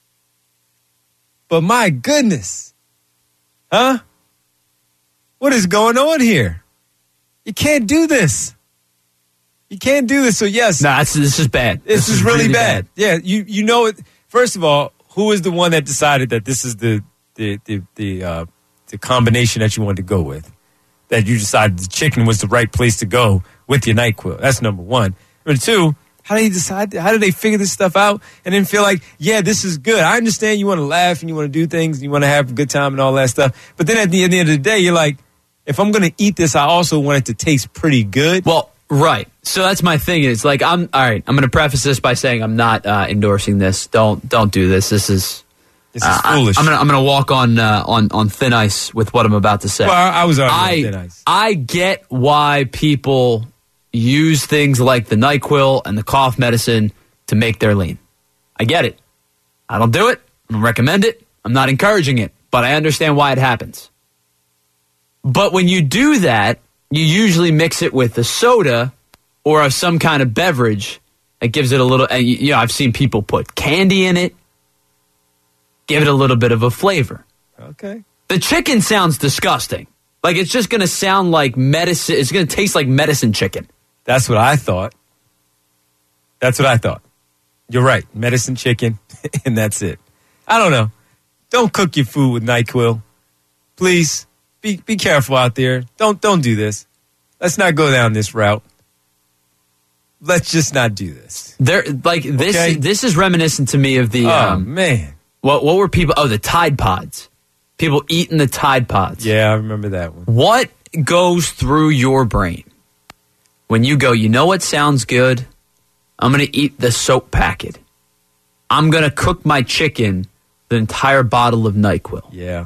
but my goodness, huh? What is going on here? You can't do this. You can't do this. So yes, No, nah, this is bad. This, is, really, bad. Yeah, you you know it. First of all, who is the one that decided that this is the the the the, uh, the combination that you wanted to go with? That you decided the chicken was the right place to go with your NyQuil. That's number one. Number two, how did they decide? How did they figure this stuff out and then feel like, yeah, this is good? I understand you want to laugh and you want to do things and you want to have a good time and all that stuff. But then at the, at the end of the day, you're like, if I'm going to eat this, I also want it to taste pretty good. Well, right. So that's my thing. Is like I'm all right. I'm going to preface this by saying I'm not uh, endorsing this. Don't don't do this. This is This is uh, foolish. I, I'm gonna I'm gonna walk on uh, on on thin ice with what I'm about to say. Well, I, I was already I, on thin ice. I get why people use things like the NyQuil and the cough medicine to make their lean. I get it. I don't do it. I don't recommend it. I'm not encouraging it, but I understand why it happens. But when you do that, you usually mix it with a soda or some kind of beverage that gives it a little, and you know, I've seen people put candy in it, give it a little bit of a flavor. Okay. The chicken sounds disgusting. Like it's just going to sound like medicine. It's going to taste like medicine chicken. That's what I thought. That's what I thought. You're right. Medicine chicken, and that's it. I don't know. Don't cook your food with NyQuil. Please, be be careful out there. Don't don't do this. Let's not go down this route. Let's just not do this. There, like this. Okay? This is reminiscent to me of the. Oh, um, man. What what were people? Oh, the Tide Pods. People eating the Tide Pods. Yeah, I remember that one. What goes through your brain when you go, you know what sounds good? I'm going to eat the soap packet. I'm going to cook my chicken, the entire bottle of NyQuil. Yeah.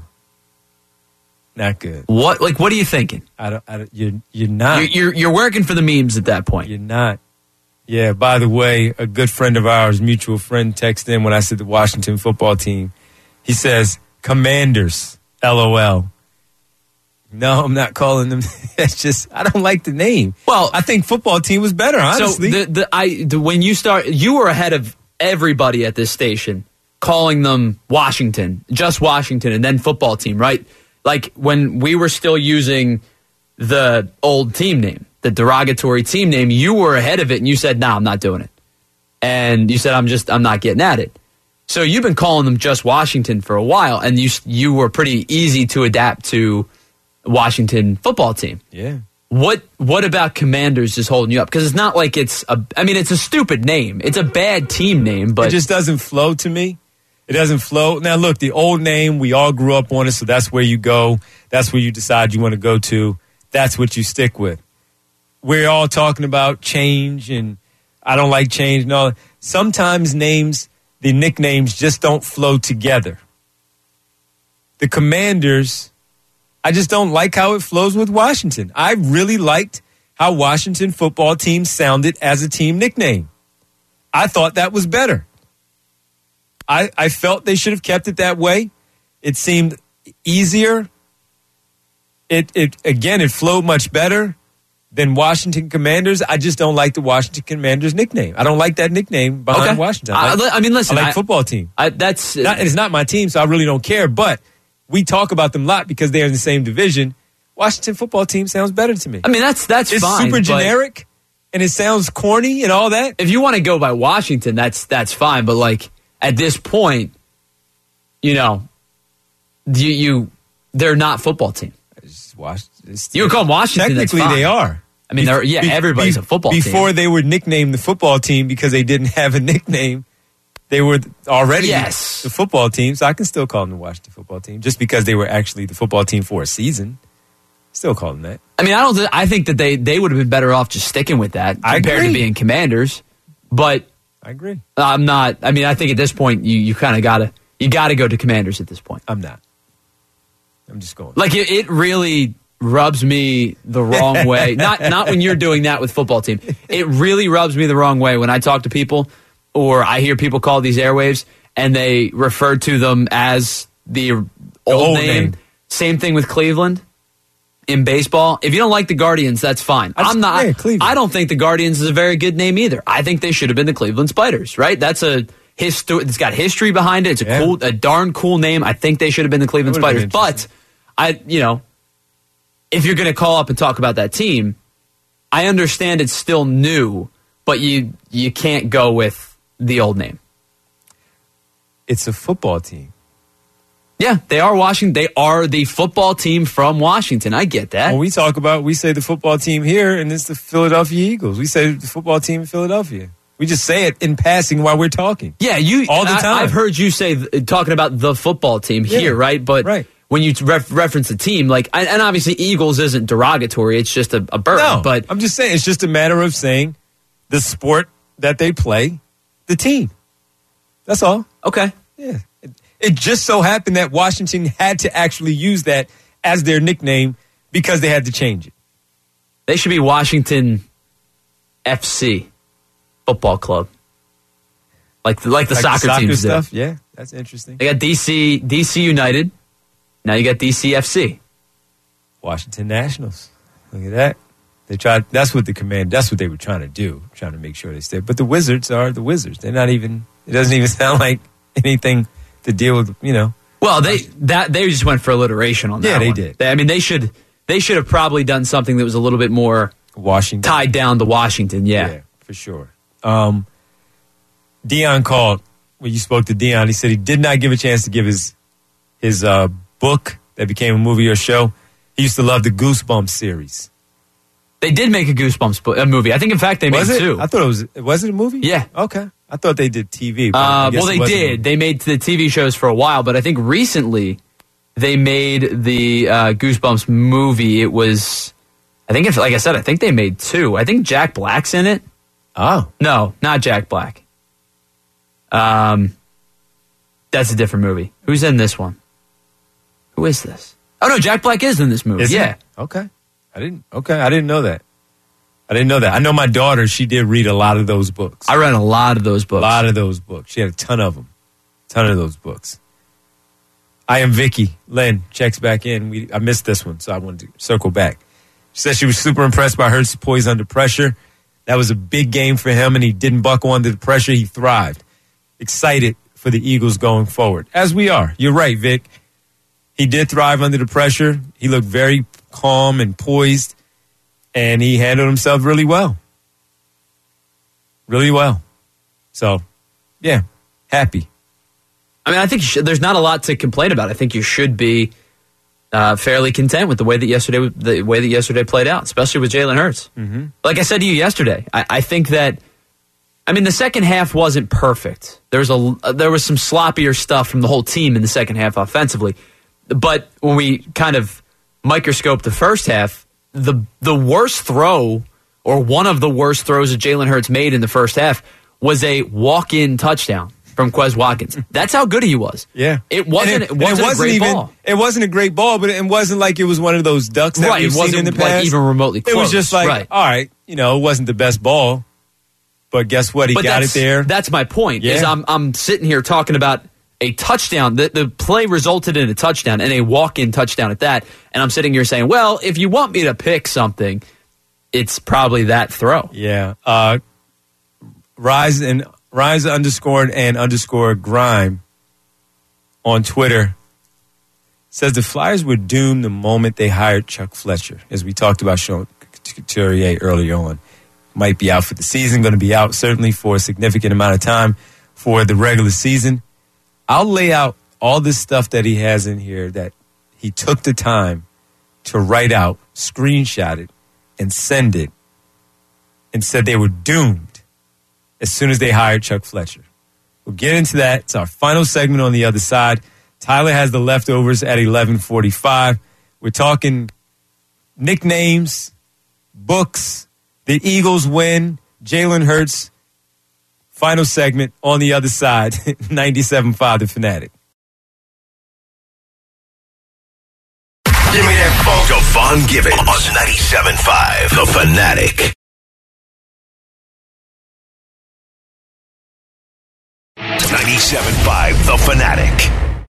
Not good. What, like, what are you thinking? I don't, I don't, you're, you're not. You're, you're, you're working for the memes at that point. You're not. Yeah, by the way, a good friend of ours, mutual friend, texted in when I said the Washington football team. He says, Commanders, LOL. No, I'm not calling them. It's just, I don't like the name. Well, I think football team was better, honestly. So the, the, I, the, when you start, you were ahead of everybody at this station, calling them Washington, just Washington, and then football team, right? Like when we were still using the old team name, the derogatory team name, you were ahead of it, and you said, "No, nah, I'm not doing it." And you said, "I'm just, I'm not getting at it." So you've been calling them just Washington for a while, and you you were pretty easy to adapt to Washington football team. Yeah. What what about Commanders is holding you up? Because it's not like it's a. I mean, it's a stupid name. It's a bad team name, but it just doesn't flow to me. It doesn't flow. Now, look, the old name, we all grew up on it, so that's where you go. That's where you decide you want to go to. That's what you stick with. We're all talking about change, and I don't like change. No, sometimes names, the nicknames just don't flow together. The Commanders, I just don't like how it flows with Washington. I really liked how Washington football team sounded as a team nickname. I thought that was better. I, I felt they should have kept it that way. It seemed easier. It it again, it flowed much better than Washington Commanders. I just don't like the Washington Commanders nickname. I don't like that nickname behind Okay. Washington. I, like, I mean, listen, I like I- football team. I, that's Not, it's not my team, so I really don't care. But we talk about them a lot because they're in the same division. Washington football team sounds better to me. I mean, that's that's it's fine, super but generic and it sounds corny and all that. If you want to go by Washington, that's that's fine. But like at this point, you know, you you they're not football team. You would call them Washington. that's Technically, fine. they are. I mean, they're, yeah, Be- everybody's be- a football team. Before they were nicknamed the football team because they didn't have a nickname, they were already Yes. the football team. So I can still call them the Washington football team just because they were actually the football team for a season. Still call them that. I mean, I don't. th- I think that they they would have been better off just sticking with that I compared agree. to being Commanders. But I agree. I'm not. I mean, I think at this point you you kind of gotta you gotta go to Commanders at this point. I'm not. I'm just going. Like it, it really rubs me the wrong way. Not not when you're doing that with football team. It really rubs me the wrong way when I talk to people or I hear people call these airwaves and they refer to them as the old, old name. name. Same thing with Cleveland in baseball. If you don't like the Guardians, that's fine. I just- I'm not. yeah, Cleveland. I don't think the Guardians is a very good name either. I think they should have been the Cleveland Spiders. Right? That's a history. It's got history behind it. It's a Yeah. cool, a darn cool name. I think they should have been the Cleveland That would've Spiders. been But I, you know, if you're going to call up and talk about that team, I understand it's still new, but you you can't go with the old name. It's a football team. Yeah, they are Washington. They are the football team from Washington. I get that. When we talk about, we say the football team here, and it's the Philadelphia Eagles. We say the football team in Philadelphia. We just say it in passing while we're talking. Yeah, you all the I- time. I've heard you say talking about the football team Yeah. here, right? But Right. when you ref- reference a team, like and and obviously Eagles isn't derogatory. It's just a, a bird. No, but I'm just saying it's just a matter of saying the sport that they play, the team. That's all. okay. Yeah. It, it just so happened that Washington had to actually use that as their nickname because they had to change it. They should be Washington F C Football Club, like the, like the Like soccer, soccer teams do. stuff. Yeah, that's interesting. They got D C D C United. Now you got D C F C. Washington Nationals. Look at that. They tried. That's what the command. That's what they were trying to do, trying to make sure they stay. But the Wizards are the Wizards. They're not even. It doesn't even sound like anything to deal with. You know. Well, they that they just went for alliteration on that. Yeah, they one. did. They, I mean, they should they should have probably done something that was a little bit more Washington tied down to Washington. Yeah. Yeah, for sure. Um, Dion called when you spoke to Dion. He said he did not give a chance to give his his uh, book that became a movie or show. He used to love the Goosebumps series. They did make a Goosebumps bo- a movie. I think, in fact, they was made it? two. I thought it was. Was it a movie? Yeah. Okay. I thought they did T V. But I Uh, guess well, it they wasn't a did. movie. They made the T V shows for a while, but I think recently they made the uh, Goosebumps movie. It was, I think, if, like I said, I think they made two. I think Jack Black's in it. Oh. No, not Jack Black. Um, that's a different movie. Who's in this one? Who is this? Oh, no, Jack Black is in this movie. Is he? yeah. Okay. I didn't. Okay. I didn't know that. I didn't know that. I know my daughter, she did read a lot of those books. I read a lot of those books. A lot of those books. She had a ton of them. ton of those books. I am Vicky. Len checks back in. We I missed this one, so I wanted to circle back. She said she was super impressed by Hurts' poise under pressure. That was a big game for him, and he didn't buckle under the pressure. He thrived. Excited for the Eagles going forward. As we are. You're right, Vic. He did thrive under the pressure. He looked very calm and poised, and he handled himself really well. Really well. So, yeah, happy. I mean, I think you should, there's not a lot to complain about. I think you should be uh, fairly content with the way that yesterday the way that yesterday played out, especially with Jalen Hurts. Mm-hmm. Like I said to you yesterday, I, I think that I mean the second half wasn't perfect. There was a there was some sloppier stuff from the whole team in the second half offensively, but when we kind of microscope the first half, the the worst throw or one of the worst throws that Jalen Hurts made in the first half was a walk-in touchdown from Quez Watkins. That's how good he was. Yeah. It wasn't, it, it wasn't, it wasn't a great even, ball. It wasn't a great ball, but it wasn't like it was one of those ducks that right, we've it wasn't seen in the like past. even remotely close. It was just like, right. all right, you know, it wasn't the best ball, but guess what? He but got it there. That's my point. Yeah. Is I'm I'm sitting here talking about a touchdown. The, the play resulted in a touchdown and a walk-in touchdown at that. And I'm sitting here saying, well, if you want me to pick something, it's probably that throw. Yeah. Uh, Rise and Rise underscored and underscore Grime on Twitter says the Flyers were doomed the moment they hired Chuck Fletcher, as we talked about Sean Couturier earlier on. Might be out for the season, going to be out certainly for a significant amount of time for the regular season. I'll lay out all this stuff that he has in here that he took the time to write out, screenshot it, and send it, and said they were doomed as soon as they hired Chuck Fletcher. We'll get into that. It's our final segment on the other side. Tyler has the leftovers at eleven forty-five. We're talking nicknames, books, the Eagles win, Jalen Hurts. Final segment on the other side, ninety-seven point five The Fanatic. Give me that phone. Devon Givens on ninety-seven point five The Fanatic. ninety-seven point five The Fanatic.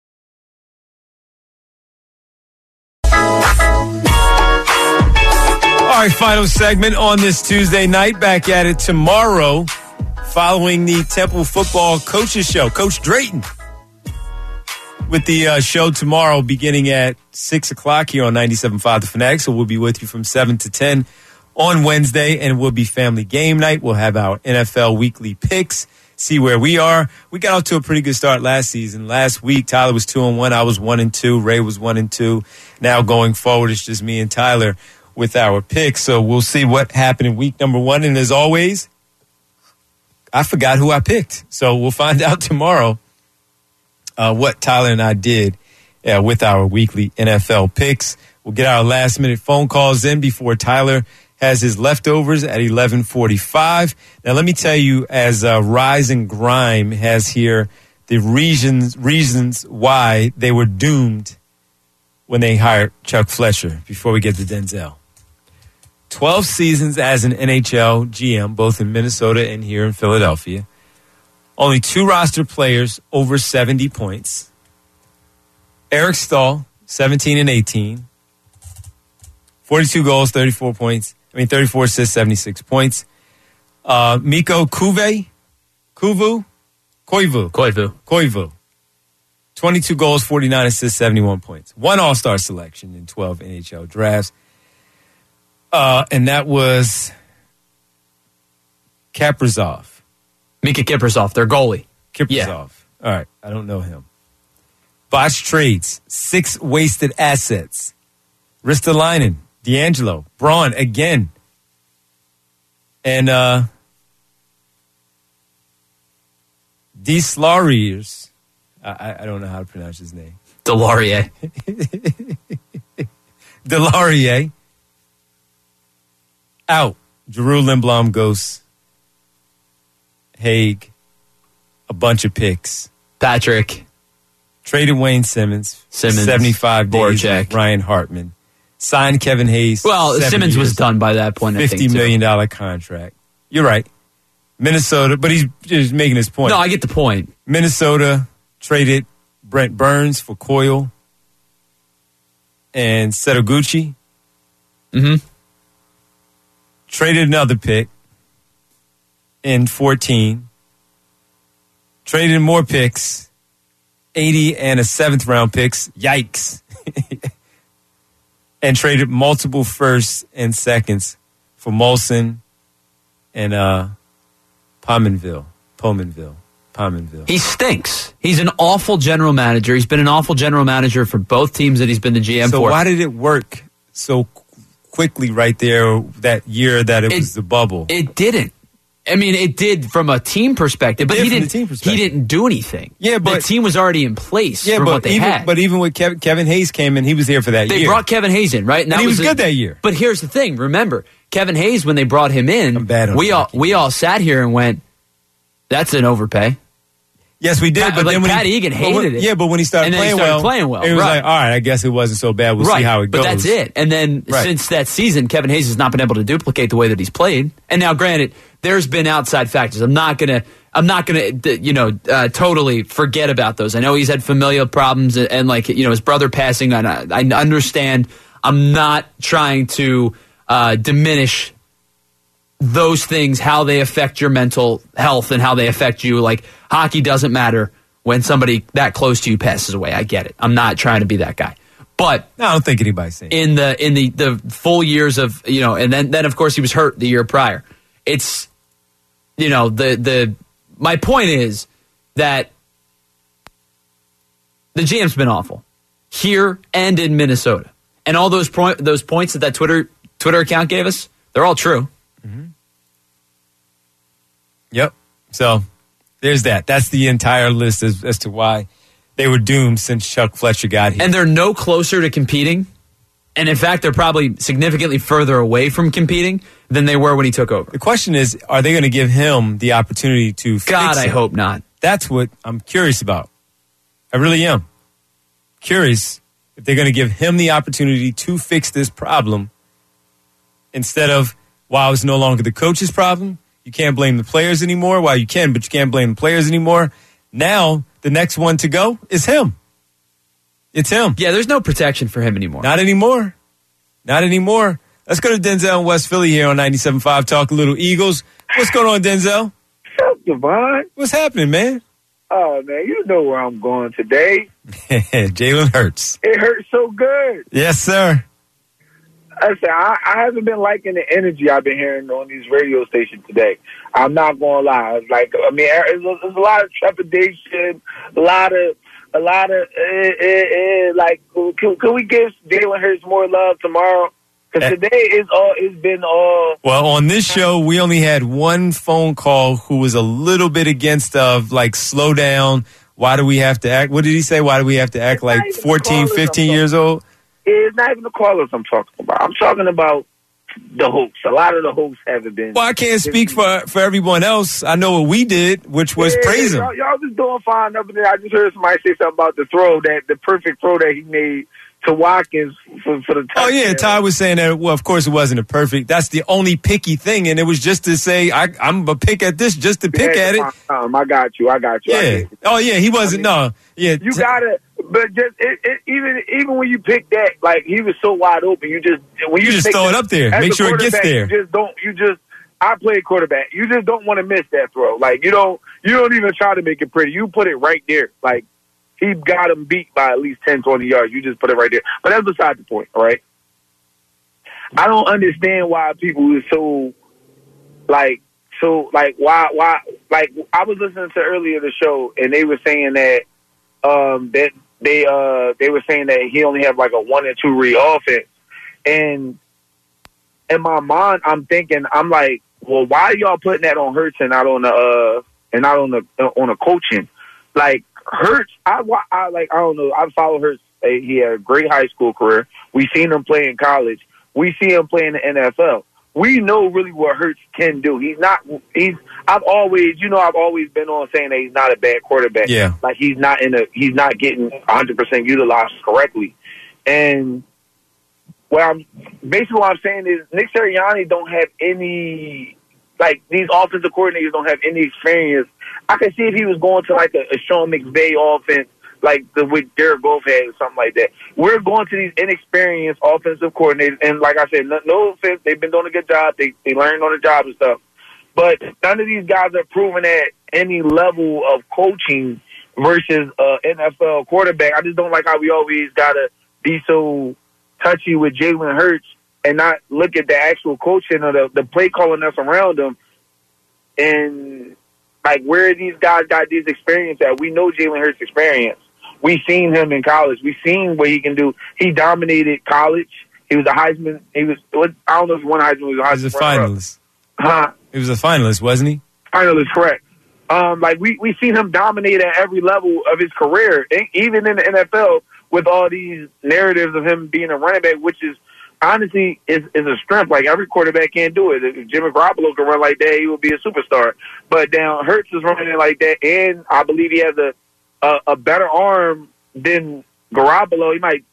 All right, final segment on this Tuesday night. Back at it tomorrow following the Temple Football Coaches Show. Coach Drayton with the uh, show tomorrow beginning at six o'clock here on ninety-seven point five The Fanatic. So we'll be with you from seven to ten on Wednesday, and it will be family game night. We'll have our N F L weekly picks, see where we are. We got off to a pretty good start last season. Last week, Tyler was two and one. I was one and two. Ray was one and two. Now going forward, it's just me and Tyler with our picks. So we'll see what happened in week number one. And as always, I forgot who I picked. So we'll find out tomorrow uh, what Tyler and I did uh, with our weekly N F L picks. We'll get our last minute phone calls in before Tyler has his leftovers at eleven forty-five. Now, let me tell you, as uh, Rise and Grime has here, the reasons reasons why they were doomed when they hired Chuck Fletcher before we get to Denzel. twelve seasons as an N H L G M, both in Minnesota and here in Philadelphia. Only two roster players over seventy points. Eric Stahl, seventeen and eighteen. forty-two goals, thirty-four points. I mean, thirty-four assists, seventy-six points. Uh, Mikko Kuve, Kuvu, Koivu. Koivu. Koivu. twenty-two goals, forty-nine assists, seventy-one points. One All-Star selection in twelve N H L drafts. Uh, and that was Kaprizov. Mika Kiprasov, their goalie. Kiprasov. Yeah. All right. I don't know him. Botched trades. Six wasted assets. Ristolainen, D'Angelo, Braun again. And uh, Deslauriers. I, I don't know how to pronounce his name. Delaurier. Delaurier. Out. Drew Lindblom goes. Haig. A bunch of picks. Patrick. Traded Wayne Simmons. Simmons. seventy-five days. Voracek. Ryan Hartman. Signed Kevin Hayes. Well, Simmons years, was done by that point, I think. fifty million dollars contract. You're right. Minnesota, but he's just making his point. No, I get the point. Minnesota traded Brent Burns for Coyle and Setoguchi. Mm-hmm. Traded another pick in fourteen. Traded more picks, eighty and a seventh round picks. Yikes. And traded multiple firsts and seconds for Molson and uh, Pominville. Pominville. Pominville. He stinks. He's an awful general manager. He's been an awful general manager for both teams that he's been the G M so for. So why did it work so quickly right there that year that it, it was the bubble? It didn't. I mean, it did from a team perspective, but he didn't. He didn't do anything. Yeah, but the team was already in place yeah, for but what they even, had. But even with Kevin, Kevin Hayes came in, he was here for that they year. They brought Kevin Hayes in, right? And, and he was, was good a, that year. But here's the thing: remember, Kevin Hayes, when they brought him in, bad we all we all sat here and went, "That's an overpay." Yes, we did. Pat, but like then when Pat he, Egan hated when, it. Yeah, but when he started, and then playing, he started well, playing well, it was right. like, all right, I guess it wasn't so bad. We'll right. see how it but goes. But that's it. And then right. since that season, Kevin Hayes has not been able to duplicate the way that he's played. And now, granted, there's been outside factors. I'm not gonna, I'm not gonna, you know, uh, totally forget about those. I know he's had familial problems and, and like, you know, his brother passing. And I, I understand. I'm not trying to uh, diminish those things, how they affect your mental health and how they affect you. Like, hockey doesn't matter when somebody that close to you passes away. I get it. I'm not trying to be that guy. But no, I don't think anybody's saying in the in the, the full years of, you know, and then, then of course he was hurt the year prior. It's, you know, the the my point is that the G M's been awful here and in Minnesota. And all those point, those points that that Twitter Twitter account gave us, they're all true. Mm-hmm. Yep. So there's that. That's the entire list as, as to why they were doomed since Chuck Fletcher got here. And they're no closer to competing. And in fact, they're probably significantly further away from competing than they were when he took over. The question is, are they going to give him the opportunity to God, fix it? I hope not. That's what I'm curious about. I really am. Curious if they're going to give him the opportunity to fix this problem instead of, while it's no longer the coach's problem, you can't blame the players anymore. Well, you can, but you can't blame the players anymore. Now, the next one to go is him. It's him. Yeah, there's no protection for him anymore. Not anymore. Not anymore. Let's go to Denzel in West Philly here on ninety-seven point five, talk a little Eagles. What's going on, Denzel? What's up, Devon? What's happening, man? Oh, man, you know where I'm going today. Jalen Hurts. It hurts so good. Yes, sir. I said, I, I haven't been liking the energy I've been hearing on these radio stations today. I'm not going to lie. It's like, I mean, there's a, there's a lot of trepidation, a lot of, a lot of, eh, eh, eh, like, can, can we give Jalen Hurts more love tomorrow? Because today is all, it's been all. Well, on this show, we only had one phone call who was a little bit against of, like, slow down. Why do we have to act? What did he say? Why do we have to act like fourteen, fifteen years old? It's not even the callers I'm talking about. I'm talking about the hosts. A lot of the hosts haven't been. Well, I can't speak for, for everyone else. I know what we did, which was yeah, praise him. Y'all, y'all was doing fine up there. I just heard somebody say something about the throw, that the perfect throw that he made to Watkins for, for the touchdown. Oh, yeah, Ty was saying that, well, of course it wasn't a perfect. That's the only picky thing, and it was just to say, I, I'm going to pick at this just to pick at it. Um, I got you, I got you. Yeah. Oh, yeah, he wasn't, I mean, no. Yeah. You got to, but just it, it, even even when you pick that, like, he was so wide open, you just, when you, you just throw it up there, make sure it gets there. You just don't, you just, I played quarterback. You just don't want to miss that throw. Like, you don't, you don't even try to make it pretty. You put it right there. Like, he got him beat by at least ten, twenty yards. You just put it right there. But that's beside the point, all right? I don't understand why people are so, like, so like why why like I was listening to earlier the show and they were saying that um that they uh they were saying that he only had like a one and two read offense, and in my mind I'm thinking I'm like, well, why are y'all putting that on Hurts and not on the uh and not on the on the coaching? Like Hurts, I, I like I don't know. I follow Hurts. He had a great high school career. We seen him play in college. We see him play in the N F L. We know really what Hurts can do. He's not. He's. I've always, you know, I've always been on saying that he's not a bad quarterback. Yeah. Like he's not in a. He's not getting one hundred percent utilized correctly. And what I'm basically what I'm saying is Nick Sirianni don't have any. Like these offensive coordinators don't have any experience. I could see if he was going to like a, a Sean McVay offense, like the with Jared Goff had or something like that. We're going to these inexperienced offensive coordinators, and like I said, no, no offense, they've been doing a good job. They they learned on the job and stuff, but none of these guys are proven at any level of coaching versus uh, N F L quarterback. I just don't like how we always gotta be so touchy with Jalen Hurts and not look at the actual coaching or the, the play calling that's around them. And like where these guys got these experience at, we know Jalen Hurts' experience. We seen him in college. We seen what he can do. He dominated college. He was a Heisman. He was. I don't know if he won Heisman. He was a Heisman. He was a finalist. Huh? He was a finalist, wasn't he? Finalist, correct. Um, like we we seen him dominate at every level of his career, e- even in the N F L, with all these narratives of him being a running back, which is honestly is is a strength. Like every quarterback can't do it. If Jimmy Garoppolo can run like that, he will be a superstar. But now Hurts is running it like that, and I believe he has a a, a better arm than Garoppolo. He might.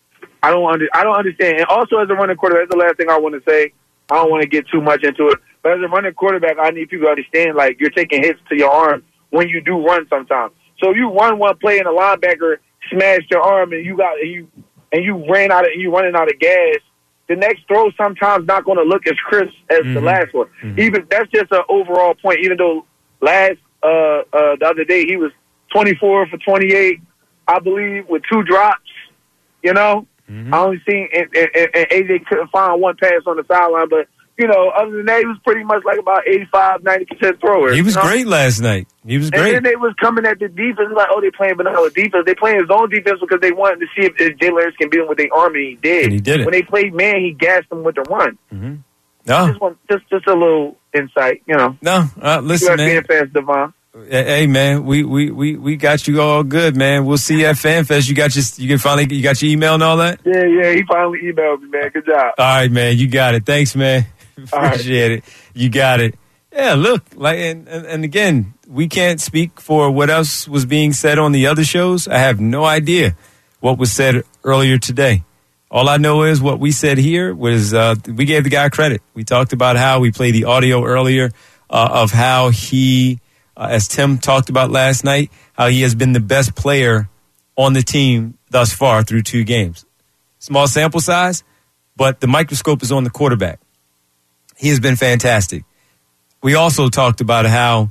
I don't under, I don't understand. And also, as a running quarterback, that's the last thing I want to say. I don't want to get too much into it. But as a running quarterback, I need people to understand, like, you're taking hits to your arm when you do run sometimes. So if you run one play and a linebacker smashed your arm and you got and you and you ran out of and you running out of gas, the next throw sometimes not going to look as crisp as mm-hmm. the last one. Mm-hmm. Even that's just an overall point. Even though last uh, uh, the other day he was twenty-four for twenty-eight, I believe, with two drops. You know, mm-hmm. I only seen and, and, and A J couldn't find one pass on the sideline, but. You know, other than that, he was pretty much like about eighty-five, ninety percent thrower. He was you know? great last night. He was great. And then they was coming at the defense like, oh, they playing vanilla defense. They playing his own defense because they wanted to see if, if Jalen Hurts can beat him with their arm, and he did. And he did it. When they played man, he gassed them with the run. Mm-hmm. No. Just, one, just, just a little insight, you know. No, uh, listen, man. FanFest, Devon. Hey, man, we, we, we, we got you all good, man. We'll see you at FanFest. You got your, you can finally, you got your email and all that? Yeah, yeah, he finally emailed me, man. Good job. All right, man, you got it. Thanks, man. Appreciate it. You got it. Yeah, look, like, and, and, and again, we can't speak for what else was being said on the other shows. I have no idea what was said earlier today. All I know is what we said here was uh, we gave the guy credit. We talked about how we played the audio earlier uh, of how he, uh, as Tim talked about last night, how he has been the best player on the team thus far through two games. Small sample size, but the microscope is on the quarterback. He has been fantastic. We also talked about how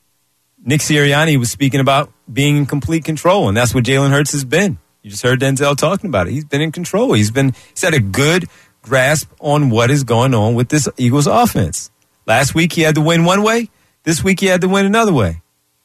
Nick Sirianni was speaking about being in complete control, and that's what Jalen Hurts has been. You just heard Denzel talking about it. He's been in control. He's been he's had a good grasp on what is going on with this Eagles offense. Last week he had to win one way. This week he had to win another way.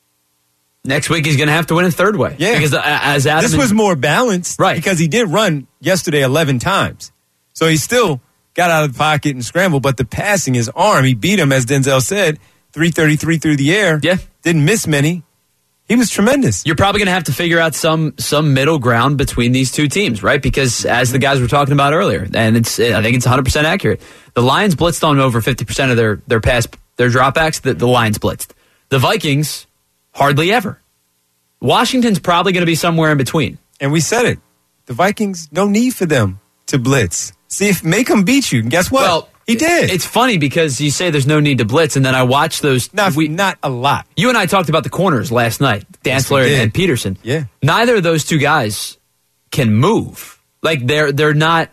Next week he's going to have to win a third way. Yeah, because uh, as Adam this was more balanced, right? Because he did run yesterday eleven times, so he still got out of the pocket and scrambled, but the passing, his arm, he beat him, as Denzel said, three thirty-three through the air. Yeah. Didn't miss many. He was tremendous. You're probably going to have to figure out some some middle ground between these two teams, right? Because as the guys were talking about earlier, and it's I think it's one hundred percent accurate, the Lions blitzed on over fifty percent of their, their pass, their dropbacks, the, the Lions blitzed. The Vikings, hardly ever. Washington's probably going to be somewhere in between. And we said it. The Vikings, no need for them to blitz. See if make them beat you. And guess what? Well, he did. It's funny because you say there's no need to blitz, and then I watched those. Not, we, not a lot. You and I talked about the corners last night, Dantzler yes, and Peterson. Yeah. Neither of those two guys can move. Like they're they're not,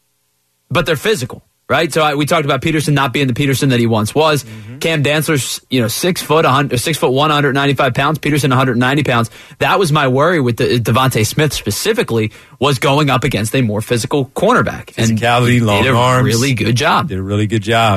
but they're physical, right? So I, we talked about Peterson not being the Peterson that he once was. Mm-hmm. Cam Dantzler's, you know, six foot, six foot one, one hundred ninety-five pounds. Peterson, one hundred ninety pounds. That was my worry with the, Devontae Smith specifically, was going up against a more physical cornerback. Physicality, and long did a arms. Really good job. Did a really good job.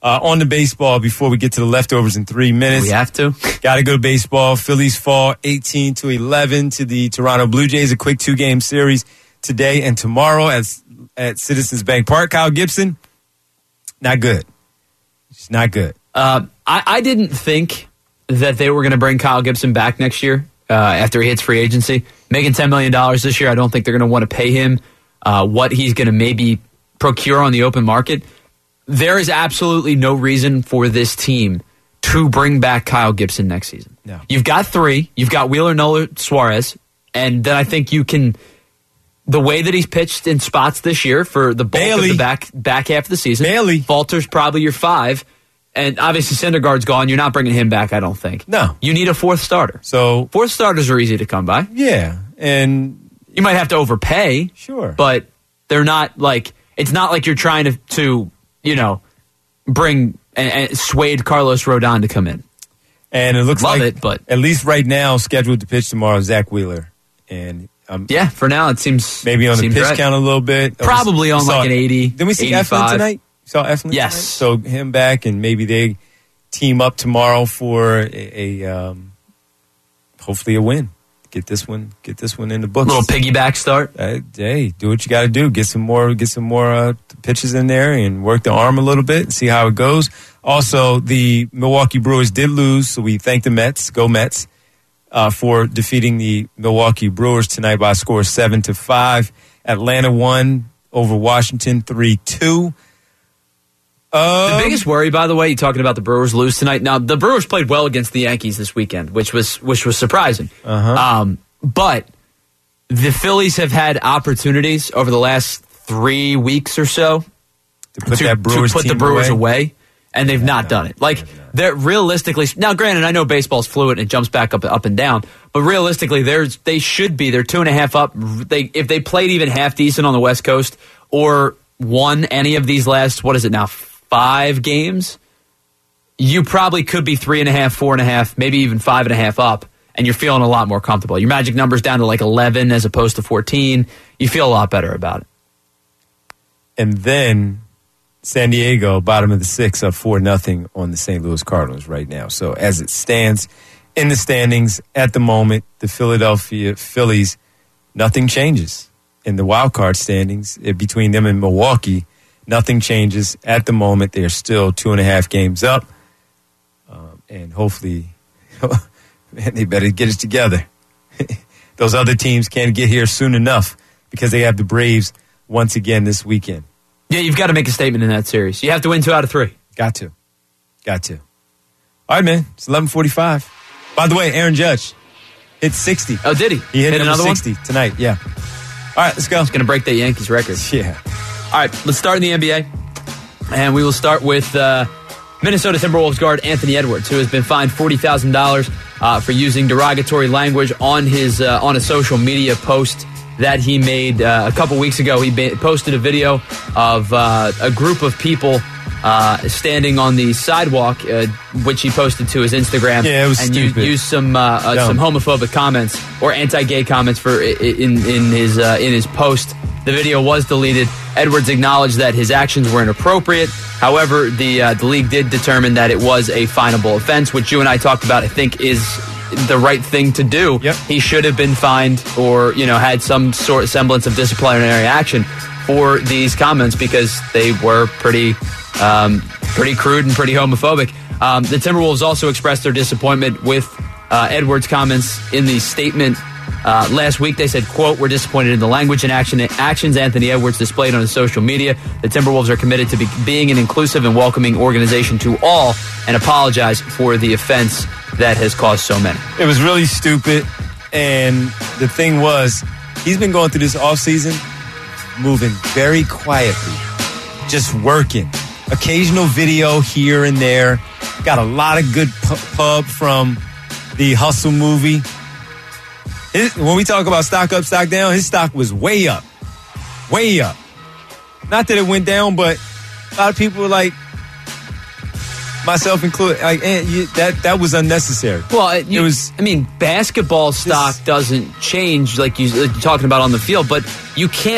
Uh, on to baseball before we get to the leftovers in three minutes. We have to. Got to go to baseball. Phillies fall eighteen to eleven to the Toronto Blue Jays. A quick two-game series today and tomorrow at, at Citizens Bank Park. Kyle Gibson, not good. It's not good. Uh, I, I didn't think that they were going to bring Kyle Gibson back next year uh, after he hits free agency. Making ten million dollars this year, I don't think they're going to want to pay him uh, what he's going to maybe procure on the open market. There is absolutely no reason for this team to bring back Kyle Gibson next season. No. You've got three. You've got Wheeler, Nola, Suarez. And then I think you can, the way that he's pitched in spots this year for the bulk Bailey. of the back back half of the season. Bailey. Falter's probably your five. And obviously Syndergaard's gone. You're not bringing him back, I don't think. No. You need a fourth starter. So fourth starters are easy to come by. Yeah. And you might have to overpay. Sure. But they're not like, it's not like you're trying to, to you know, bring and, and swayed Carlos Rodon to come in. And it looks Love like, it, but at least right now, scheduled to pitch tomorrow, Zach Wheeler. And um, yeah, for now it seems maybe on the seems pitch right. count a little bit. Probably on saw- like an eighty. Did we see eighty-five. Eflin tonight? You saw Eflin Yes. tonight? So him back, and maybe they team up tomorrow for a, a um, hopefully a win. Get this one, get this one in the books. Little piggyback start. Uh, hey, do what you got to do. Get some more, get some more uh, pitches in there, and work the arm a little bit and see how it goes. Also, the Milwaukee Brewers did lose, so we thank the Mets. Go Mets uh, for defeating the Milwaukee Brewers tonight by a score of seven to five. Atlanta won over Washington three two. Um, the biggest worry, by the way, you're talking about the Brewers lose tonight. Now, the Brewers played well against the Yankees this weekend, which was which was surprising. Uh-huh. Um, but the Phillies have had opportunities over the last three weeks or so to put, that Brewers to put the team Brewers away. away, and they've not done it. Like, they're realistically, now granted, I know baseball's fluid and it jumps back up up and down, but realistically, there's they should be. They're two and a half up. They if they played even half decent on the West Coast or won any of these last, what is it now, five games, you probably could be three and a half, four and a half, maybe even five and a half up, and you're feeling a lot more comfortable. Your magic number's down to like eleven as opposed to fourteen. You feel a lot better about it. And then San Diego, bottom of the sixth, up four nothing on the Saint Louis Cardinals right now. So as it stands in the standings at the moment, the Philadelphia Phillies, nothing changes in the wild card standings between them and Milwaukee. Nothing changes at the moment. They are still two and a half games up. Um, and hopefully, man, they better get it together. Those other teams can't get here soon enough because they have the Braves once again this weekend. Yeah, you've got to make a statement in that series. You have to win two out of three. Got to. Got to. All right, man. It's eleven forty-five. By the way, Aaron Judge hit sixty. Oh, did he? He hit, Hit number another one? sixty tonight, yeah. All right, let's go. He's going to break that Yankees record. Yeah. All right, let's start in the N B A. And we will start with uh, Minnesota Timberwolves guard Anthony Edwards, who has been fined forty thousand dollars uh, for using derogatory language on his uh, on a social media post that he made uh, a couple weeks ago. He ba- posted a video of uh, a group of people uh, standing on the sidewalk, uh, which he posted to his Instagram. Yeah, it was and stupid. used, used some uh, uh, Dumb. some homophobic comments or anti-gay comments for in in his uh, in his post. The video was deleted. Edwards acknowledged that his actions were inappropriate. However, the uh, the league did determine that it was a finable offense, which you and I talked about. I think is the right thing to do. Yep. He should have been fined or you know had some sort of semblance of disciplinary action for these comments because they were pretty um, pretty crude and pretty homophobic. Um, the Timberwolves also expressed their disappointment with uh, Edwards' comments in the statement. Uh, last week, they said, quote, "We're disappointed in the language and action, actions Anthony Edwards displayed on his social media. The Timberwolves are committed to be, being an inclusive and welcoming organization to all and apologize for the offense that has caused so many." It was really stupid. And the thing was, he's been going through this offseason, moving very quietly, just working. Occasional video here and there. Got a lot of good pu- pub from the Hustle movie. His, when we talk about stock up, stock down, his stock was way up. Way up. Not that it went down, but a lot of people were like, myself included, like, eh, you, that that was unnecessary. Well, it, you, it was. I mean, basketball stock doesn't change like, you, like you're talking about on the field, but you can't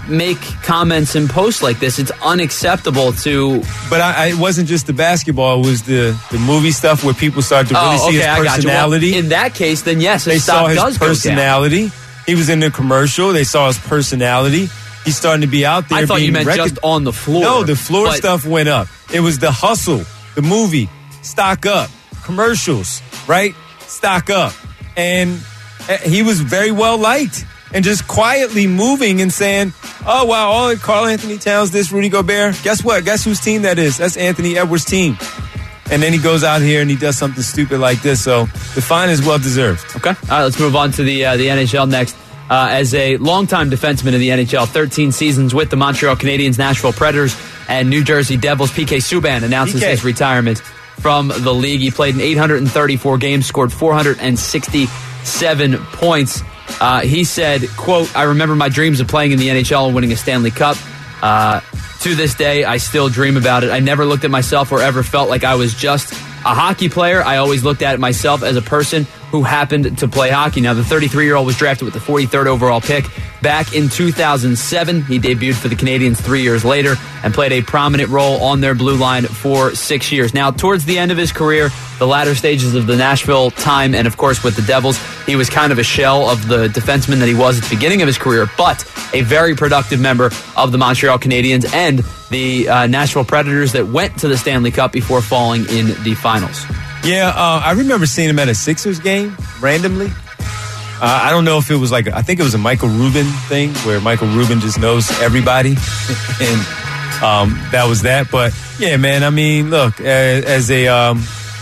make comments and posts like this. It's unacceptable to. But I, I, it wasn't just the basketball; it was the, the movie stuff where people started to really oh, see okay, his personality. Well, in that case, then yes, his they stock saw his does personality. Go down. He was in the commercial. They saw his personality. He's starting to be out there. I thought being you meant rec- just on the floor. No, the floor but- stuff went up. It was the hustle, the movie, stock up, commercials, right? Stock up. And he was very well liked and just quietly moving and saying, oh, wow, all Karl Anthony Towns, this, Rudy Gobert. Guess what? Guess whose team that is? That's Anthony Edwards' team. And then he goes out here and he does something stupid like this. So the fine is well deserved. Okay. All right, let's move on to the uh, the N H L next. Uh, as a longtime defenseman in the N H L, thirteen seasons with the Montreal Canadiens, Nashville Predators, and New Jersey Devils, P K Subban announces P K. his retirement from the league. He played in eight hundred thirty-four games, scored four hundred sixty-seven points. Uh, he said, quote, I remember my dreams of playing in the N H L and winning a Stanley Cup. Uh, to this day, I still dream about it. I never looked at myself or ever felt like I was just a hockey player. I always looked at myself as a person who happened to play hockey. Now, the thirty-three-year-old was drafted with the forty-third overall pick back in two thousand seven. He debuted for the Canadiens three years later and played a prominent role on their blue line for six years. Now, towards the end of his career, the latter stages of the Nashville time, and of course with the Devils, he was kind of a shell of the defenseman that he was at the beginning of his career, but a very productive member of the Montreal Canadiens and the uh, Nashville Predators that went to the Stanley Cup before falling in the finals. Yeah, uh, I remember seeing him at a Sixers game randomly. Uh, I don't know if it was like, a, I think it was a Michael Rubin thing where Michael Rubin just knows everybody. and um, that was that. But yeah, man, I mean, look, as, as a um,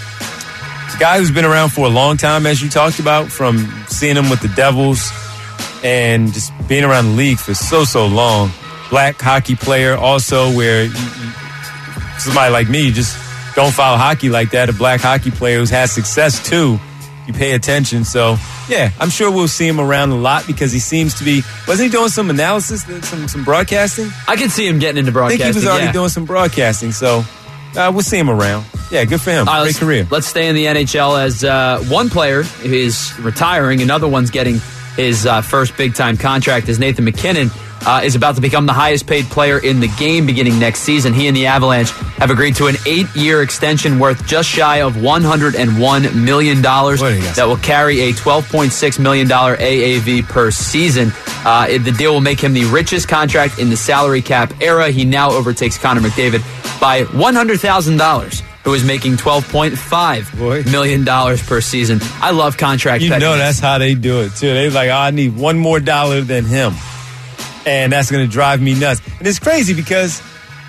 guy who's been around for a long time, as you talked about, from seeing him with the Devils and just being around the league for so, so long, black hockey player also where you, you, somebody like me just don't follow hockey like that. A black hockey player who's had success too. You pay attention. So, yeah, I'm sure we'll see him around a lot because he seems to be, wasn't he doing some analysis, some some broadcasting? I can see him getting into I broadcasting. think he was already yeah. doing some broadcasting. So, uh, we'll see him around. Yeah, good for him. All right, Great let's, career. Let's stay in the N H L as uh, one player is retiring, another one's getting his uh, first big-time contract as Nathan McKinnon uh, is about to become the highest-paid player in the game beginning next season. He and the Avalanche have agreed to an eight-year extension worth just shy of one hundred one million dollars that will carry a twelve point six million dollars A A V per season. Uh, it, the deal will make him the richest contract in the salary cap era. He now overtakes Connor McDavid by one hundred thousand dollars. Who is making twelve point five million dollars per season. I love contract You pettiness. know that's how they do it, too. They're like, oh, I need one more dollar than him. And that's going to drive me nuts. And it's crazy because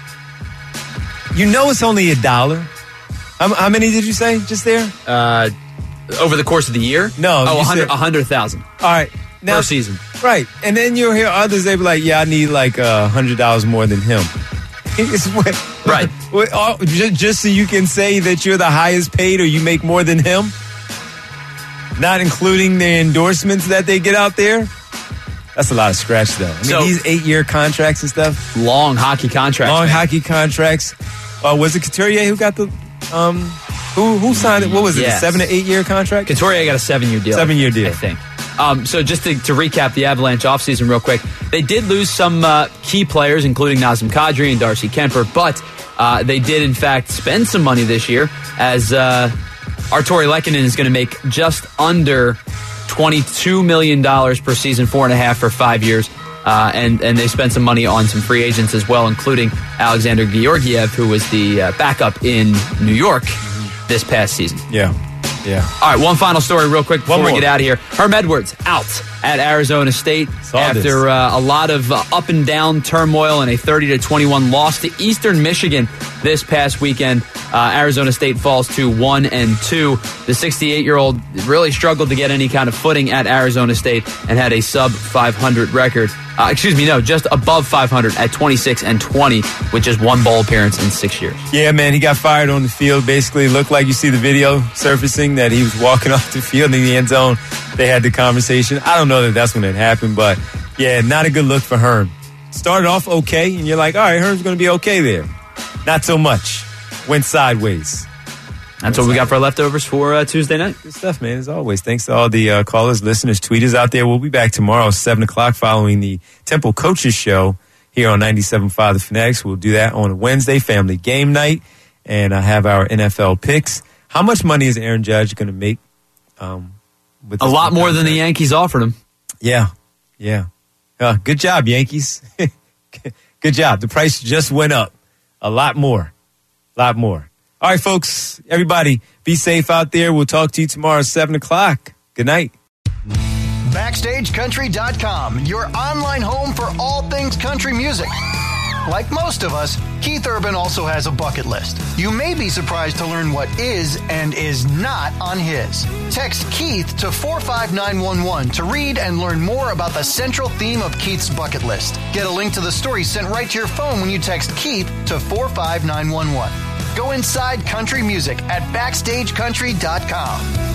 you know it's only a dollar. How, how many did you say just there? Uh, over the course of the year? No. Oh, you one hundred said- one hundred thousand All right. Now, per season. Right. And then you'll hear others, they be like, yeah, I need like uh, one hundred dollars more than him. It's what, right. What, oh, just, just so you can say that you're the highest paid or you make more than him? Not including the endorsements that they get out there? That's a lot of scratch, though. I mean, So- these eight-year contracts and stuff. Long hockey contracts. Long man. hockey contracts. Uh, was it Couturier who got the... Um, who who signed it? What was it? Yes. A seven to eight-year contract? Couturier got a seven-year deal. Seven-year deal. I think. Um, so just to, to recap the Avalanche offseason real quick, they did lose some uh, key players, including Nazem Kadri and Darcy Kemper, but uh, they did, in fact, spend some money this year as uh, Arturi Lehkonen is going to make just under twenty-two million dollars per season, four and a half for five years. Uh, and, and they spent some money on some free agents as well, including Alexander Georgiev, who was the uh, backup in New York this past season. Yeah. Yeah. All right, one final story real quick before One we more. get out of here. Herm Edwards out at Arizona State Saw after uh, a lot of uh, up and down turmoil and a thirty to twenty-one loss to Eastern Michigan this past weekend. Uh, Arizona State falls to one and two. The sixty-eight-year-old really struggled to get any kind of footing at Arizona State and had a sub five hundred record. Uh, excuse me, no, just above five hundred at twenty-six and twenty with just one bowl appearance in six years. Yeah, man, he got fired on the field. Basically, it looked like you see the video surfacing that he was walking off the field in the end zone. They had the conversation. I don't know that that's when it happened, but yeah, not a good look for Herm. Started off okay, and you're like, all right, Herm's going to be okay there. Not so much. Went sideways. That's what we got for our leftovers for uh, Tuesday night. Good stuff, man, as always. Thanks to all the uh, callers, listeners, tweeters out there. We'll be back tomorrow, seven o'clock, following the Temple Coaches Show. here on ninety-seven point five The Fanatics. We'll do that on a Wednesday, family game night, and I have our N F L picks. How much money is Aaron Judge going to make? Um, with a lot more than the Yankees offered him. Yeah, yeah. Uh, good job, Yankees. Good job. The price just went up a lot more, a lot more. All right, folks, everybody, be safe out there. We'll talk to you tomorrow at seven o'clock. Good night. Backstage Country dot com, your online home for all things country music. Like most of us, Keith Urban also has a bucket list. You may be surprised to learn what is and is not on his. Text Keith to four five nine one one to read and learn more about the central theme of Keith's bucket list. Get a link to the story sent right to your phone when you text Keith to four five nine one one. Go inside country music at Backstage Country dot com.